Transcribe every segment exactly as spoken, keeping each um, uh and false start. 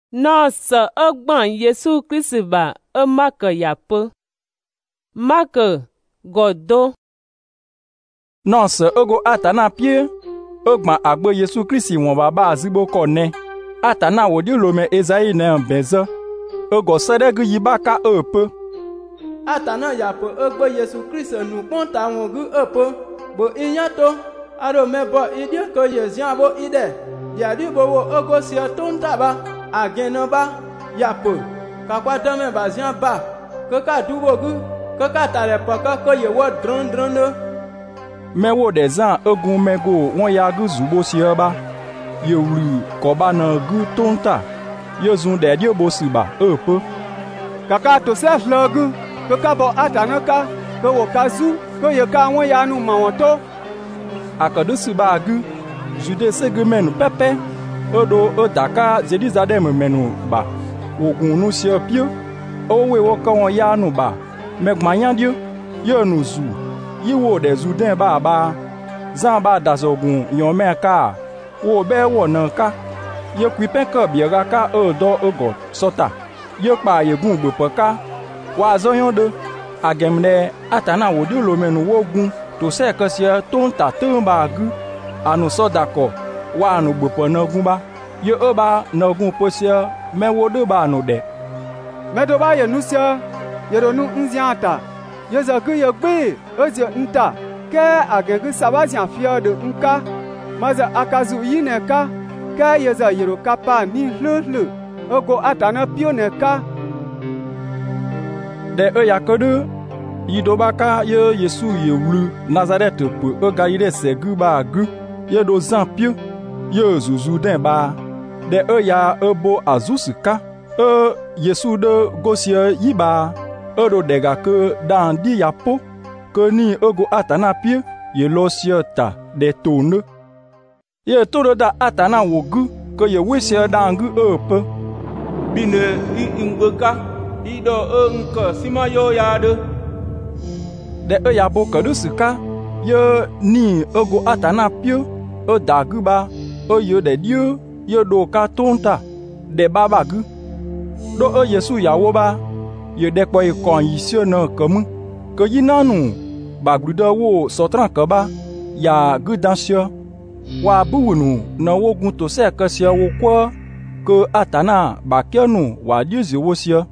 Nọọsụ ọgbọ̀n Yesu Kristi ba e Mark yape. Mark godo. Nọọsụ ogo atana pie. Ogma agbo Yesu Kristi won baba azigbo kone. Atana wodi lome Ezaïe na beze. Ogo sedegu yibaka epe. Atana yape ogbo Yesu Kristi nu ponta wongu epe. Bo inyato aro mebo ide ko yezian bo ide. Yadi bo wo ogo si tonta ba ageno ba yape. Kakwa dome bazian ba. Kaka duwogu kaka tare paka ko yewo dron drono. Mewo de zan egun mego won ya gu zubo si ba. Ye wulu ko ba na gu tonta. Ye zun de dio bo si ba epe. Kaka to sef logu kaka bo atana ka ko wo kazu ko ye ka won ya nu ma won to. Akadu si ba gu jude segu menu pepe. Odo odaka Jerusalem menu ba. Ogun nu si opio. Owe wo ka won ya nu ba. Megmanyan dio ye nu zu. Yiwo de zuden ba ba. Zan ba dazogun yon men ka. Wo be wo nan ka. Ye kwipen ka biera ka e do ogo sota. Ye pa ye gun gbepo ka. Wa zoyon de. Agemne atana wo de lo menu wo gun. To se ke se ton ta ton ba gu. Anu so dako. Wa anu gbepo na gun ba. Ye e ba na gun posia. Men wo de ba anu de. Me do ba ye nu sia. Ye do nu nzianta. Ye zagu ye gbe, oze nta, ke agegu sabazian fia de nka, maza akazu yine ka, ke ye za yero kapa ni hlulu, ogo atana pio ne ka. De e yakodu, yidobaka ye Yesu ye wulu, Nazaret pu e Galile segu ba gu, ye do zan pio, ye zuzu den ba, de e ya ebo azusuka, e Yesu de gosie yiba. Edo dega ke dan di yapo ke ni ego atana pie ye losia ta de tone. Ye todo da atana wogu ke ye wisia dangu epe. Bine i ingweka i do e nka sima yo yade. De e yabo ke dusuka ye ni ego atana pie e dagu ba e ye de dio ye do ka tonta de babagu. Do e Yesu yawo ba. Ye dekpo e kon yisio na kamu ke yinanu bagruda wo sotran kaba ya gudansio wa buwunu na wogun to se kasia wo kwa ke atana bakenu wa dizi wosia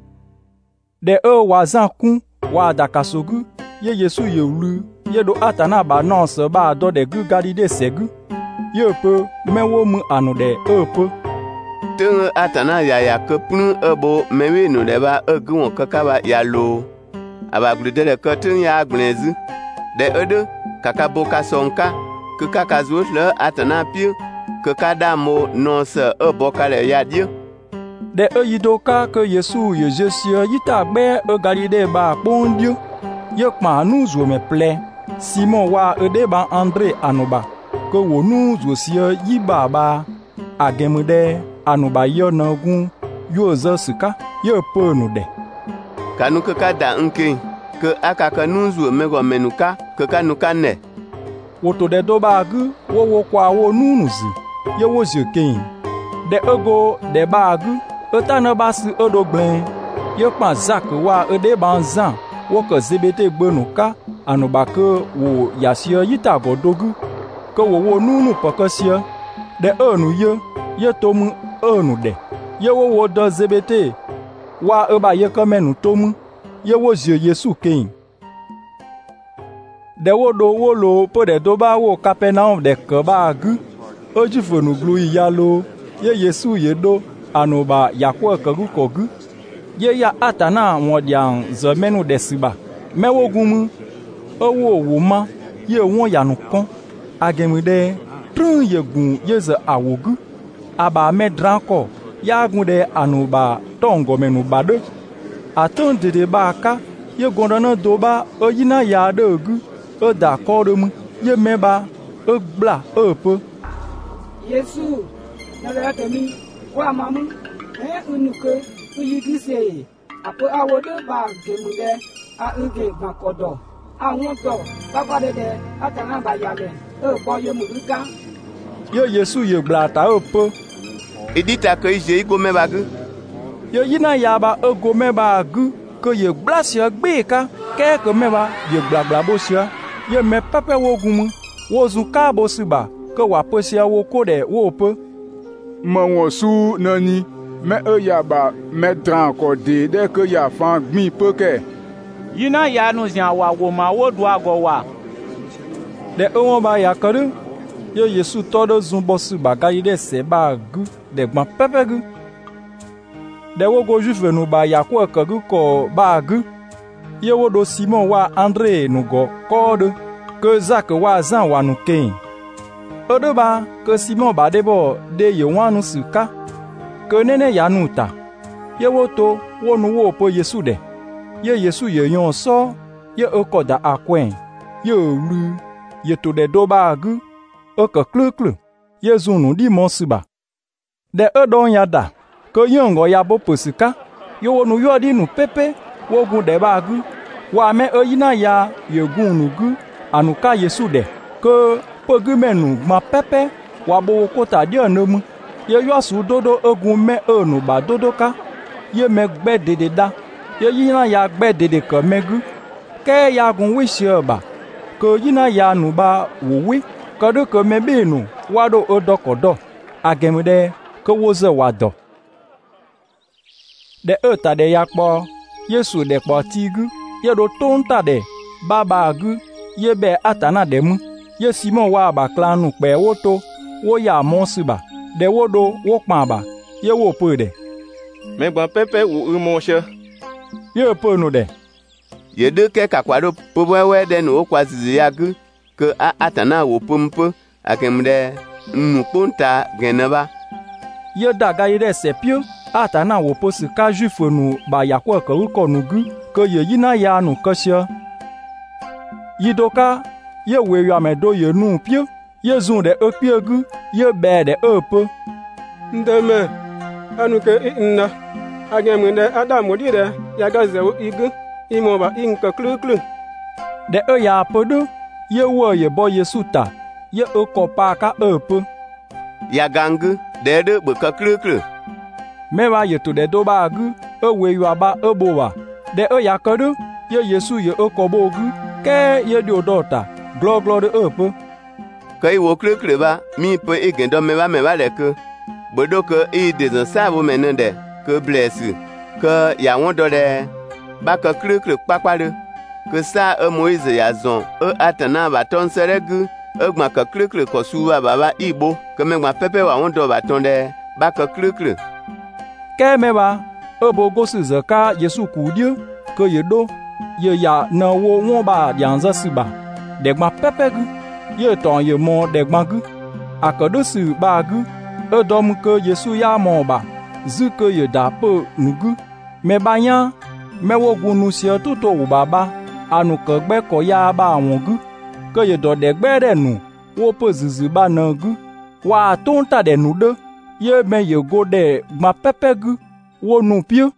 de e wa zankun wa dakasogu ye Yesu ye wulu ye do atana ba nonse ba do de gu Galile segu ye pe mewo mu anu de e pe. Teng atana ya ya ke pnu ebo mewe no de ba egu won kaka ba ya lo aba glude de ke teng ya agblezu de ede kaka boka sonka ke kaka zo le atana pi ke kada mo non se ebo kale ya dio de e yidoka ke Yesu ye Jesu yita gbe e Galile ba pondio ye pa nu zo me ple Simon wa ede ba Andre anoba ke wo nu zo si yiba ba agemude anuba yo na gun yo zo suka yo ponu de kanu ke kada nke ke aka kanu zu mego menuka ke kanu kane woto de do bagu wo wo kwa wo nunuzi yo wo je kin de ego de bagu etana basi odogben yo pa zak wa ede banzan wo ke zebete gbenuka anuba ke wo yasio yita godogu ke wo wo nunu pokosia de enu yo ye tomu enu de ye wo wo do zebete wa eba ye kamenu tomu ye wo je Yesu kin de wo do wo lo po de do ba wo Capernaum de ke ba gu ojifonu glu yalo ye Yesu ye do anoba yakwa kagu kogu ye ya atana won dian zemenu de siba me wo gumu owo wo ma ye won yanu kon agemude trun ye gun ye ze awogu aba medranko ya gunde anuba tongo menu bade aton dede ba ka ye gondona doba oyina ya de ogu o da kodum ye meba o bla opo Yesu na la kemi wa mamu e unuke uyigise apo awode ba gemude a nge gbakodo awon do baba dede atana ba yale e bo ye muruka ye Yesu ye bla ta opo idita ke je igo me bagu ye yina ya ba ego me ba gu ke ye blasia gbe ka ke ke me ba ye gbagba bo sia ye me pepe wo gumu wo zu ka bo si ba ke wa po sia wo ko de wo pe ma wo su nani me e ya ba me dran ko de de ke ya fan gmi pe ke yina ya nu zia wa wo ma wo do ago wa de e won ba ya kadu ye Yesu to do zun bo si ba ga yi de se ba gu de gban pepe gu de wo go juve nu ba ya ko ke gu ko ba gu ye wo do Simon wa Andre nu go ko de ke Zak wa Zan wa nu ken odo ba ke Simon ba de bo de ye wan nu su ka ke nene ya nu ta ye wo to wo nu wo po Yesu de ye Yesu ye yon so ye e ko da akwen ye ru ye to de do ba gu o ke klu klu ye zunu di mo su ba de e don ya da ke yongo ya bo posika ye wo nu yo di nu pepe wo gun de ba gu wa me e yina ya ye gun nu gu anuka Yesu de ke pogu menu ma pepe wa bo ko ta di anomu ye yo su dodo egun me e nu ba dodo ka ye me gbe dede da ye yina ya gbe dede ko megu ke ya gun wi se ba ke yina ya nu ba wo wi ko do ko me be nu wa do odokodo agemude ko wo ze wa do de e ta de ya po Yesu de po tigu ye do ton ta de baba gu ye be atana de mu ye Simon wa ba klanu pe wo to wo ya mo si ba de wo do wo pa ba ye wo pe de me gba pepe wo u mo se ye pe nu de ye de ke ka kwado powewe de no kwa zizi ya gu ke a atana wo pumpu akemde nu ponta genaba ye daga ye de sepio atana wo po si ka jufu nu ba ya ko ko ko nu gu ke ye yina ya nu kasha yidoka ye we ya me do ye nu pio ye zun de e pio gu ye be de e po ndeme anu ke inna agem de adam di de ya ga ze igu imo ba in ka klu klu de e ya podo ye wo ye bo Yesu ta ye e ko pa ka e po ya gangu de de bu ka klu klu me ba ye to de do ba gu e we yo ba e bo wa de e ya kodo ye Yesu ye e ko bo gu ke ye di odota glo glo de e po ke wo klu klu ba mi pe e gendo me ba me ba de ke bodo ke e de zo sa bo menende ke blessu ke ya won do de ba ka klu klu pakpa de ke sa e Moïse ya zon e atana ba ton seregu e gba ka klu klu ko su ba ba ibo ke me gba pepe wa won do ba ton de ba ka klu klu ke me ba e bo go su ze ka Yesu ku dio ke ye do ye ya na wo won ba yan za si ba de gba pepe gu ye ton ye mo de gba gu akodo su ba gu e dom ke Yesu ya mo ba zu ke ye da po nu gu me ba yan me wo gun nu si to to wo baba anu ke gbe ko ya ba won gu ke ye do de gbe de nu wo po zuzu ba na gu wa ton ta de nu de ye me ye go de gba pepe gu wo nu pio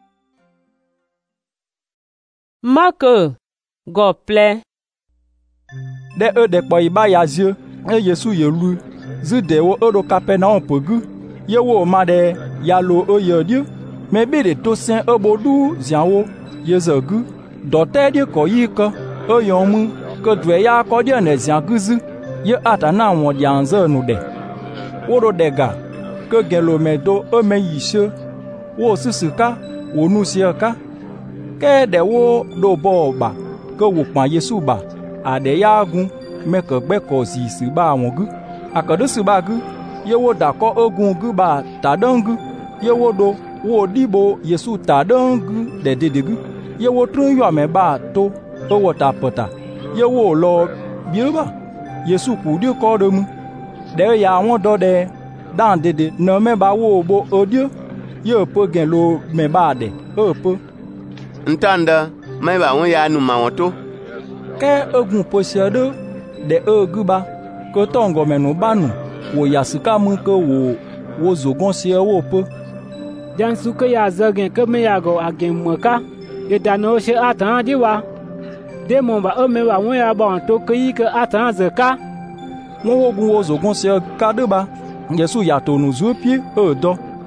Mark go ple de e de po iba ya zie e Yesu ye lu zu de wo e do Capernaum pogu ye wo ma de ya lo o ye dio me be de to sen e bodu ziawo ye zagu do te de ko yi ko e yon mu ke dwe ya ko de ne ziagu zu ye atana won de anze nu de wo do de ga ke gelo me do e me yise wo sisuka wo nu siaka ke de wo do bo ba ke wo pa Yesu ba ade ya gun me ke gbe ko si si ba won gu akodo si ba gu ye wo da ko ogun gu ba ta dangu ye wo do wo dibo Yesu ta dangu de de de gu ye wo trun yo me ba to to wo ta pota ye wo lo bi ba Yesu ku di ko do mu de ya won do de dan de de no me ba wo bo odio ye po gen lo me ba de o po ntanda me ba won ya nu ma won to ke ogun posiedo de ogu ba ko tongo menu banu wo yasuka mu ko wo wo zogon si wo po jan su ke ya zagen ke me ya go agen mo ka ye dano she atan di wa de mo ba o me wa won ya ba to ke yi ke atan zaka won wo gun wo zogon si ka de ba Yesu ya to nu zu pie o do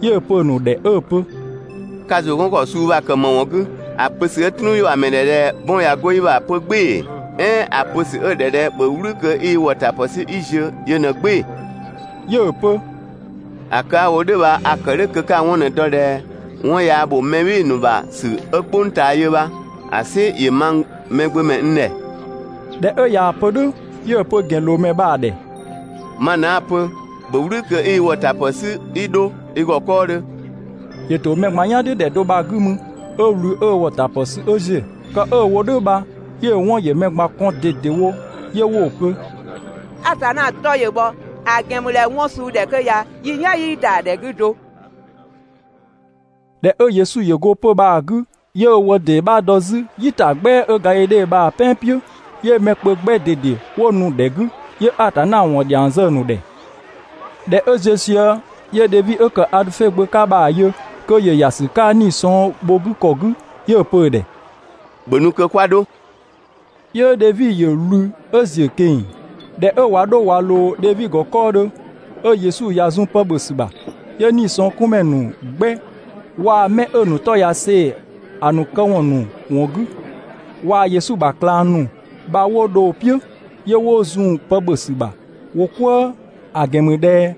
ye pe nu de e pe ka zo kon ko su ba ke mo won gu a pe se tunu yo amene de bon ya go yi ba pe gbe eh a pe se e de de be wuru ke i wota po si ije ye na gbe ye pe aka wo de ba akere ke ka won do de won ya bo mewi nu ba su epunta ye ba ase ye man megbe me nne de e ya pe du ye pe gen lo me ba de mana pe be wuru ke i wota po si ido igo ko de ye to me manya de de do ba gumu e lu e wota po si oje ka e wo de ba ye won ye me gba kon de de wo ye wo pe atana to ye bo agemule won su de ke ya yinya yi da de gudo de e Yesu ye go pe ba gu ye wo de ba dozu yita gbe e ga ye de ba penpio ye me pe gbe dede wo nu de gu ye atana won di anzo nu de de e Jesu ye devi e ka adfe gbe ka ba ye ko ye yasika ni son bogu kogu ye pe de bonu ke kwado ye devi ye lu ezie kin de e wa do wa lo devi go kodo e Yesu ya zun pe bosiba ye ni son kumenu gbe wa me enu to ya se anu kan wonu wongu wa Yesu ba klanu ba wo do pie ye wo zun pe bosiba wo kwa agemude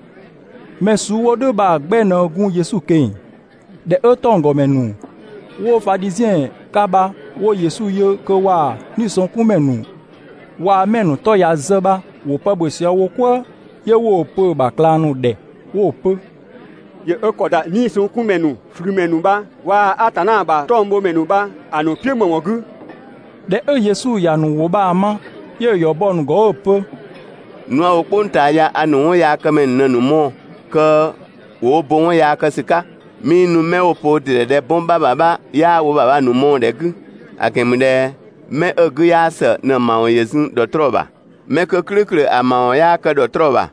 mesu wo do ba gbe na gun Yesu kin de e tongo menu wo Pharisien kaba wo Yesu ye ko wa ni son kumenu wa menu to ya zeba wo pe bosia wo kwa ye wo pe ba klanu de wo pe ye e koda ni son kumenu frumenu ba wa atana ba tombo menu ba anu pie mo wogu de e Yesu ya nu wo ba ma ye yo bonu go pe nu o ponta ya anu ya kamen nanu mo ke wo bon ya ka sika mi nu me o po de de bomba baba ya wo baba nu mo de gu akemde me egu ya se na ma o Yesu do troba me ke krikre ama ya ka do troba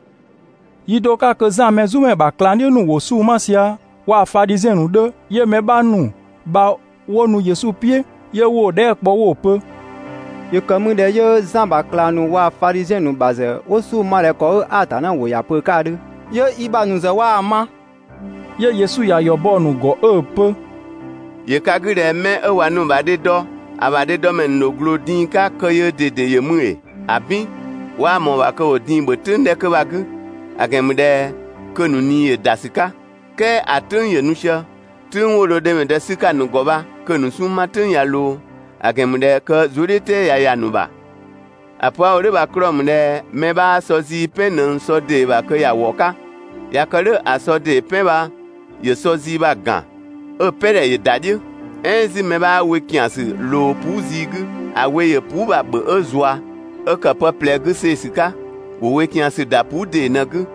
yido ka ke zan me zume ba klani nu wo su masia wa Pharisien nu de ye me ba nu ba wo nu Yesu pie ye wo de po wo pe ye kamu de ye zan ba klanu wa Pharisien nu baze wo su ma le ko atana wo ya pe ka de ye iba nu ze wa ama ye Yesu ya yo bonu go e pe ye ka gire me e wa nu ba de do aba de do men no glo din ka ko ye de de ye mu e abi wa mo wa ko din bo tun de ko ba gu agemde ko nu ni e dasika ke atun ye nu sha tun wo lo de me de sika nu go ba ko nu su ma tun ya lo agemde ko zurite ya ya nu ba apwa o de ba krom de me ba so zi pen so de ba ko ya woka ya ko le aso de pen ba ye so zi ba gan o pere ye dadie enzi me ba we kiansi lo puzigu awe ye pu ba be ezwa e ka pa plegu se sika wo we kiansi da pu de nagu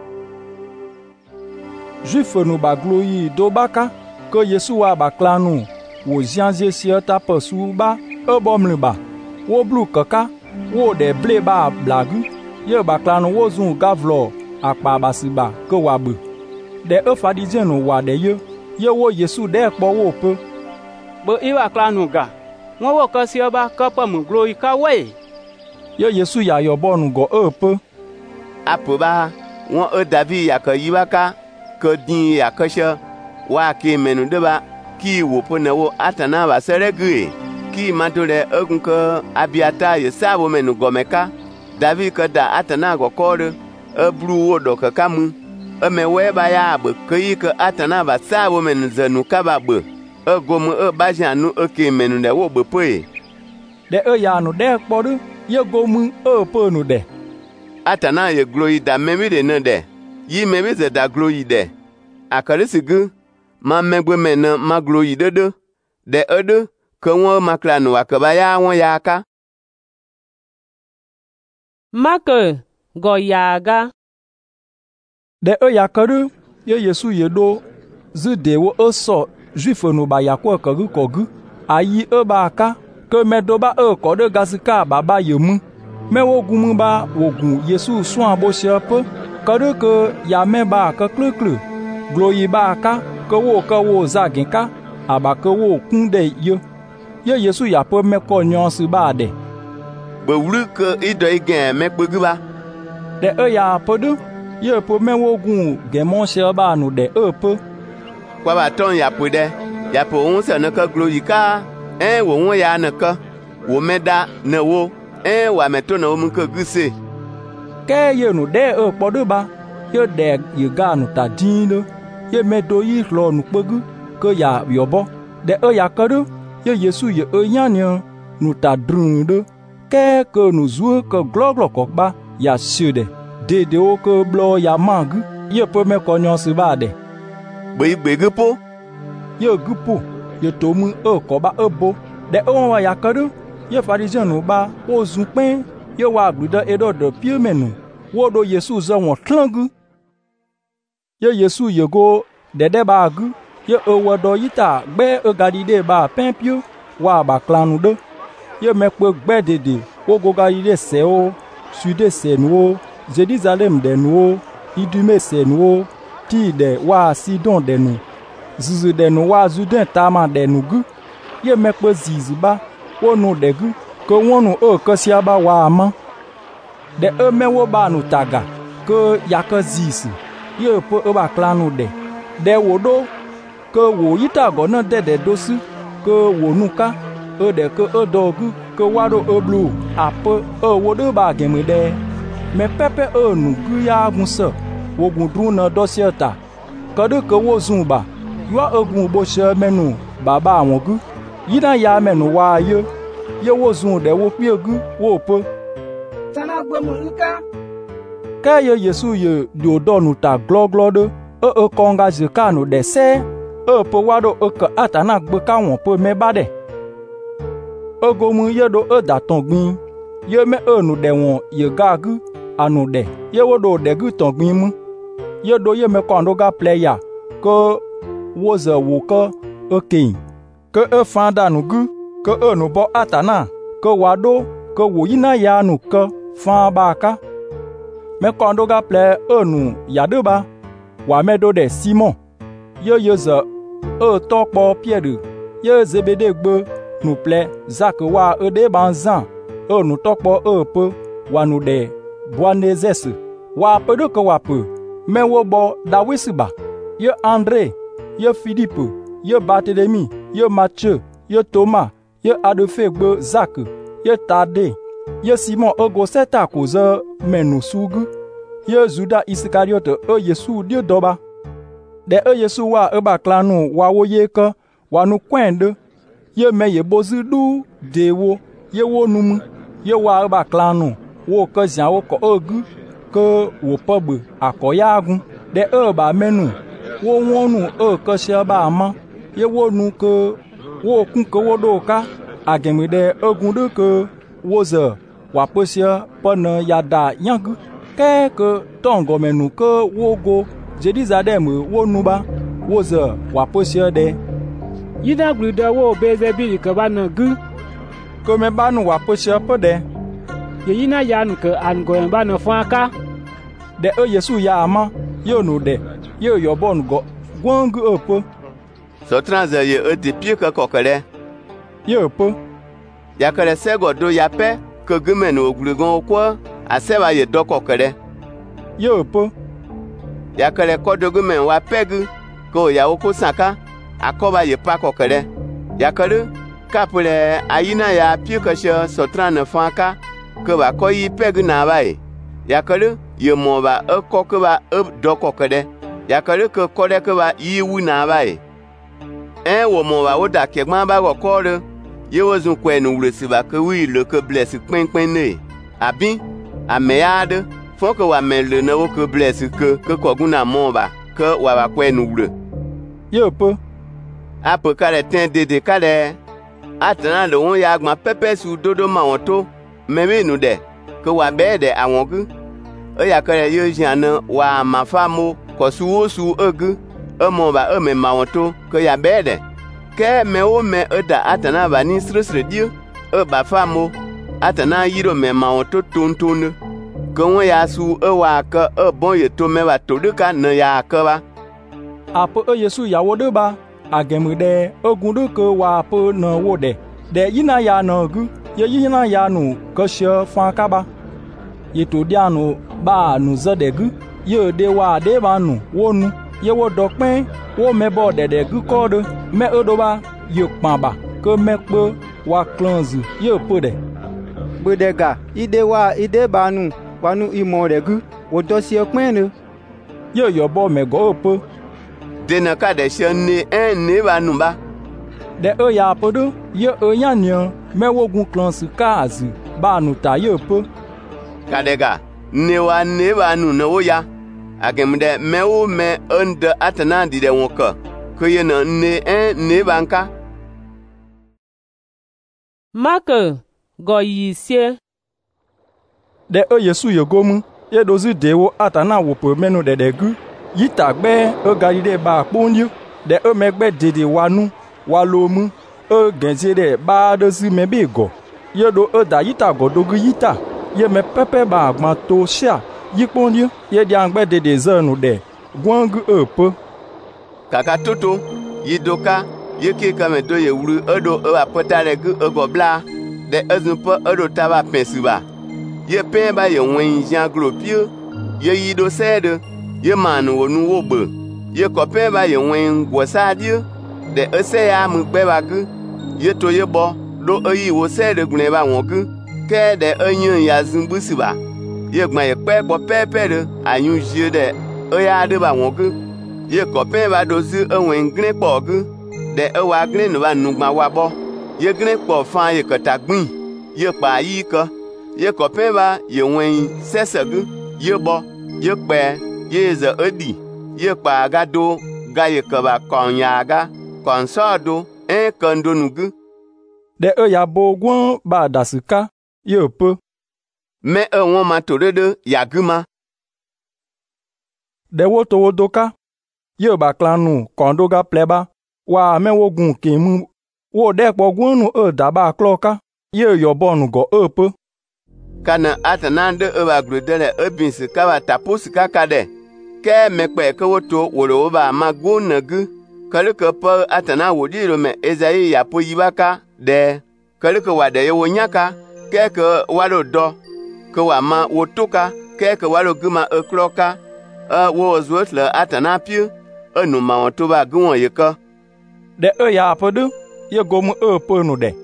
Juif nu ba gloyi do baka ko Yesu wa ba klanu wo zianze si ta pasu ba e bomle ba wo blu kaka wo de ble ba blagu ye ba klanu wo zun gavlo apa basiba ko wa bu de e Pharisien nu wa de ye ye wo Yesu de po wo pe bo iwa klanu ga won wo kan si oba ko po mu glory ka we ye Yesu ya yo bonu go e pe apo ba won e David ya ko yiwa ka ko din ya ko sha wa ke menu de ba ki wo po na wo atana ba seregui ki matore egun ko abiata ye sabo menu go meka David ko da atana go kore e bru wo do ka kamu e me we ba ya be ko yi ko atana ba sabo menu zanu ka ba be e go mu e ba janu e ke menu de wo be pe de e ya nu de kpodu ye go mu e pe nu de atana ye glory da memi de na de yi memi ze da glory de akare sigu ma megbe mena ma glory de de de edo ko won makla nu akaba ya won ya aka Mark go yaga de e ya kadu ye Yesu ye do zu de wo e so Juif nu ba ya ko kogu kogu ayi e ba aka ke me do ba e ko de gasika ba ba ye mu me wo gun ba wo gun Yesu so abo se pe kadu ke ya me ba ka klu klu gloyi ba aka ke wo ke wo zagin ka aba ke wo kun de ye ye Yesu ya pe me ko nyon si ba de be wuru ke ido igen me kpogu ba de e ya podu ye po me wo gun gemon se ba nu de e pe kwa ba ton ya pwede ya po un se ne ka glory ka en wo won ya ne ka wo meda ne wo en wa me to na wo mun ka guse ke ye nu de e po de ba ye de ye ga nu ta din de ye me do yi lo nu pegu ke ya yo bo de e ya ka de ye Yesu ye e nya ne nu ta drun de ke ke nu zu ke glo glo ko ba ya sude de de o ke blo ya mang ye pe me ko nyon se ba de gbe gbe gupo ye gupo ye to mu e ko ba e bo de o wa ya ka de ye Pharisien nu ba o zu pen ye wa gluda edo de pie menu wo do Yesu zo won tlangu ye Yesu ye go dede ba gu ye e wo do yita gbe e Galile ba pen pio wa ba klanu de ye me pe gbe dede wo go Galile se o sude se nu Jerusalem de nu Idume se nu ti de wa Sidon de nu zuzu de nu wa Zuden tama de nu gu ye me pe zizi ba wo nu de gu ko wonu o kasia ba wa ama de e me wo ba nu taga ko ya ka zisi ye po e ba klanu de de wo do ko wo yita go na de de dosu ko wo nu ka e de ko e do gu ko wa do e blu apo e wo do ba gemi de me pepe e nu gu ya gun so wo gun dru na do sieta ko de ko wo zun ba yo e gun bo se menu baba awon gu yina ya menu wa ye ye wo zun de wo pie gu wo po tana gbomu nka ka ye Yesu ye do do nu ta glo glo de e e konga je ka nu de se e po wa do e ka atana gbe ka won po me ba de e go mu ye do e da ton gbin ye me e nu de won ye ga gu anu de ye wo do de gu ton gbin mu ye do ye me ko ando ga player ko wo ze wo ko e kin ke e fan da nu gu ke e nu bo atana ke wa do ke wo yina ya nu ke fan ba ka me ko ando ga ple e nu ya de ba wa me do de Simon ye ye ze e to po Pierre ye Zebede gbe nu ple Zak wa e de ban Zan e nu to po e pe wa nu de Boanerges wa pe do ke wa pe me wo bo Dawisi ba ye André ye Philippe ye Barthélemy ye Matthieu ye Thomas ye Adolphe gbe Zak ye Tade ye Simon e go seta ko ze menu sugu ye Juda Iscariote e Yesu die doba de e Yesu wa e ba klanu wa wo ye ke wa nu kwende ye me ye bozu du de wo ye wo numu ye wa e ba klanu wo ke zan wo ko egu ke wo pebe akoya agun de e ba menu wo wonu e ke se ba ama ye wo nu ke wo kun ke wo do ka agemi de egun de ke wo ze wa posia pona yada yangu ke ke tongo menu ke wo go Jerusalem wo nu ba wo ze wa posia de yina gluda wo bezebi ke ba na gu ko me ba nu wa posia pode ye yina ya nu ke an go ba na fun aka de e Yesu ya ama yo nu de yo yo bon go gwangu opo so tranze ye e de pie ka kokere yo po ya kere sego do ya pe ke gumen oglugon kwa aseba ye do kokere yo po ya kere kodogumen wa pegu ko ya oko saka akoba ye pa kokere ya kere kapule ayina ya pie ka sho so trane fanka ke ba ko yi pegu na bai ya kere ye mo ba e ko ke ba e do kokere ya kere ke kore ke ba yi wu na bai en wo mo ba wo da ke gban ba ko kore ye wo zun kwe nu wure si ba ke wi le ke bless pen pen ne abi ameade fo ke wa men le na wo ke bless ke ke ko gun na mo ba ke wa ba kwe nu wure yo po apo kale ten dede kale atana le won ya gban pepe su dodo ma won to meme nu de ke wa be de awon gu e ya kale yo jana wa ma famo ko su wo su egu e mo ba e me ma won to ke ya be de ke me o me eda atana ba ni sresre dio e ba famo atana yiro me ma won to tontonu ke won ya su e wa ke e bon ye to me ba to de ka na ya ke ba apo e Yesu ya wo de ba agemu de ogun de ke wa po na wo de de yina ya na gu ye yina ya nu ke she fan ka ba ye to dia nu ba nu ze de gu ye de wa de ba nu wo nu ye wo do pen wo me bo de de gu ko de me odo ba ye pan ba ke me pe wa cleanse ye pe de Bedega ide wa ide banu wanu imo de gu wo do si pen ne ye yo bo me go pe de na ka de se ne en ne banu ba de e ya pe de ye e yan ni me wo gun cleanse ka azu ba nu ta ye pe kadega ne wa ne banu no wo ya agemde me wo me ende atana di de wonka ko ye na ne en ne banka Mark go yisie de e Yesu ye gomu ye dozu de wo atana wo pe menu de de gu yita gbe e galide ba pondio de e megbe dede wanu walomu e genzie de ba de si me be go ye do e da yita go do gu yita ye me pepe ba agba to sha yi pondio ye di angbe dede zanu de gwangu e pe kaka toto yidoka yeke kame do ye wuru edo e apotare gu e go bla de ezunpo edo taba pensuba ye pen ba ye wen jan gropio ye yido sede ye manu wonu wobe ye ko pen ba ye wen gwosadio de ese ya mu gbe ba gu ye to ye bo do eyi wo sede gun ba won gu ke de enyan ya zumbusiba ye gban ye pe po pepe de anyun je de e ya de ba won gu ye ko pen ba do zu ewen grin po gu de e wa grin no ba nu gban wa bo ye grin po fan ye kota gbin ye pa yi ko ye ko pen ba ye wen sese gu ye bo ye pe ye ze edi ye pa ga do ga ye ko ba kon ya ga kon so do en kon do nu gu de e ya bo gwon ba dasika ye pe me e won ma to de ya guma de wo to wo doka ye ba klanu kondo ga pleba wa me wo gun kemu wo de po gwonu e da ba kloka ye yo bonu go e pe kana atanande e ba glodele e bin se ka ba tapus ka ka de ke me pe ke wo to wo ro ba ma gun na gu kale ke pa atana wo di ro me ezai ya po yibaka de kale ke wa de ye wo nyaka ke ke wa ro do ke wa ma wo toka ke ke wa ro guma e kloka e wo zwot le atana pi e no ma won to ba gun ye ka de e ya po du ye gomu e po nu de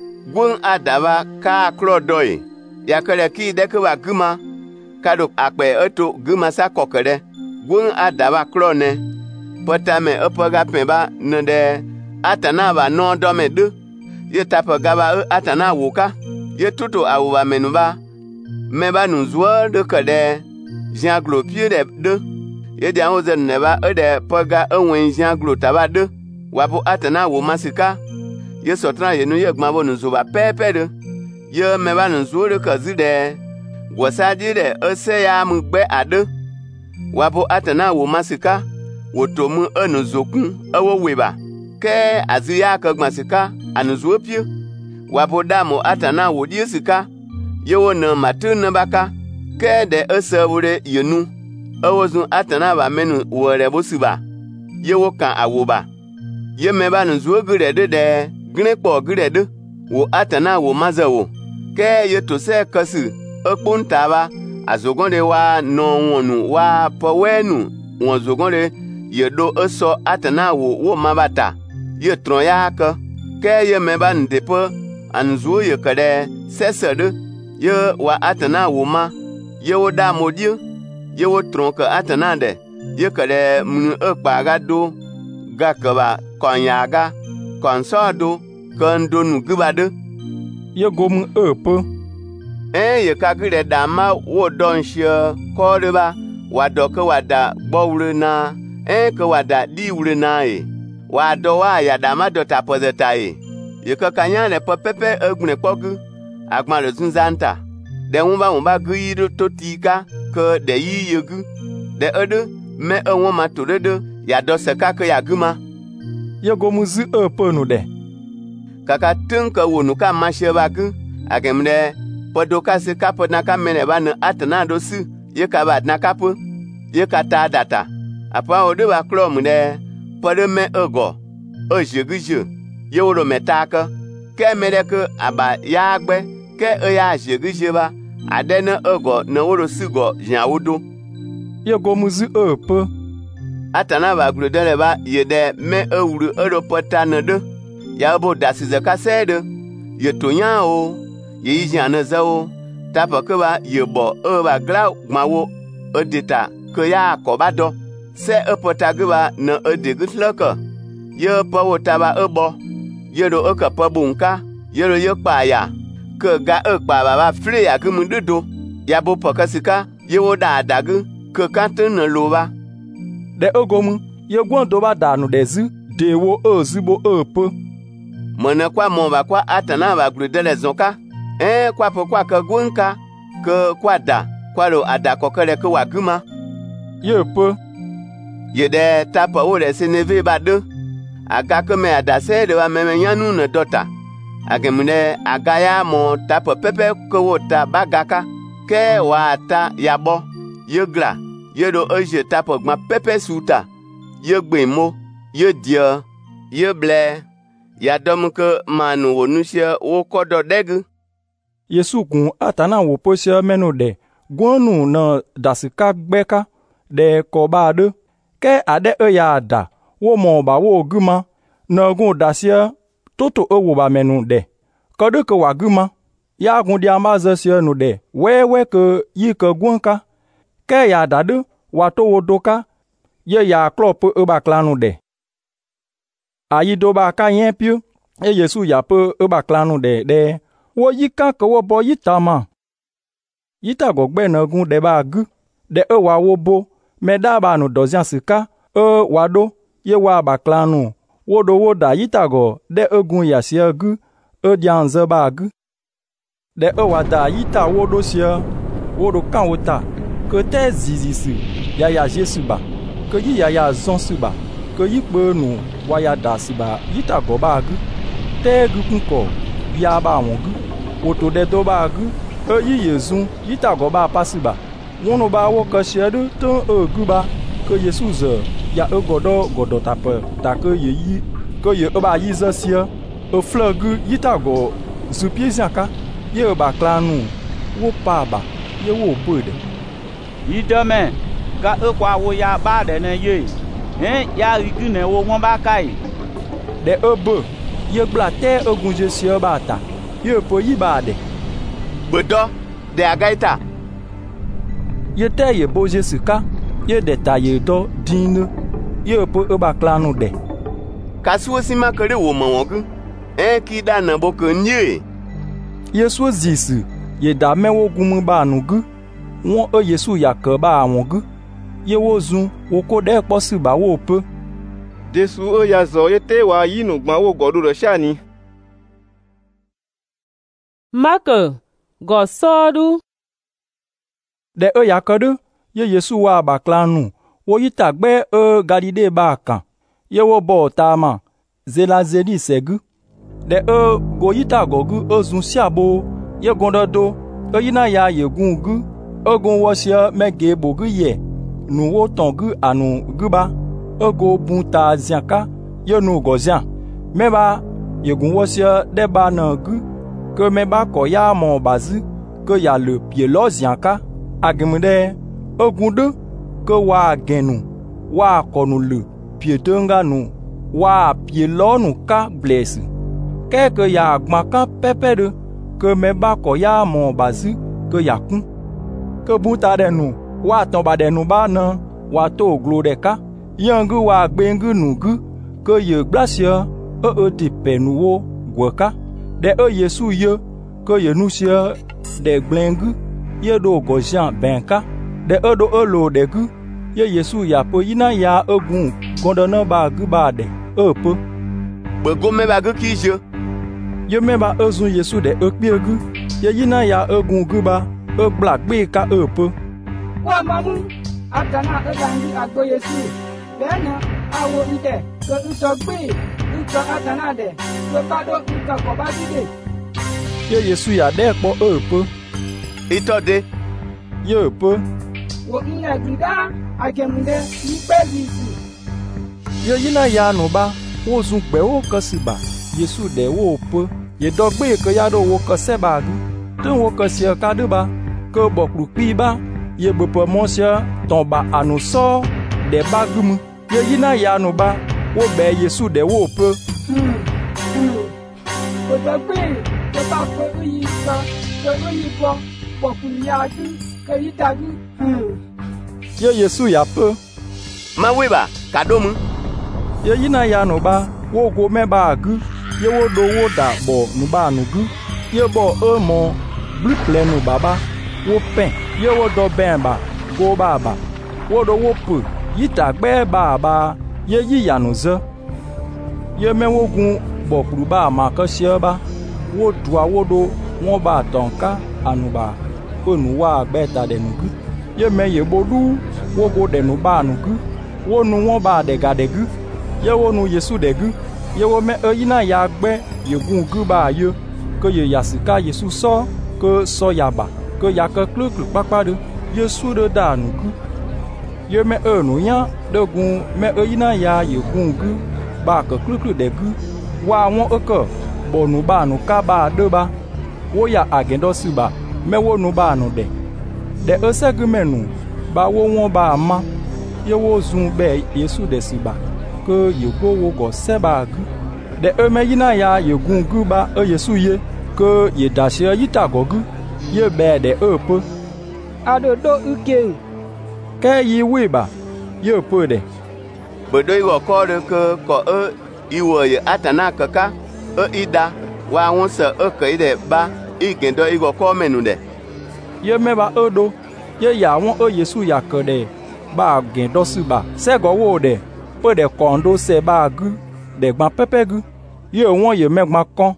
gun adaba ka klo doi ya kale ki de ke wa guma kado akpe eto guma sa kokere gun adaba klo ne potame epoga pemba ne de atana ba no do me de ye tapa gaba atana wuka ye tuto awuba menuba me ba nu zwo de kade Jean glopie de de ye de anwo zen ne ba e de poga enwen Jean glo taba de wapo atana wo masika ye sotran ye nu ye gma bo nu zuba pepe de ye me ba nu zwo de kazi de gwosaji de ese ya mu gbe ade wapo atana wo masika wo to mu enu zokun ewo weba ke azi ya ka gmasika anu zwo pie wapo damo atana wo die sika ye wo na matu na baka ke de ese wure yenu ewozun atana ba menu wo re bo siba ye wo kan awoba ye me ba nu zwo gre de de gre po gre de wo atana wo mazawo ke ye to se kasu ekpunta ba azogonde wa no wonu wa powenu won zogonde ye do eso atana wo wo mabata ye tron ya ka ke ye me ba ndepo anzu ye kade sesede ye wa atana wo ma ye wo da modie ye wo tron ka atana de ye kade mun ekpa ga do ga ka ba konya ga konsodo kondo nu gubade ye gomu e pe en ye ka gre da ma wo don she ko de ba wa do ka wa da gbowure na en ka wa da di wure na e wa do wa ya da ma do ta pozeta e ye ka kanya le po pepe egun pogu agma le zunzanta de won ba won ba gu yi to tika ke de yi yegu de edu me e won ma to de ya do se ka ke ya guma ye gomu zi e pe nu de kaka tun ka wonu ka ma she ba gu agemde podo ka se ka podna ka mene ba na atana do si ye ka ba na ka pu ye ka ta data apa o de ba klo mu de podo me ego o jeguju ye wo me ta ka ke me de ke aba ya gbe ke e ya jeguju ba adena ego na wo si go jan wodo ye gomu zi e pe atana ba glu de ba ye de me ewuru eropota ne de ya bo dasi ze ka se de ye tonya o ye yijan ne ze o ta pa ke ba ye bo e ba gla gmawo edita ke ya ko ba do se epota ge ba ne ede gutlaka ye pa wo ta ba ebo ye do e ka pa bunka ye ro ye pa ya ke ga e pa ba ba fle ya ke mu do ya bo pa kasika ye wo da da ge ke kan te ne lo ba de ogomu ye gwon do ba danu dezu de wo ozigbo epo mona kwa mo ba kwa atana ba glu de zonka eh kwa po kwa ka gunka ke kwa da kwa lo ada kokere ke wa guma ye po ye de tapa o de seneve ba de aga ke me ada se de wa me nyanu ne dota agemune agaya mo tapa pepe ko wota bagaka ke wa ta yabo ye gla ye do eje tapa gma pepe suta ye gbe mo ye dia ye ble ya dom ke manu wonusia wo kodo degu Yesu kun atana wo posia menu de gwonu na dasika gbeka de ko ba de ke ade e ya da wo mo ba wo guma na gun dasia toto e wo ba menu de ko de ko wa guma ya gun dia ma ze sia nu de we we ke yi ke gunka ke ya da de wa to wo doka ye ya klop e ba klanu de ayi do ba ka yen piu e Yesu ya pe e ba klanu de de wo yi ka ko wo bo yi ta ma yi ta go gbe na gun de ba gu de e wa wo bo me da ba nu dozian sika e wa do ye wa ba klanu wo do wo da yi ta go de egun ya si gu e dia nze ba gu de e wa da yi ta wo do si wo do kan wo ta ke te zizi si ya ya Jesu ba ke yi ya ya zon si ba ke yi pe nu wa ya da si ba yi ta go ba gu te gu kun ko ya ba won gu woto de do ba gu e yi Yesu yi ta go ba pasi ba wonu ba wo ka shedu to e gu ba ke Yesu ze ya e godo godo ta pe ta ke ye yi ke ye e ba yi ze sia e fle gu yi ta go zu pie zaka ye ba klanu wo pa ba ye wo bo de yi de me ka e kwa wo ya ba de ne ye eh ya ri gu ne wo won ba kai de e bo ye gba te ogun je sia ba ta ye po yi ba de gbedo de agaita ye te ye bo Jesu ka ye de ta ye do dinu ye po e ba klanu de kasuo sima kere wo mo won eh ki da na bo ko nye Yesu zisu ye da mewo gumu ba nu gu won e Yesu ya ke ba won gu ye wo zun wo ko de po si ba wo pe Jesu o ya zo ye te wa yi nu gba wo godu ro sha ni Mark go sodu de e ya kedu ye Yesu wa ba klanu wo yi ta gbe e Galile ba kan ye wo bo ta ma zela zeli segu de e go yi ta go gu ozun si abo ye gondodo e yi na ya ye gun gu ogun wo sia mege bo gu ye nu wo ton gu anu gu ba ego bun ta ziaka ye nu go zian me ba ye gun wo sia de ba na gu ke me ba ko ya mo bazu ke ya le pie lo ziaka agemude ogun de ke wa genu wa konu le pie tenga nu wa pie lo nu ka bless ke ke ya gma kan pepe de ke me ba ko ya mo bazu ke ya kun ke buta de nu wa ton ba de nu ba na wa to glo de ka yangu wa gbengu nu gu ke ye glacia e e ti penu wo gwoka de e Yesu ye ke ye nu sia de gbengu ye do gojan benka de e do elo de gu ye Yesu ya po yina ya egun gondona ba gu ba de e po gbego me ba gu ki je ye me ba ezun Yesu de e pe gu ye yina ya egun gu ba e gba gbe ka e po wa mamu atana e gangi agbo Yesu bena awo ide ke uso gbe uso atana de ke bado uso ko ba dide ye Yesu ya de po e po itode ye po wo ina gida agemunde ipezisi ye yina ya nu ba wo zun gbe wo kan si ba Yesu de wo po ye do gbe ke ya do wo kan se ba gu tun wo kan si ka de ba ke bo kru pi ba ye bo po mo sia ton ba anu so de ba gumu ye yina ya nu ba wo be Yesu de wo pe ko da pe ko ta ko yi ka ko yi ko ko ku ya du ka yi da du ye Yesu ya pe ma we ba ka do mu ye yina ya nu ba wo go me ba gu ye wo do wo da bo nu ba nu gu ye bo e mo blu ple nu baba wo pen ye wo do ben ba go ba ba wo do wo pu yi ta gbe ba ba ye yi ya nu ze ye me wo gun bo kuru ba ma ka sie ba wo dua wo do won ba ton ka anu ba onu wa gbe ta de nu gu ye me ye bo du wo go de nu ba nu gu wo nu won ba de ga de gu ye wo nu Yesu de gu ye wo me e yina ya gbe ye gun gu ba ye ko ye yasika Yesu so ko so ya ba ko ya ka klu klu papa de Yesu de da nu gu ye me e nu ya de gun me e yina ya ye gun gu ba ka klu klu de gu wa won e ko bo nu ba nu ka ba de ba wo ya agendo su ba me wo nu ba nu de de e se gu me nu ba wo won ba ma ye wo zun be Yesu de si ba ko ye go wo go se ba gu de e me yina ya ye gun gu ba e Yesu ye ko ye da se yi ta go gu ye be de e pe ado do uke ke yi we ba ye pe de bo do iwo ko de ko ko e iwo ye atana kaka e ida wa won se e ke de ba igendo iwo ko menu de ye me ba e do ye ya won e Yesu ya ke de ba gendo su ba se go wo de pe de kondo se ba gu de gban pepe gu ye won ye me gban kon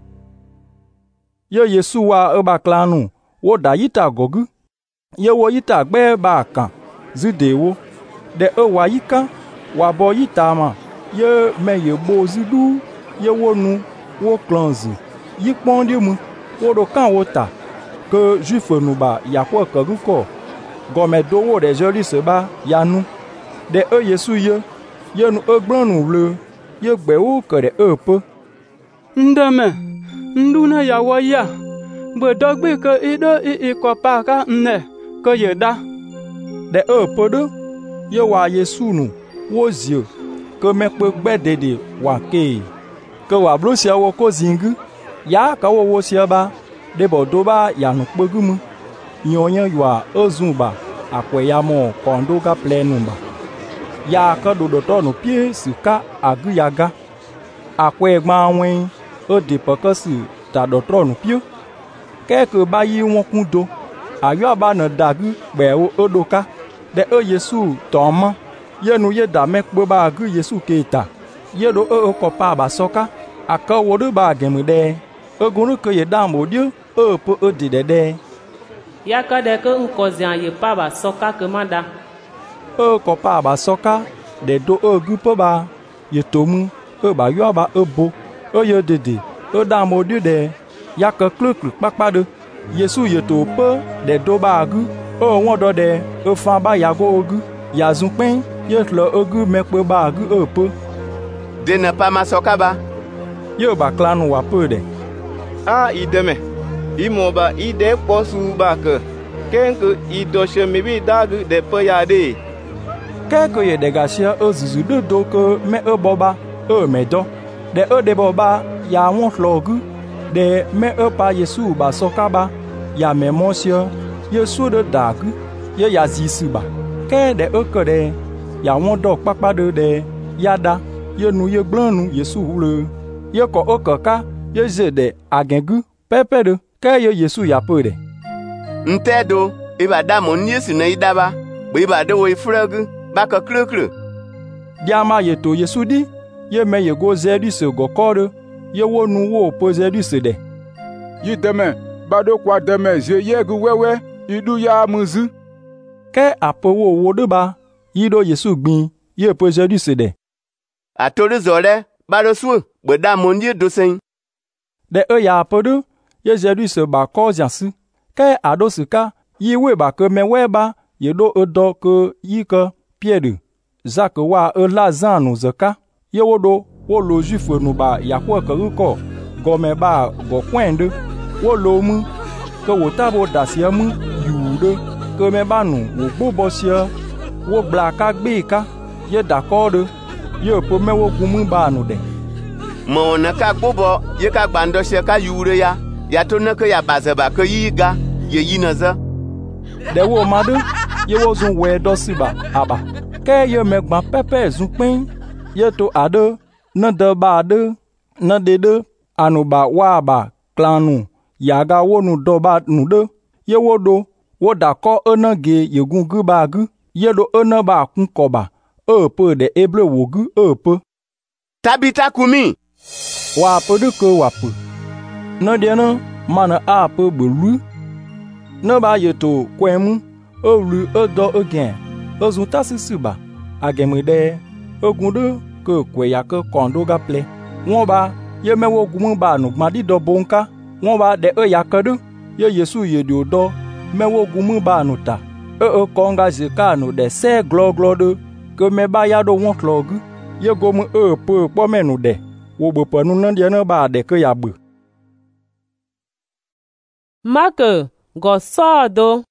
ye Yesu wa e ba klanu wo da yita gogu ye wo yita gbe ba kan zide wo de e wa yika wa bo yita ma ye me ye bo zidu ye wo nu wo klonzi yi pon de mu wo do kan wo ta ke juif nu ba ya ko ka gu ko go me do wo de joli se ba ya nu de e Yesu ye ye nu e gbon nu le ye gbe wo ke de e pe ndeme nduna ya wo ya bo dogbe ke ido i ko pa ka nne ko ye da de e pe do ye wa Yesu nu wo zio ke me pe gbe dede wa ke ke wa blo sia wo ko zingu ya ka wo wo sia ba de bo do ba ya nu pe gu mu yonya ywa ozun ba akwe ya mo kondo ga plenu ba ya ka do do to nu pie sika agu ya ga akwe gba wen o de pokasi ta do tro nu pie ke ke ba yi won kun do ayo ba na dagu gbe o odoka de e Yesu to mo ye nu ye da me pe ba agu Yesu ke ta ye do e ko pa ba soka aka wo do ba gemu de ogun ke ye da mo dio e po o de de de ya ka de ke nko zian ye pa ba soka ke manda e ko pa ba soka de do ogu po ba ye tomu e ba yo ba e bo o ye dede o da mo dio de ya ka klu klu papa de Yesu ye to pe de do ba agu o won do de e fa ba ya go ogu ya zun pin ye tlo ogu me pe ba agu e po de na pa ma soka ba ye ba klanu wa pe de a ideme imo ba ide posu ba ke kenku idoshe mi bi dagu de pe ya de ke ko ye de gasia ozuzu do do ko me e boba e me do de e de boba ya won flogu de me e pa Yesu ba soka ba ya me monsieur Yesu de dagu ye ya zisu ba ke de e ko de ya won do papa de de ya da ye nu ye glanu Yesu le ye ko o ko ka ye je de agengu pepe de ke ye Yesu ya pe de ntedo iba da mo ni Yesu na idaba bo iba de wo ifregu ba ka klu klu diama ye to Yesu di ye me ye go zedu se go kore ye wo nu wo po zedu se de yi deme ba do kwa deme je ye gu wewe idu ya muzu ke apo wo wo de ba yi do Yesu gbin ye po zedu se de atore zore ba do su bo da mo ni do sen de e ya apo do ye zedu se ba ko jansu ke ado suka yi we ba ke me we ba ye do odo ke yi ke Pierre Jacques wa e Lazan nu zaka ye wo do wo lo juif nu ba ya ko ke ko go me ba go kwende wo lo mu ke wo ta bo da sia mu yude ke me ba nu wo gbo bo sia wo bla ka gbe ka ye d'accord ye po me wo gumu ba nu de mo na ka gbobo ye ka gbando se ka yure ya ya to na ka ya bazaba ka yiga ye yinaza de wo madu ye wo zun we do siba aba ke ye me gba pepe zun pin ye to ado na de ba de na de de anu ba wa ba klanu yaga wo nu do ba nu de ye wo do wo da ko ena ge yegun gu ba gu ye do ena ba kun ko ba e pe de eble wo gu e pe Tabita kumi wa pe de ko wa pe na de na mana a pe bulu na ba ye to kwemu o lu o do again o zun tasisiba agemede ogun de ko kwe ya ko kondo ga ple won ba ye mewo gumu ba nu gbadi do bonka won ba de e ya kodo ye Yesu ye do do mewo gumu ba nu ta e e konga je ka nu de se glo glo de ko me ba ya do won klogu ye gomu e pe po menu de wo bo panu na de na ba de ko ya bu Mark go sodo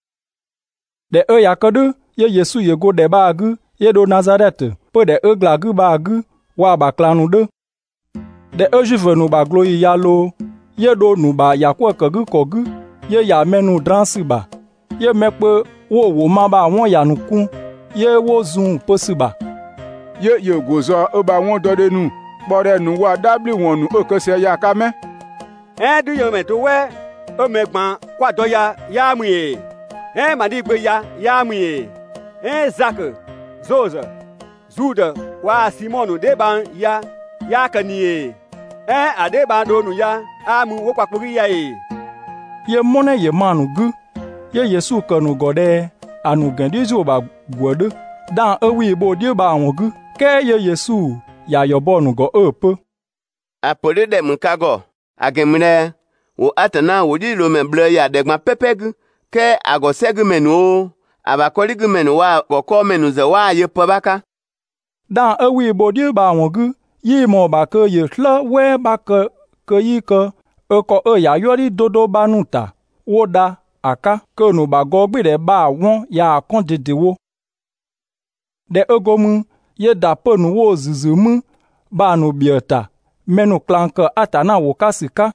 de e ya kodo ye Yesu ye go de ba gu ye do Nazareth pe de e gla gu ba gu wa ba klanu de de e juve nu ba glo ya lo ye do nu ba ya ko ko gu ko gu ye ya menu dransi ba ye me pe wo wo ma ba won ya nu kun ye wo zun posiba ye ye gozo o ba won do de nu bore nu wa dabli won nu o ko se ya ka me e du yo me to we o me gban kwa do ya ya mu e e ma di gbe ya ya mu e e zak zoza zuda wa simonu de ban ya ya ka ni e e ade ba do nu ya amu wo papori ya e ye mone ye manu gu ye Yesu kanu gode anu gandi zo ba gwode dan ewi bo die ba won gu ke ye Yesu ya yo bonu go ope apode de mkago agemre wo atana wo di lo me ble ya de gba pepe gu ke ago segu menu o abakori gu menu wa go ko menu ze wa ye pobaka dan ewi bo die ba won gu yi mo ba ke ye hla we ba ke ke yi ke e ko e ya yori dodo banuta wo da aka ke nu ba go gbe de ba won ya kon dede wo de egomu ye da pe nu wo zuzumu ba nu biota menu klanke atana wo kasika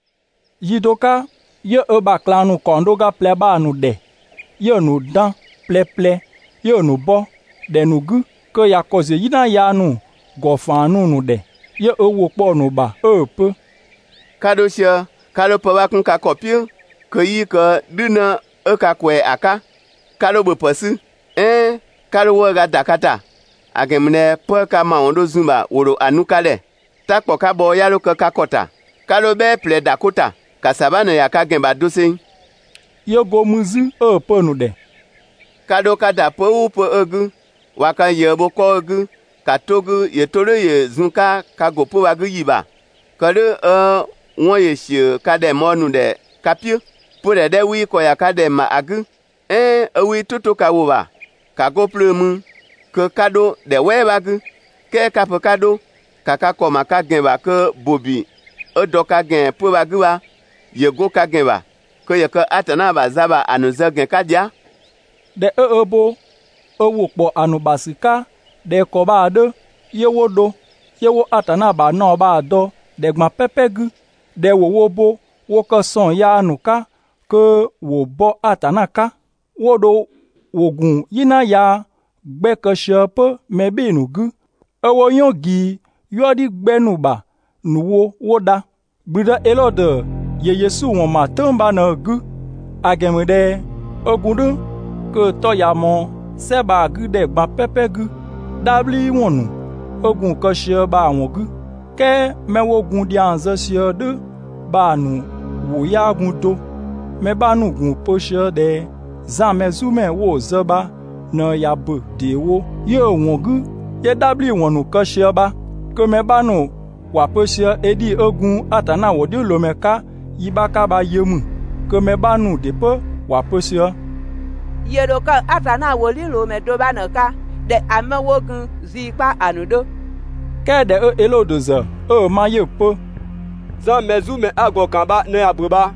yidoka ye e ba klanu kondo ga ple ba nu de ye nu dan ple ple ye nu bo de nu gu ke ya koze yina ya nu go fanu nu de ye e wo po nu ba e pe kado sia kado pe wa kun ka kopio ke yi ke duna e ka kwe aka kado bo pasu eh kado wo ga dakata agemne pe ka ma ondo zumba woro anukale takpo ka bo yalo ke ka kota kado be ple dakota kasabana ya ka gemba dosin ye go muzi e pe nu de kado ka da pe u pe egu waka ye bo ko egu ka togu ye tore ye zunka ka go pe wa gu yiba kado e won ye shi ka de monu de kapio pure de wi ko ya ka de ma agu eh wi tutu ka wo ba ka go plemu ke kado de we ba gu ke ka pe kado ka ka ko ma ka gen ba ke bobi e do ka gen pe ba gu ba ye go ka gen ba ke ye ke atana ba zaba anu ze gen ka dia de e ebo e wo po anu basika de ko ba de ye wo do ye wo atana ba no ba do de gba pepe gu de wo wo bo wo ko son ya anu ka ke wo bo atana ka wo do wo gun yina ya gbe ke shepe me bi nu gu e wo yon gi yo di gbe nu ba nu wo wo da brida elode ye Yesu won ma tamba na gu agemede ogundu ke to ya mo se ba gu de gba pepe gu dabli wonu ogun ko she ba won gu ke me wo gun di anze she de ba nu wo ya gun do me ba nu gun po she de zan me zu me wo zeba na ya bu de wo ye won gu ye dabli wonu ko she ba ke me ba nu wa po she edi ogun atana wo di lo me ka yibaka ba yemu ke me ba nu de pe wa po she ye do ka atana wo li lo me do ba na ka de ame wogun zipa anudo ke de e elodoza e ma ye po zan mezu me ago kan ba ne abruba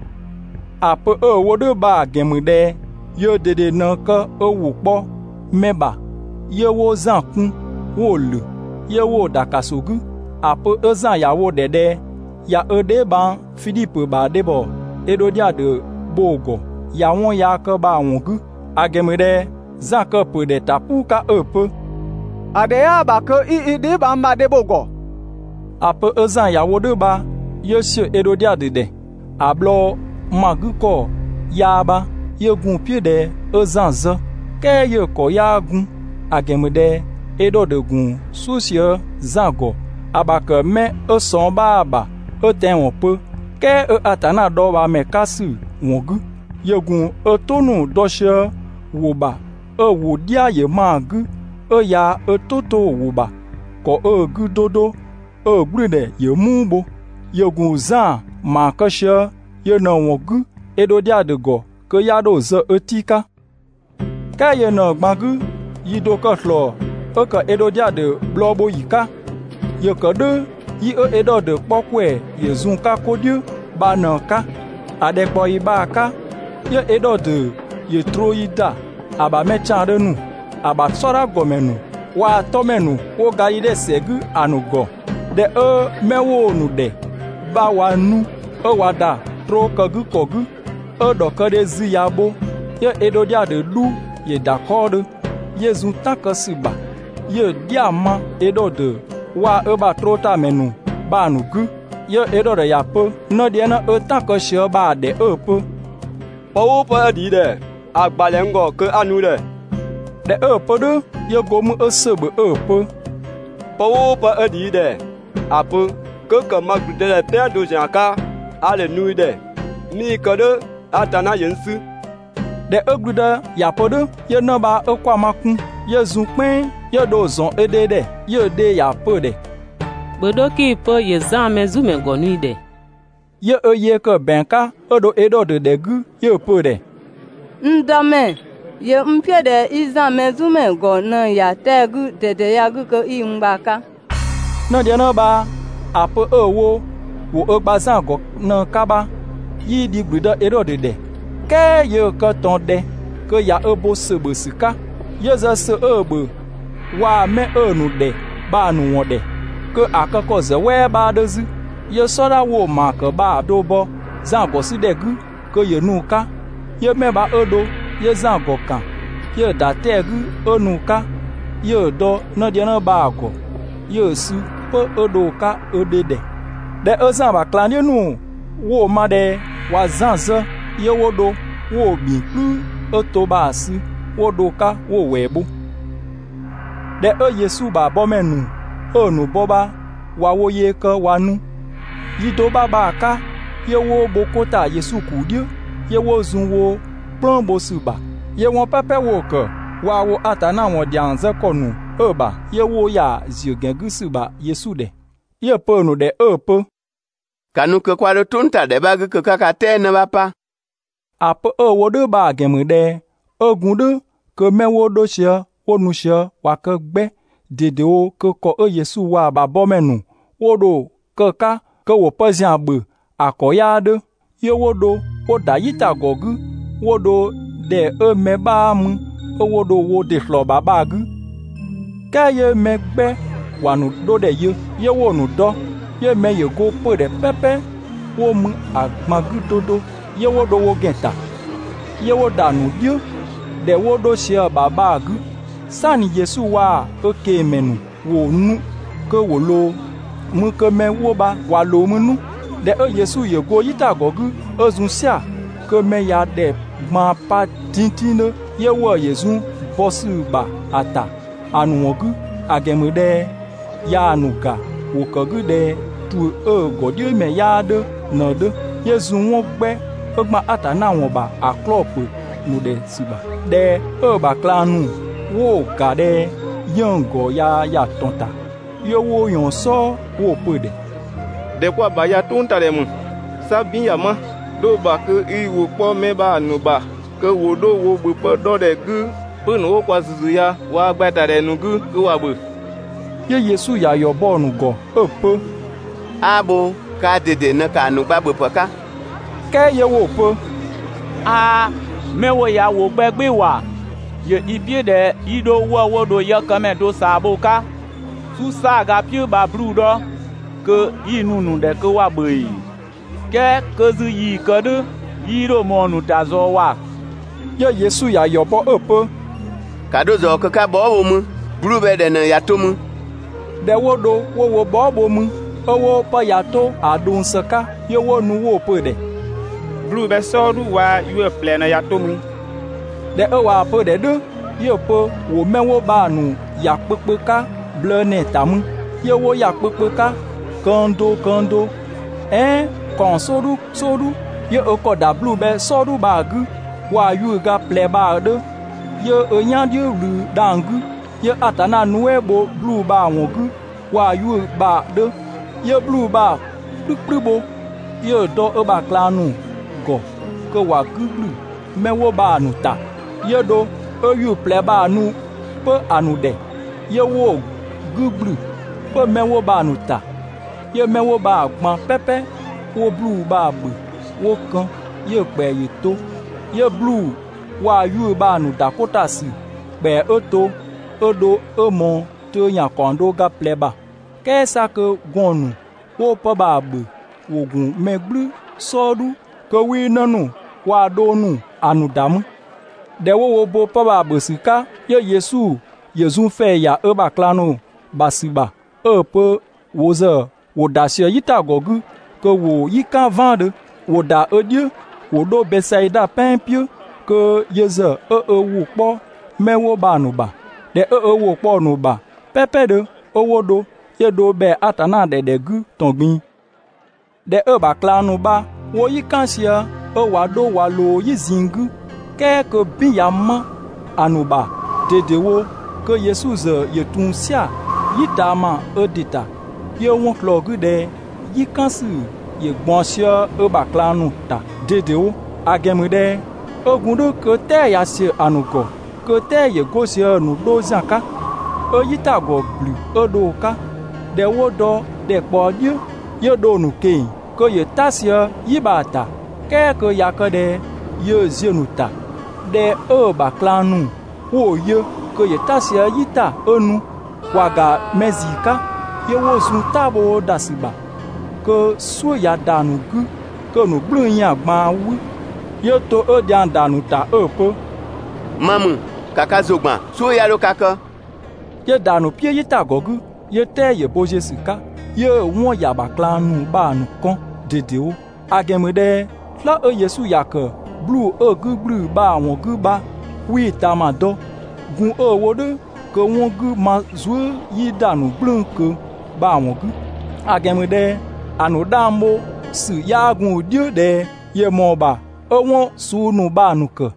ape e wo do ba gemude yo dede na ka e wo po meba ye wo zan kun wo lu ye wo dakasogu ape ezan ya wo dede ya ede ban Philippe ba debo edodia de bogo ya won ya ke ba wongu agemede zan ke pe de tapu ka epe adeya ba ke i ide ba ma de bogo ape ezan ya wo de ba yesio edodia de de ablo maguko ya ba ye gun pie de ezan ze ke ye ko ya gun agemede edo de gun susie zango abake me eson ba ba eten won pe ke e atana do ba me kasu wongu yegun etonu doshe woba e wo dia ye mangu e ya etoto woba ko e gu dodo e gride ye mubo yegun zan ma kashe ye na wongu edo dia de go ke ya do ze etika ka ye na gbangu yido ka flo e ka edo dia de blobo yika ye ka de yi e edo de pokwe ye zun ka kodie ba na ka ade po yi ba ka ye edo de ye tro ida aba mecha de nu aba sora gomenu wa tomenu wo ga ide segu anugo de e mewo nu de ba wa nu e wada tro kogu kogu e do ka de zi yabo ye edo dia de lu ye d'accord ye zun takasiba ye diama edo de wa e ba trota menu ba nu gu ye edo de ya pe no de na e takashe ba de e pe po pa di de agbalengo ke anu de de e pe de ye gomu e sebe e pe po pa di de ape ke ke magdu de te do janka ale nu de mi ke de atana yensu de egluda ya podo ye no ba ekwa makun ye zun pin ye do zon ede de ye de ya pode bodo ki po ye zan mezu me gonu de ye eye ke benka odo edo de degu ye pode ndame ye mpie de izan mezu me go na ya tegu de de ya gu ko i ngbaka no de no ba apo ewo wo egba zan go na kaba yi di gluda edo de de ke ye ke ton de ke ya ebo sebe sika ye za se ebe wa me enu de ba nu won de ke akako ze we ba dozu ye sora wo ma ke ba do bo zan go si de gu ke ye nu ka ye me ba odo ye zan go kan ye da te gu onu ka ye do no de na ba go ye su pe odo ka ode de de ozan ba klan ye nu wo ma de wa zan ze ye wodo wo bi ku oto ba si wodo ka wo webu de e Yesu ba bo menu onu boba wa wo ye ka wanu yido baba ka ye wo bokota Yesu kudio ye wo zun wo plan bo suba ye won pepe wo ka wa wo atana won dianze konu eba ye wo ya ziogengu suba Yesu de ye ponu de epe kanu ke kwa tunta de ba ke ka ka te na ba ape e wo de ba gemu de ogun de ke me wo do sia wo nu sia wa ke gbe dede o ke ko e Yesu wa ba bo menu wo do ke ka ke wo pasian gbe akoya de ye wo do wo da yita gogu wo do de e me ba mu e wo do wo de flo ba ba gu ka ye me gbe wa nu do de ye ye wo nu do ye me ye go pe de pepe wo mu agmagu dodo ye wo do wo genta ye wo danu dio de wo do sia baba agu sani Yesu wa oke menu wo nu ke wo lo mu ke me wo ba wa lo mu nu de e Yesu ye go yita gogu ozun sia ke me ya de ma pa tintine ye wo Yesu bosu ba ata anu ogu agemu de ya anuga wo kogu de tu e godio me ya de no de Yesu won gbe ogba atana won ba aklopu nu de siba de e ba klanu wo ga de yango ya ya tonta yo wo yon so wo pede de kwa ba ya tonta le mu sa bin ya ma do ba ke i wo po me ba nu ba ke wo do wo bu po do de gu pe nu wo kwa zuzu ya wa gba ta de nu gu ke wa bu ye Yesu ya yo bo nu go e pe abo ka dede na ka nu gba bu po ka ke ye wo pe a me wo ya wo gbe gbe wa ye ibie de ido wo wo do ye kame do sabo ka su sa ga pieu ba blu do ke yi nu nu de ke wa bui ke ke zu yi ke de yi ro mo nu ta zo wa ye Yesu ya yo bo epe kado zo ke ka bo wo mu blu be de na ya to mu de wo do wo wo bo bo mu owo pa ya to adun saka ye wo nu wo pe de blu be so du wa yu ple na ya to mu de e wa pe de de ye pe wo me wo ba nu ya pepe ka ble ne tamu ye wo ya pepe ka kando kando eh kon sodu sodu ye e ko da blu be sodu ba gu wa yu ga ple ba de ye e nya di ru dangu ye atana nu e bo blu ba won gu wa yu ba de ye blu ba prubo ye do e ba klanu go ko wa gu blu me wo ba nu ta ye do e yu ple ba nu pe anu de ye wo gu blu pe me wo ba nu ta ye me wo ba gbon pepe wo blu ba bu wo kan ye pe ye to ye blu wa yu ba nu da kota si pe e to e do e mo to yan kondo ga ple ba ke sa ke gonu wo pa ba bu wo gun me blu sodu ko wi nanu wa do nu anu damu de wo wo bo pa ba bu sika ye Yesu Yesu fe ya e ba klanu basiba e pe wo ze wo da sia yita gogu ko wo yi kan vande wo da e dieu wo do besaida pempio ko yeze e e wo po me wo ba nu ba de e e wo po nu ba pepe de owo do ye do be atana de de gu tongbin de e ba klanu ba wo yi kan sia e wa do wa lo yi zingu ke ko bi ya ma anuba de de wo ko Yesu ze ye tun sia yita ma e dita ye won klogu de yi kan si ye gbon sia e ba klanu ta de de wo agemu de ogun do ko te ya si anugo ko te ye go sia nu do zanka e yita go blu e do ka de wo do de po dieu ye do nu ke ko ye tasia yi ba ta ke ko ya ko de ye zienu ta de e ba klanu wo ye ko ye tasia yita enu waga mezika ye wo sun tabo dasiba ko so ya danu gu ko nu blu yan gba wu ye to e dan danu ta e po mamu kaka zogban so ya lo kaka ye danu pie yita gogu ye te ye boje sika ye won ya ba klanu ba nu kon dede o agemede la e Yesu yake blu e gu blu ba won gu ba wi ta ma do gun e wo de ko won gu ma zu yi danu blun ko ba won gu agemede anu dambo si ya gun dio de ye mo ba e won su nu ba nu ko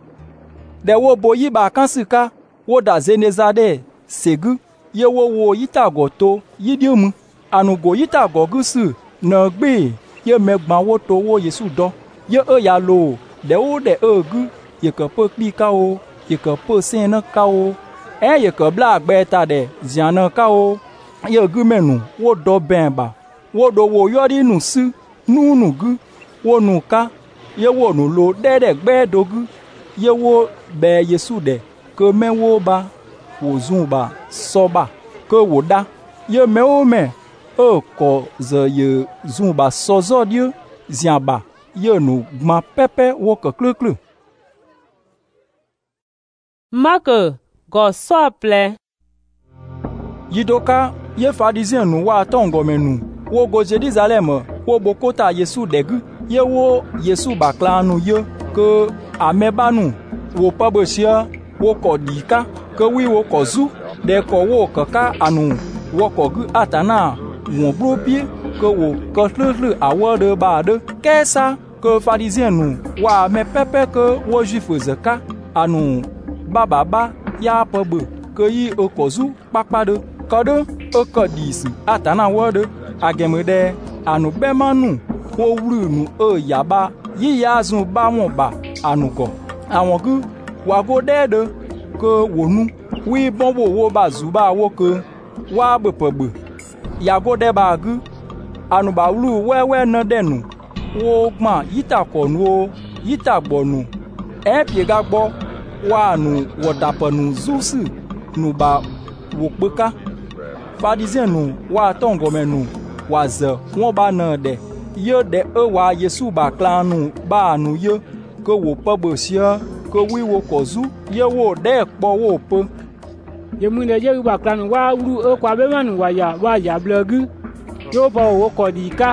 de wo bo yi ba kan sika wo da zenezade segu ye wo wo yita go to yi dio mu anu go yita go gu si na gbe ye megban wo to wo Yesu do ye e ya lo de wo de e gu ye ko pe kpi ka o ye ko pe sin na ka o e ye ko bla gbe ta de zian na ka o ye gu menu wo do ben ba wo do wo yori nu si nu nu gu wo nu ka ye wo nu lo de de gbe do gu ye wo be Yesu de ko me wo ba wo zun ba so ba ko wo da ye me o me e ko ze ye zun ba so zo dieu zian ba ye nu gma pepe wo ko klu klu Mark go so ple yidoka ye Pharisien nu wa tongo menu wo go Jerusalem wo bokota Yesu degu ye wo Yesu ba klanu ye ko amebanu wo pabosia wo ko dika ko wi wo ko zu de ko wo kaka anu wo ko gu atana won bropie ko wo ko tlu awo de ba de kesa ko Pharisien nu wa me pepe ko wo juif zaka anu baba ba ya pabu ko yi okozu papade kodo okodisi atana wode agemede anu bemanu wo wuru nu o yaba yi yazun ba won ba anuko awon gu wago dede ko wonu wi bonbo wo ba zuba wo ko wa bepobu yago de ba gu anu ba wuru wewe na denu wo gba yita konu o yita gbonu e pie ga gbo wa nu wodapanu zusi nu ba wo peka Pharisien nu wa tongome nu wa ze won ba na de ye de e wa Yesu ba klan nu ba nu ye ke wo pe be sia ke wi wo kozu ye wo de po wo pe ye mu ne ye ba klan wa ru e kwa be manu wa ya wa ya blogu yo ba wo ko di ka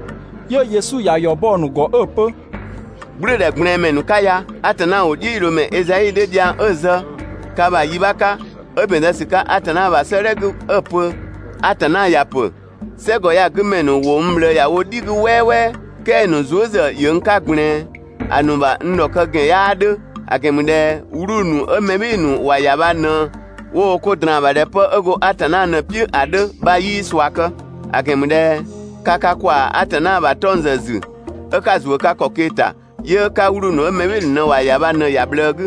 ye Yesu ya yo bo nu go e pe gbure de gbure menu kaya atana o di ro me Ezai de dia eza ka ba yibaka e be sika atana ba seregu e pe atana ya pe sego ya gmenu wo mble ya wo digu wewe ke no zoza yonka gbure anuba ndoka gen ya de akemude urunu emebinu wa ya ba na wo ko dran ba de po ego atana na pi ade ba yi swaka akemude kaka kwa atana ba tonzazu e ka zuwa ka koketa ye ka urunu emebinu na wa ya ba na ya blog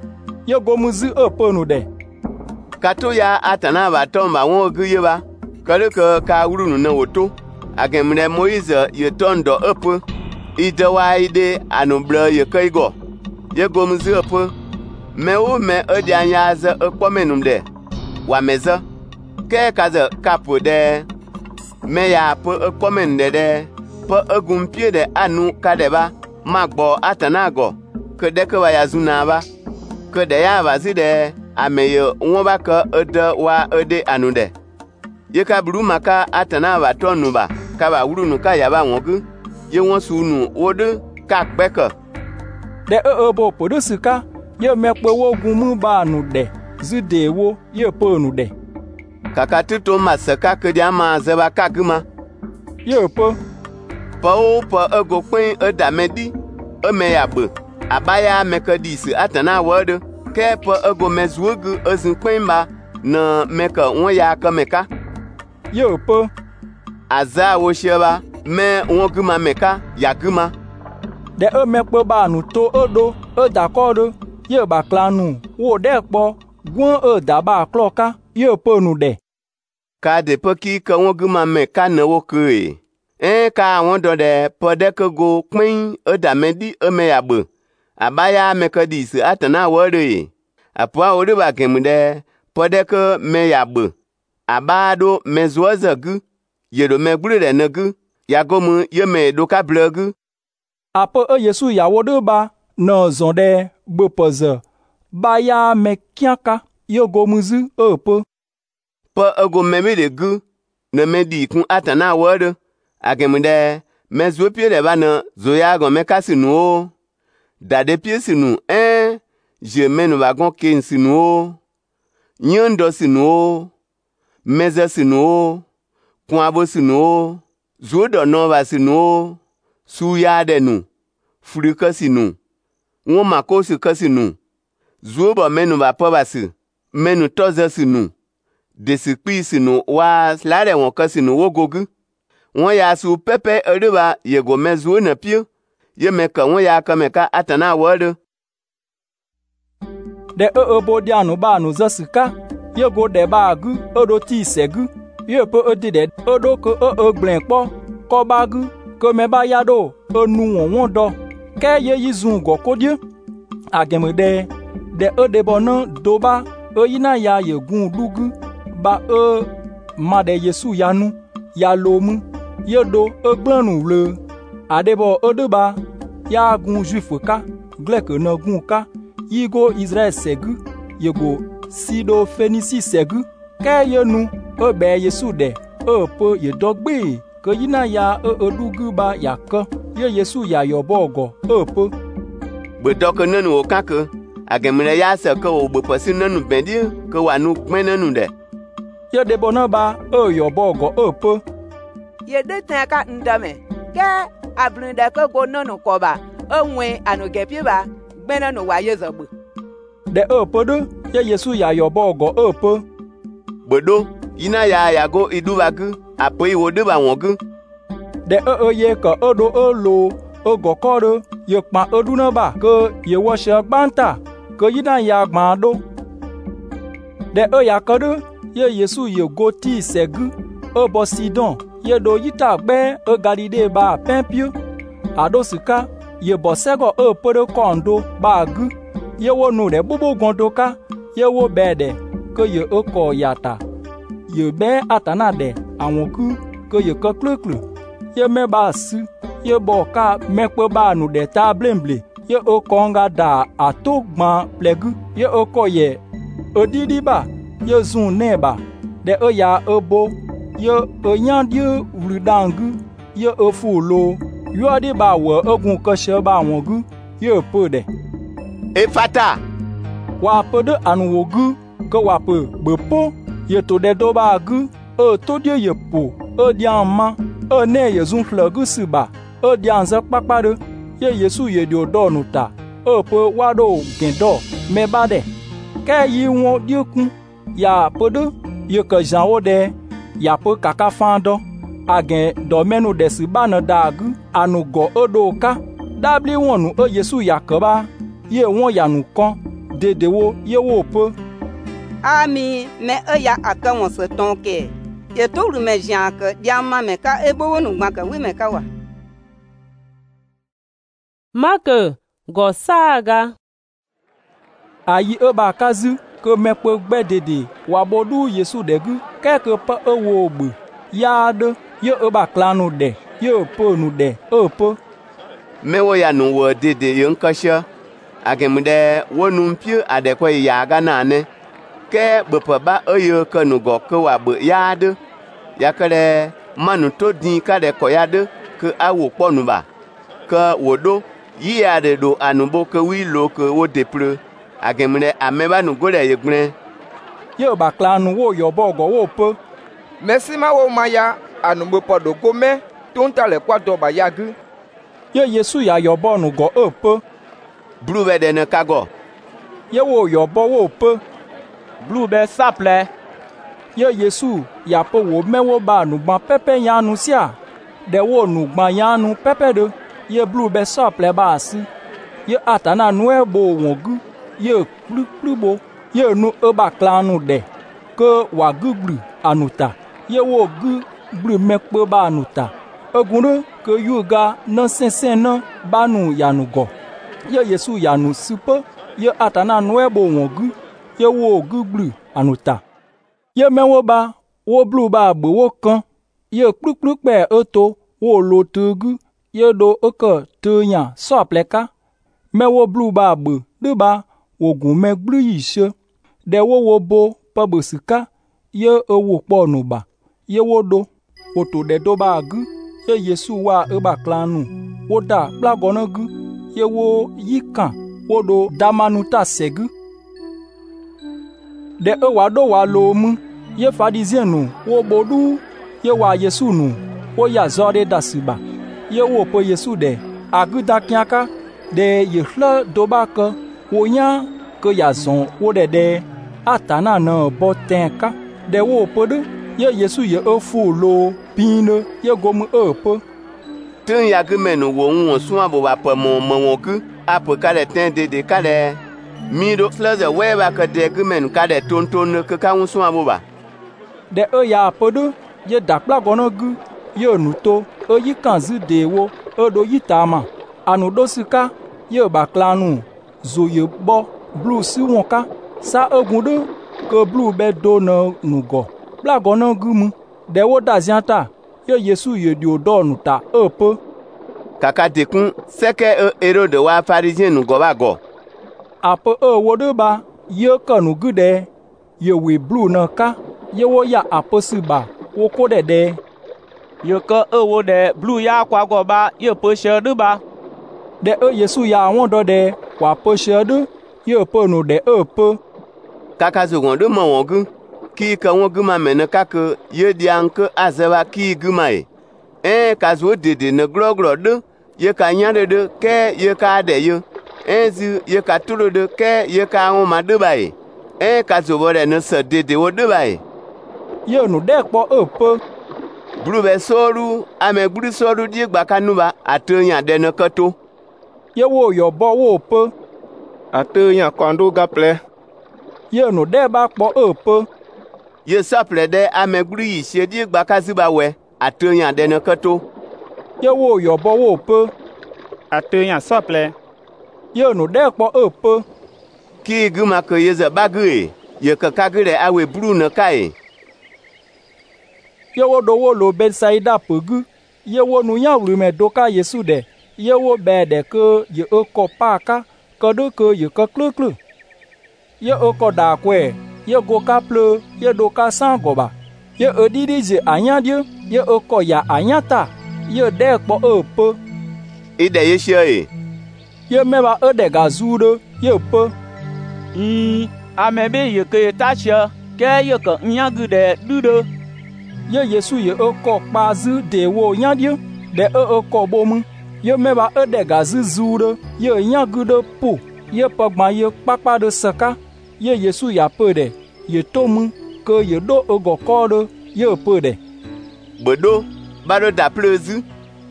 ye gomuzu e po nu de kato ya atana ba tomba won ogu ye ba kale ke ka urunu na woto agemre Moise ye tondo epe ide wa ide anu bla ye kaigo ye gomuzu epe me o me odi anya za ekpomenum de wa meza ke kaza kapo de me ya po ekpomen de de po egumpie de anu kadeba magbo atanago ke de ke wa ya zuna ba ke de ya ba zi de ameyo won ba ka ede wa ede anu de ye ka buru maka atana ba tonu ba ka ba wuru nu ka ya ba won gu ye won su nu wode ka peka de e e bo podo sika ye me pe wo gun mu ba nu de zu de wo ye po nu de kaka tuto masaka ke dia ma ze ba ka guma ye po pa o pa ego pin e da medi e me ya gbe abaya me ka disi atana wode ke pa ego mezugu ezin pin ba na meka won ya ka meka ye po aza wo sheba me won guma meka ya guma de e me pe ba nu to odo e da kodo ye ba klanu wo de po gwon e da ba kloka ye po nu de ka de poki ka won guma meka na wo ke e ka won do de po de ko go pin e da medi e me ya gbe abaya meka disi atana wore apwa ori ba kemude po de ko me ya gbe abado mezuazagu yedo megbure de nagu yagomu yeme do ka blogu apo e Yesu yawo de ba no zonde gbopoze ba ya mekiaka yogomuzu opo po ego meme de gu ne medi kun atana wode agemude mezuopie de ba na zoya go mekasinu o dade pie sinu eh je menu wagon ken sinu o nyondo sinu o meze sinu kwabo sinu zuodo no va sinu suya de nu frika sinu won makosu kasinu zuobo menu va pobasi menu toze sinu desikpi sinu wa slare won kasinu wogogu won ya su pepe ereba yego mezuo na pio ye meka won ya ka meka atana wode de e ebo di anu ba anu zasika ye go de ba gu odo ti segu ye po odi de odo ko o ogblin po ko ba gu ko me ba ya do onu won won do ke ye yizun go ko die agemede de ode bono do ba oyina ya ye gun lugu ba e ma de Yesu yanu ya lomu ye do ogblanu le adebo odo ba ya gun juif ka glek no gun ka yigo Israel segu yego sido fenisi segu ke yenu obe Yesu de opo ye dogbe ko yina ya odugu ba yakko ye Yesu ya yobogo opo gbedoko nanu okake agemre ya se ko ogboposi nanu bendi ko wanu pin nanu de ye de bona ba o yobogo opo ye de tan ka ndame ke ablun de ko go nanu ko ba onwe anogepi ba gbena no wa yezogbo de opodo ye Yesu ya yobogo opo gbodo ina ya yago idubagu apo iwodo ba wongu de o ye ko odo olo ogokoro ye pa oduna ba ko ye woshe gbanta ko yina ya gbando de o ya kodo ye Yesu ye go ti segu obo Sidon ye do yita gbe o Galile ba pempio adosika ye bosego opodo kondo ba gu ye wo nu re bubu gondoka ye wo bede ko ye oko yata ye be atana de àwọn ku ke ye ke klekle ye me ba si ye bo ka me pe ba nu de ta blemble ye o konga da atogban plegu ye o koye odidi ba ye zun neba de o ya obo ye o yan die wrudangu ye o fulo yo di ba wo ogun ke se ba àwọn gu ye pe de efata wa pe de anu wogu ke wa pe bepo ye to de do ba gu e to die ye po e di ama e ne ye zun flegu si ba e di anze papade ye Yesu ye di odo nu ta e pe wa do gendo me ba de ke yi won di kun ya pe de ye ke jan wo de ya pe kaka fan do agen do menu de si ba na da gu anu go odo ka dabli won nu e Yesu ya ke ba ye won ya nu kon dede wo ye wo pe ami me e ya aka won se ton ke ye to ru me jan ke dia ma me ka e bo nu gba ka wi me ka wa Mark go saga ayi e ba kazu ke me pe gbe dede wa bodu Yesu de gu ke ke pa e wo gbe ya de ye e ba klanu de ye po nu de e po me wo ya nu wo dede ye nkasha agemde wonu mpie ade ko ya ga na ne ke bepa ba oyo ke nu go ke wa be ya de ya kere manu to din ka de ko ya de ke awo ponu ba ke wodo yi ya de do anubo ke wi lo ke wo depre agemde ameba nu gore ye gbre ye ba klanu wo yo bogo wo po merci ma wo maya anubo podo gome tonta le kwa do ba yagu ye Yesu ya yo bonu go e po Blue be de ne kago ye wo yo bo wo pe blue be saple ye Yesu ya po wo me wo ba nu gban pepe yanu sia de wo nu gban yanu pepe de ye blue be saple ba si ye atana nu e bo won gu ye klu klu bo ye nu e ba klanu de ke wa guglu anuta ye wo gu blu me pe ba anuta egunre ke yuga na sensen na banu yanu go ye Yesu yanu sipe ye atana nu e bo won gu ye wo guglu anuta ye mewo ba wo blu ba gbe wo kan ye kpukplu pe eto wo lo tugu ye do eke tuyan sopleka mewo blu ba gbe de ba wo gun me gblu yise de wo wo bo pa bosika ye ewo po nu ba ye wo do wo to de do ba gu ye Yesu wa e ba klanu wo da plagona gu ye wo yikan wo do damanuta segu de e wa do wa lo mu ye Pharisien nu wo bodu ye wa Yesu nu wo ya zore dasiba ye wo po Yesu de aguda kiaka de ye hla do ba ko wo nya ko ya zon wo de de atana na bo tenka de wo po de ye Yesu ye e fu lo pine ye gomu e po tun ya gu menu wo won sun abo ba po mo mo won ku apo ka de ten de de ka de mi do slaze we ba ka de gu menu ka de ton ton ke ka won sun abo ba de e ya podo ye dakpla gono gu ye nuto e yi kanzu de wo e do yitama anu do sika ye ba klanu zo ye bo blue si won ka sa egun do ke blue be do na nugo bla gono gu mu de wo dazianta ye Yesu ye di odo nu ta e po kaka dekun seke e Herode wa Pharisien nu go ba go apo e wo de ba ye kanu gu de ye we blue na ka ye wo ya aposi ba wo ko de de ye ke e wo de blue ya kwa go ba ye po she de ba de e Yesu ya won do de wa po she de ye po nu de e po kaka zo gon de mo won gu ki ka won gu ma me na ka ke ye di an ke azaba ki gu mai eh ka zo de de ne grogro de ye ka nya de de ke ye ka de ye eh zu ye ka turo de ke ye ka won ma de bai eh ka zo bo de ne se de de wo de bai ye nu de po e po bru be soru ame bru soru di gba kanuba atoyan de ne kato ye wo yo bo wo po atoyan kondo gaple ye nu de ba po e po ye saple de ame bru yi se di gba kaziba we atoyan de ne kato ye wo yo bo wo po atoyan saple ye nu de po e po ki guma ke ye za bagui ye ka kagire awe bru ne kai ye wo do wo lo Betsaida pegu ye wo nu nya wru me do ka Yesu de ye wo be de ke ye e ko pa ka ko do ke ye ko klu klu ye e ko da kwe ye go ka ple ye do ka san go ba ye e di di je anya die ye e ko ya anya ta ye de po e pe ide ye shie ye me ba e de ga zu de ye pe i ame be ye ke ta chia ke ye ko nya gu de du de ye Yesu ye e ko pa zu de wo nya die de e e ko bo mu ye me ba e de ga zu zu de ye nya gu de po ye pe gba ye papa de saka ye Yesu ya pe de ye to mu ke ye do e go ko de ye pe de bodo ba do da pleuzu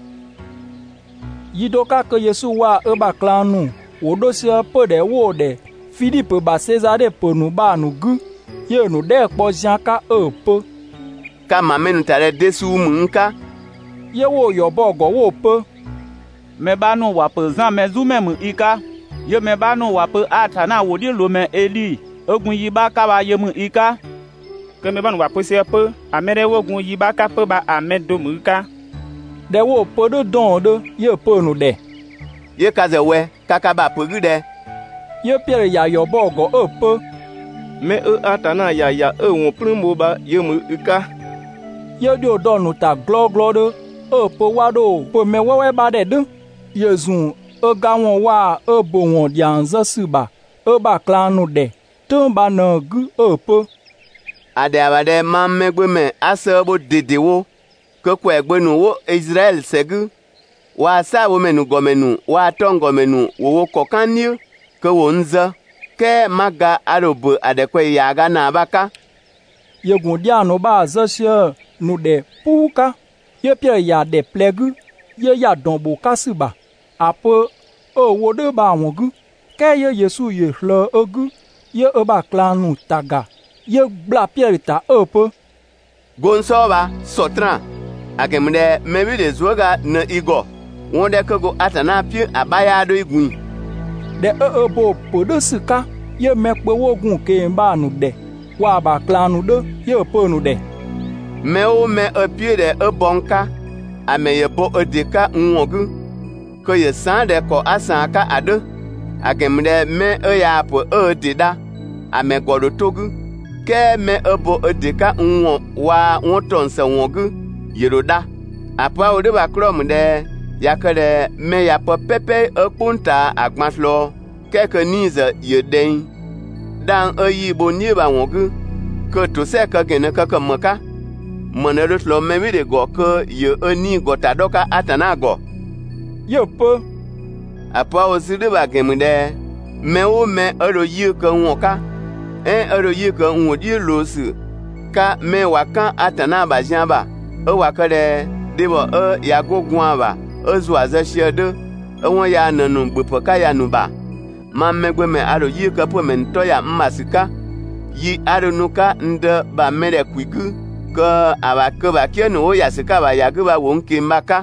yidoka ke Yesu wa e ba klanu wo do se pe de wo de Philippe ba César pe nu ba nu gu ye nu de po jan ka e pe ka ma menu tare desu mu nka ye wo yo bo go wo pe me ba nu wa pe zan me zu me mu ika ye me ba nu wa pe atana wo di lo me Eli ogun yi ba ka ba ye mu ika ke me ba nu wa pe se pe amere ogun yi ba ka pe ba amedo mu ika de wo pe do don de ye pe nu de ye ka ze we kaka ba pe gu de ye Pierre ya yo bo go e pe me e atana ya ya e won primo ba ye mu ika ye do do nu ta glo glo de e pe wa do pe me wewe ba de de ye zun e ga won wa e bo won di anza su ba e ba klanu de ton ba na gu e pe ade abade mam megbe me ase bo dede wo ke ko egbe nu wo Israel segu wa sa wo menu gomenu wa tongo menu wo ko kanu ke wo nza ke maga arobo adekwe ya ga na baka ye gun dia no ba zasia nu de puka ye Pierre ya de plegu ye ya don bo kasiba apo o wo de ba won gu ke ye Yesu ye hlo ogu ye e ba klanu taga ye bla Pierre ta opo gonso ba sotran agemde mebi de zuga na igo won de ko atana pi abaya do igun de e e bo podo sika ye mekpe wogun ke ba nu de wa ba klanu de ye po nu de me o me e pie de e bonka ame ye bo edeka nwogu ko ye san de ko asan ka ade agemde me e ya po e dida ame godo togu ke me e bo edeka nwo wa won se nwogu yeroda apa o de ba krom de yakere me ya po pepe e punta agmaslo keke nize ye den dan e yi bo ni ba wongu ke to se ka gene ka ka maka monero tlo me mi de go ke ye ani go ta doka atana go ye po apa o si de ba gemu de me o me ero yi ka wonka en ero yi ka won di lo su ka me wa kan atana ba jan ba e wa ka de de bo e ya go gwan ba e zu azashie de e won ya nanu gbepo ka ya nu ba ma megbe me aro yi ka po me nto ya mmasika yi aro nuka nde ba mere kwigu ka aba ka ba ke no ya sika ba ya ga ba won ke maka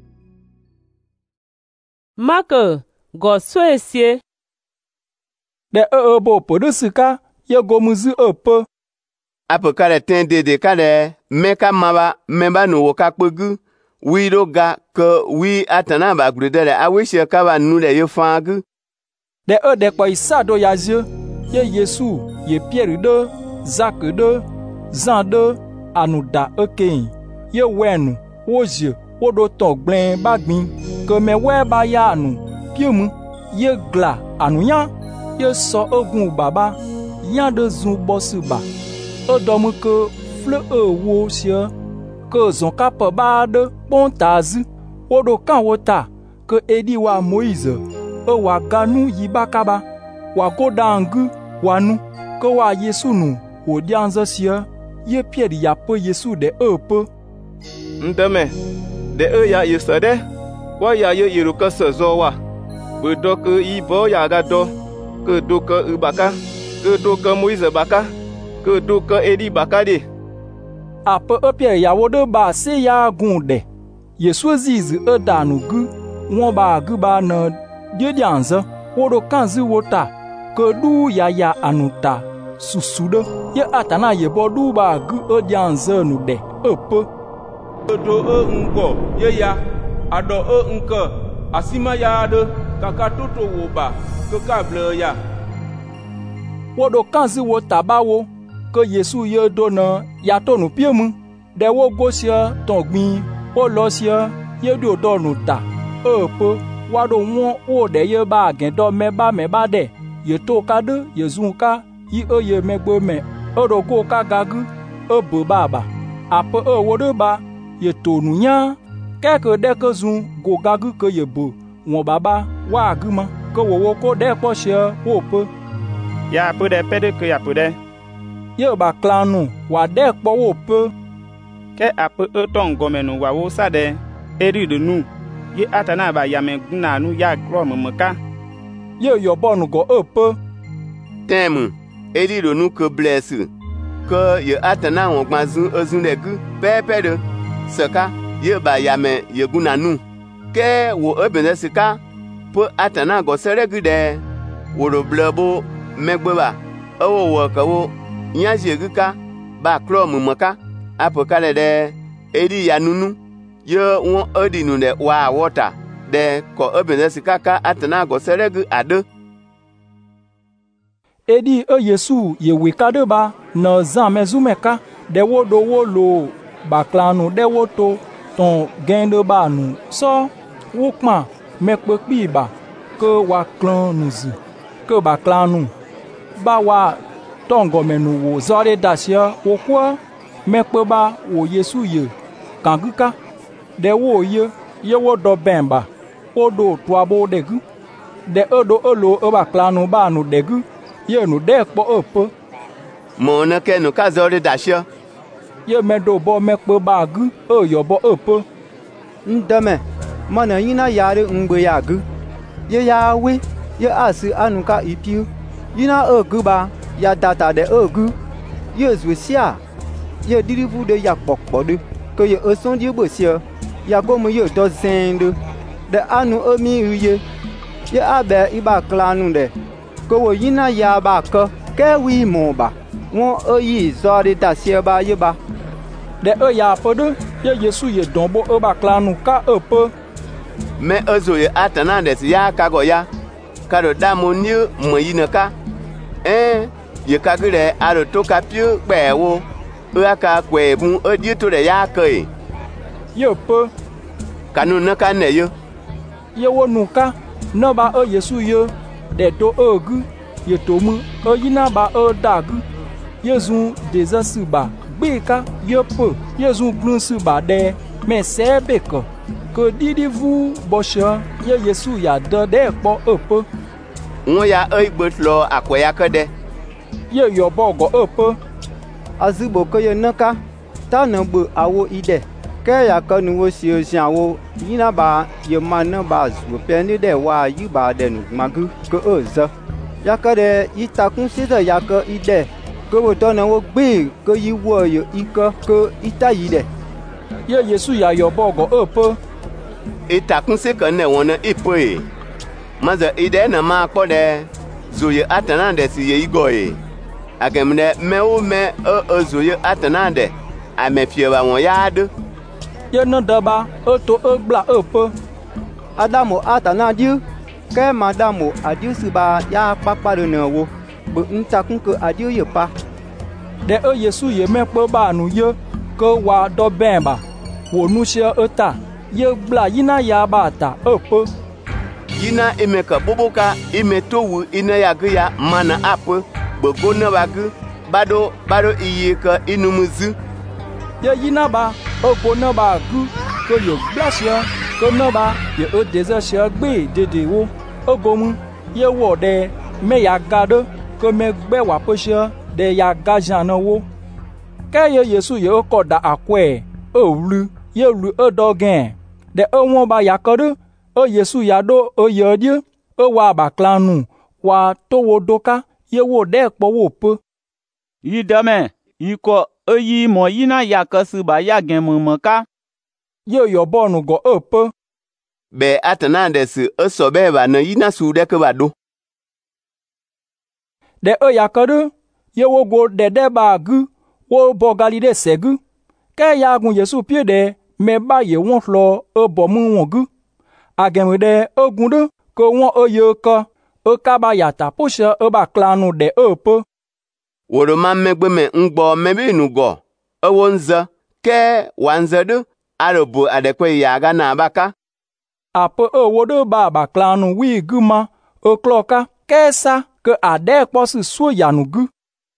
Mark go so esie de e e bo podo sika ye go muzu opo apo kare ten de de kare meka maba memba no wo ka kpogu wi ro ga ko wi atana ba grudere awishe ka ba nu de ye fangu de e de po isado ya je ye Yesu ye Pierre de Jacques de Jean de anuda okeyin ye wenu woje wodo ton gblin bagbin ke me we ba ya anu piemu ye gla anuyan ye so ogun baba yan de zun bosu ba o domu ke fle e wo sia ke zon ka pa ba de pontazi wodo kan wota ke edi wa Moïse e wa ganu yibakaba wa kodangu wanu ke wa Yesu nu odi anza sia ye Pierre ya po Yesu de epe ndeme de e ya yesade wa ya ye yiruka sezo wa bedo ke ibo ya ga do ke do ke ubaka ke do ke Moïse baka ke do ke edi baka de ape e Pierre ya wodo ba se ya gunde Yesu zizi e danu gu won ba gu ba na die dianza wodo kanzi wota ke du ya ya anuta susu de ye atana ye bo du ba gu e dia nze nu de e pe do e ngo ye ya ado e nke asima ya de kaka toto wo ba ke ka ble ya wo do kanzi wo tabawo ke Yesu ye do na ya to nu pie mu de wo go sia ton gbin wo lo sia ye do do nu ta e pe wa do won wo de ye ba gen do me ba me ba de ye to ka de ye zun ka yi e ye me gbo me e do ko ka gagu e bo baba ape e wo de ba ye to nu nya ke ke de ke zun go gagu ke ye bo won baba wa gu ma ke wo wo ko de po sia wo pe ya pe de pe de ke ya pe de ye ba klanu wa de po wo pe ke ape e ton gomenu wa wo sa de eri de nu ye atana ba ya me guna nu ya gro me ka ye yo bonu go e pe temu eri de nu ke blesse que ye atana won gbazu ezun de gu pepe de seka ye ba ya me ye guna nu ke wo e bene sika po atana go sere gu de wo ro blebo megbe ba e wo wo ka wo nya je gu ka ba kro mu maka apo kale de eri ya nunu ye won odi nu de wa water de ko e bene sika ka atana go sere gu ade edi e Yesu ye wikade ba na zan mezumeka de wo do wo lo baklanu de wo to ton gende ba nu so wo pa mepe pi ba ke wa klan nuzi ke baklanu ba wa tongo menu wo zore dasia wo kwa mepe ba wo Yesu ye kanguka de wo ye ye wo do bemba wo do twabo de gu de odo olo e baklanu ba nu de gu ye nu de po opo mo na ke nu ka zore dasho ye me do bo me pe bagu o yo bo opo ndame mana yina yare ngbe yagu ye ya we ye asi anuka ipiu yina ogu ba ya data de ogu ye zusia ye dirivu de ya pokpo de ke ye oson di bo sia ya go mo ye do zende de anu omi uye ye abe iba klanu de ko wo yina ya ba ko ke wi mo ba won oyi zori da se ba ye ba de e ya podo ye Yesu ye dombo e ba klanu ka e pe me ozo ye atana de ya ka go ya ka do da mo ni mo yina ka eh ye ka gre aro to ka piu pe wo e aka kwe bu e di to de ya ka e ye pe kanu na ka ne yo ye wo nu ka no ba e Yesu ye de to ogu ye to mu e yina ba e dagu Yezu dezasu ba gbeka ye pe Yezu glunsu ba de me sebe ko ko didi vu bosha ye Yesu ya de de po epe won ya e gbotlo akoya kede ye yo bogo epe azubo ko ye naka ta na gbo awo ide ke ya ko nu wo si o si awo yina ba ye ma na ba zu pe ni de wa yu ba de nu magu ko oza ya ka de itakun si de ya ko ide ko wo to na wo gbe ko yi wo yo iko ko itayi de ye Yesu ya yo bogo epe itakun se kan ne won na ipe maza ide na ma po de zoye atana de si ye igoye agemne me o me o zoye atana de amefie ba won ya de ye no daba o to o gba epe Adamu atana diu ke madamu adiu si ba ya papa de na wo bu ntakun ko adiu ye pa de e Yesu ye me pe ba nu ye ko wa do bemba wo nu se eta ye bla yina ya ba ta epe yina emeka boboka imetowu ina ya gu ya mana apu gbogbo na bagu bado bado iye ka inumuzu ye yina ba ogbo na ba gu ko yo bla se ko na ba ye o deze se gbe dede wo ogomu ye wo de me ya gado ko me gbe wa poshe de ya gajan na wo ke ye Yesu ye ko da akwe o lu ye lu o dogen de o won ba ya kodo o Yesu ya do o ye die o wa ba klanu wa to wo doka ye wo de po wo pe yi dame yi ko o yi mo yina ya kasu ba ya gen mo mo ka ye yo bonu go o pe be atana de su o so be ba na yina su de ke ba do de o ya kodo ye wo go de de ba gu wo bo Galilée se gu ke ya gun Yesu pie de me ba ye won lo e bo mu won gu agem de ogun de ko won e ye ko e ka ba ya ta po se e ba klanu de e po woro ma megbe me ngbo me bi nu go e won ze ke wanze de arobo adekwe ya ga na baka apo e wodo ba ba klanu wi gu ma e kloka ke sa ke ade po su so ya nu gu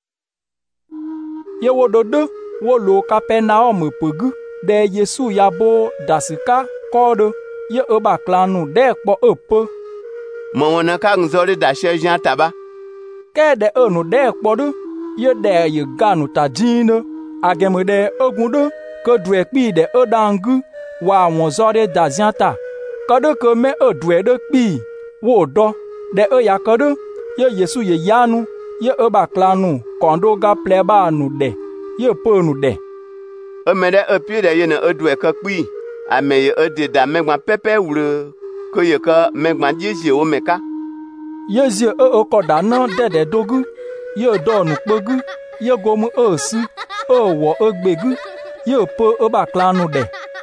ye wodo de wo lo Kapernaum pegu de Yesu ya bo dasika kodo ye e ba klanu de po e po mo wona ka nzori da she jan taba ke de e nu de po do ye de ye ganu ta dino agem de ogun do ko dwe pi de e dangu wa won zore da zianta kodo ko me e dwe de pi wo do de e ya kodo ye Yesu ye yanu ye e ba klanu kondo ga pleba nu de ye po nu de e me de e pi de ye na e dwe ka pi ame ye e de da megba pepe wure ko ye ka megba jeje o meka ye je e e ko da na de de dogu ye do nu pogu ye go mu e si e wo e gbegu ye po e ba klanu de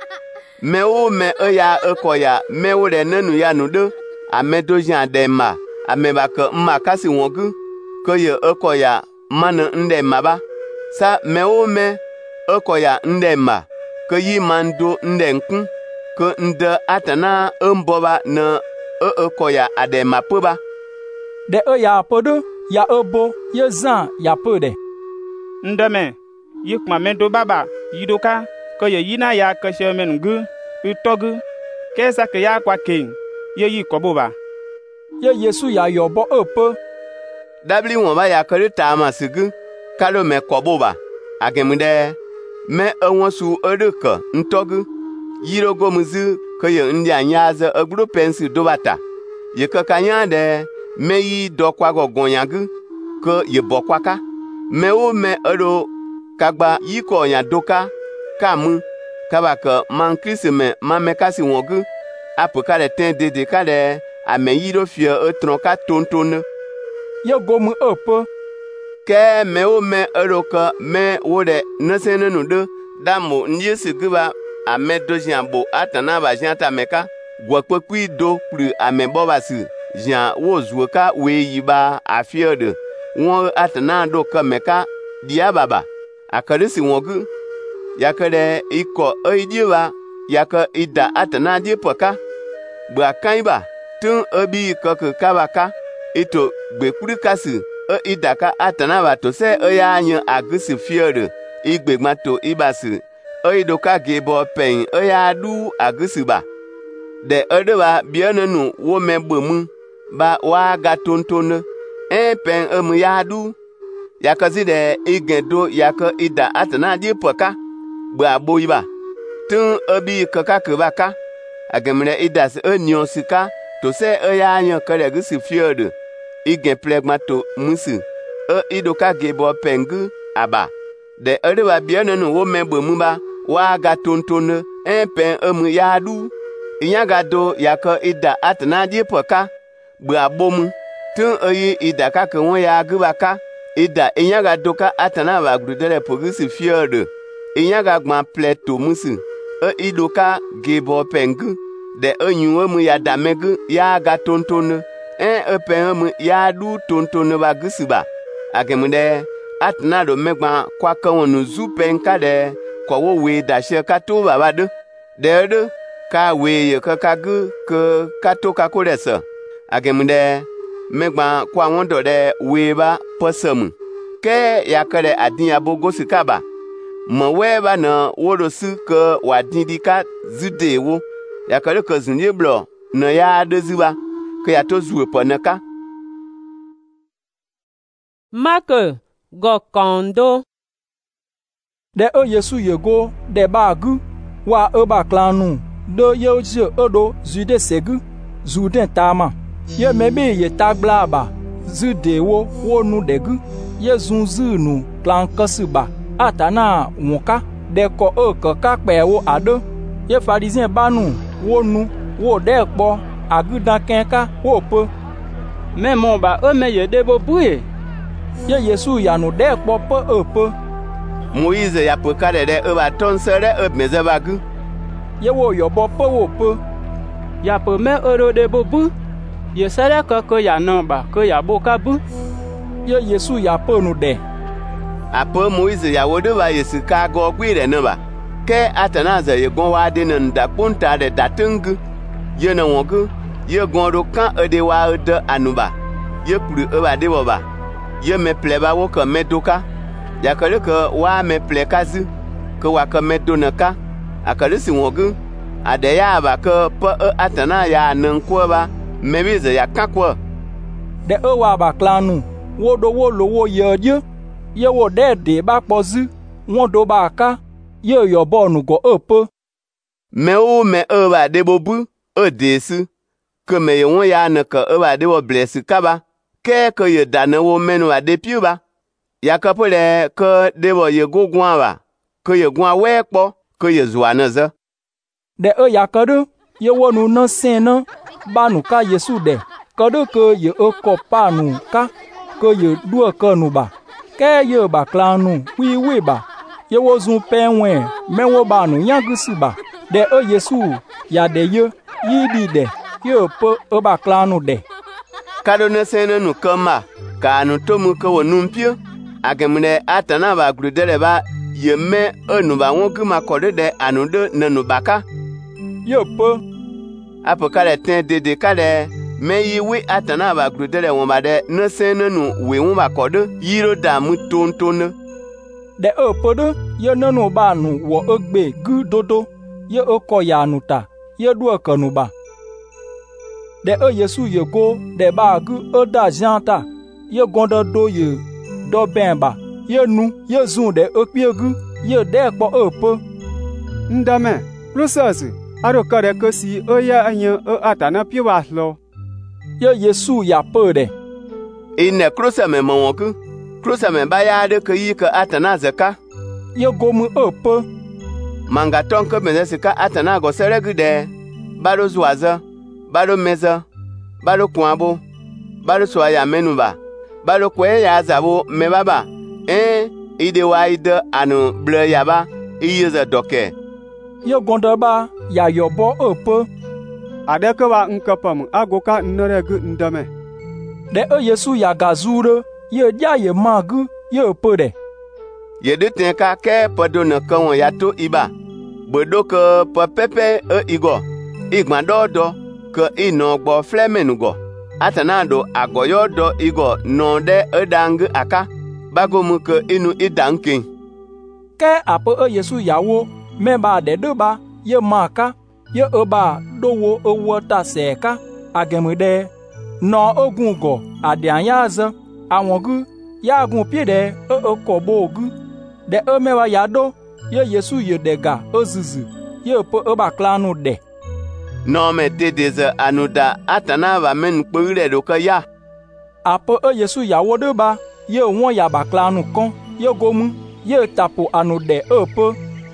me o me e ya e ko ya me o de nanu ya nu de ame do jan de ma ame ba ka ma kasi won gu ko ye e ko ya mana nde ma ba sa me o me e ko ya nde ma ko yi mando nde nkun ko nde atana mbo ba na e e ko ya ade ma po ba de e ya podo ya obo ye zan ya pode ndeme yikma mendo baba yidoka ko ye yina ya ka shemen gu utogu kesa ke ya kwa king ye yi ko boba ye Yesu ya yobo opo dabli won ba ya ka ta ma sigu kalo me ko boba agemude me ewon su eduka ntogu yirogo muzu ko ye ndi anya za agburo pensi dobata ye ka kanya de me yi do kwa go gonyagu ko ye bokwaka me o me ero kagba yi ko nya doka kamu kabaka man krisme ma me kasi wongu apoka de ten de de ka de ame yiro fie e tron ka tonton ye gomu opo ke me o me ero ka me wo de nasene nu de damo nye siguba ame dojian bo atana ba janta meka gwapekwi do plu ame bo basu jan wo zuka we yiba afiode won atana do ka meka dia baba akarisi wongu yakade iko oidiwa yaka ida atana di poka bwa kaiba tun obi koku kabaka ito gbekuru kasu o idaka atana ba to se oya anyo agusi fiode igbegmato ibasu oidoka gebo pen oya du agusi ba de odewa biananu wo mebomu ba wa gatonton en pen omu ya du yakazi de igendo yaka ida atana di poka bwa boyiba tun obi kaka kebaka agemre idas onyon sika to se oya anyo kare gusi fiode igen plegmato musu e idoka gebo pengu aba de odewa biananu wo mebomu ba wa gatonton en pen omu ya du inyaga do yaka ida atana di poka bwa bomu tun oyi ida ka ke won ya gubaka ida inyaga do ka atana ba grudere pogisi fiode inyaga gban pleto musu e idoka gebo pengu de onyu mu ya damegu ya ga tonton en e pen mu ya du tonton ba gisiba agemude atana do megba kwa ka wonu zu pen ka de ko wo we da she ka to baba de de de ka we ye ka ka gu ke ka to ka ko resa agemude megba kwa won do de we ba posam ke ya kare adin abogo sikaba mo we ba na wo do su ke wadindi ka zude wo ya kare ko zunye blo na ya de zuba ke ya to zuwe ponaka Mark go kondo de o Yesu yego de bagu wa e ba klanu do ye je odo zude segu zuden tama ye mebe ye tagbla ba zude wo wonu degu ye zunzunu klan kasuba atana wonka de ko o ko ka pe wo ado ye farisien banu wonu wo de po agudan kenka wo po me mo ba o me ye debo buye Ye Yesu ya nu de kpo pe e pe. Moïse ya pe ka de de e ba ton se de e meze ba gu. Ye wo yo bo pe wo pe. Ya pe me ero de bo bu. Ye se de ka ko ya no ba ko ya bo ka bu. Ye Yesu ya pe nu de. Ape Moïse ya wo de ba Yesu ka go gwi de ne ba. Ke atana ze ye gon wa de ne nda punta de datungu. Ye na won gu. Ye gon do kan e de wa e de anuba. Ye pru e ba de bo ba. Ye me ple ba wo ka me doka. Ya kale ke wa me ple kazu. Ke wa ka me do na ka. Akale si won gu. Ade ya ba ke pe e atana ya nan ko ba. Me bi ze ya kan ko. De e wa ba klanu. Wo do wo lo wo ye je. Ye wo de de ba pozu. Won do ba ka. Ye yo bo nu go e pe. Me o me e ba de bo bu. E de su. Ke me ye won ya na ke e ba de wo bless ka ba. Ke ke ye da na wo menu a de piu ba. Ya ka pole ke de wo ye go gwan ba. Ke ye gwan we kpo. Ke ye zwa na ze. De e ya ka de. Ye wo nu na sen na. Ba nu ka Yesu de. Ka de ke ye e ko pa nu ka. Ke ye du ke nu ba. Ke ye ba klanu. Wi wi ba. Ye wo zun pen wen. Me wo ba nu yang si ba. De e Yesu ya de ye. Yi di de. Ye pe e ba klanu de. Kado ne sene nu kama. Ka anu tomu ke wo numpio. Agemune atana ba grudele ba. Ye me e nu ba won ma kode de anu de ne nu baka. Ye pe. Apo kale ten de de kale. Me yi we atana ba grudele won ba de ne sene nu we won ba kode. Yiro da mu tontone. De e pe de. Ye ne nu ba nu wo e gbe gu dodo. Ye e ko ya nu ta. Ye du ke nu ba. De e Yesu ye go de ba gu e da janta. Ye gonda do ye do ben ba. Ye nu ye zun de e pie gu. Ye de kpo e pe. Ndame, Rusas, aro kare ke si e ya anya e atana pie wa lo. Ye Yesu ya pe de. Ine krosa me mo ku. Krosa me ba ya de ke yi ke atana zaka. Ye go mu e pe. Manga tonke me se ka atana go sere gu de. Baro zwaza. Balo meza, balo kwabo, balo soya menuba, balo kwe ya zabo mebaba, eh, ide wa ide anu ble yaba, iye za doke. Ye gonda ba, ya yobo epe. Adeke wa nkapam, agoka nnere gu ndame. De e Yesu ya gazure, ye dia ye magu, ye epe de. Ye de tenka ke podo ne kawon ya to iba, bodo ke po pepe e igo, igma do do. Ke ino gbo flemenu go atanado agoyo do igo no de edang aka bagomu ke inu idankin ke apo e Yesu yawo me ba de de ba ye maka ye eba dowo owo ta seka agemude no ogun go ade anyaza awon gu ya gun pie de e e kobo ogu de e mewa yado ye Yesu ye dega ozuzu ye po e ba klanu de. No me dedeze anuda atana va men kpure do ka ya. Apo e Yesu yawo de ba ye won ya ba klanu kon ye gomu ye tapo anude epe.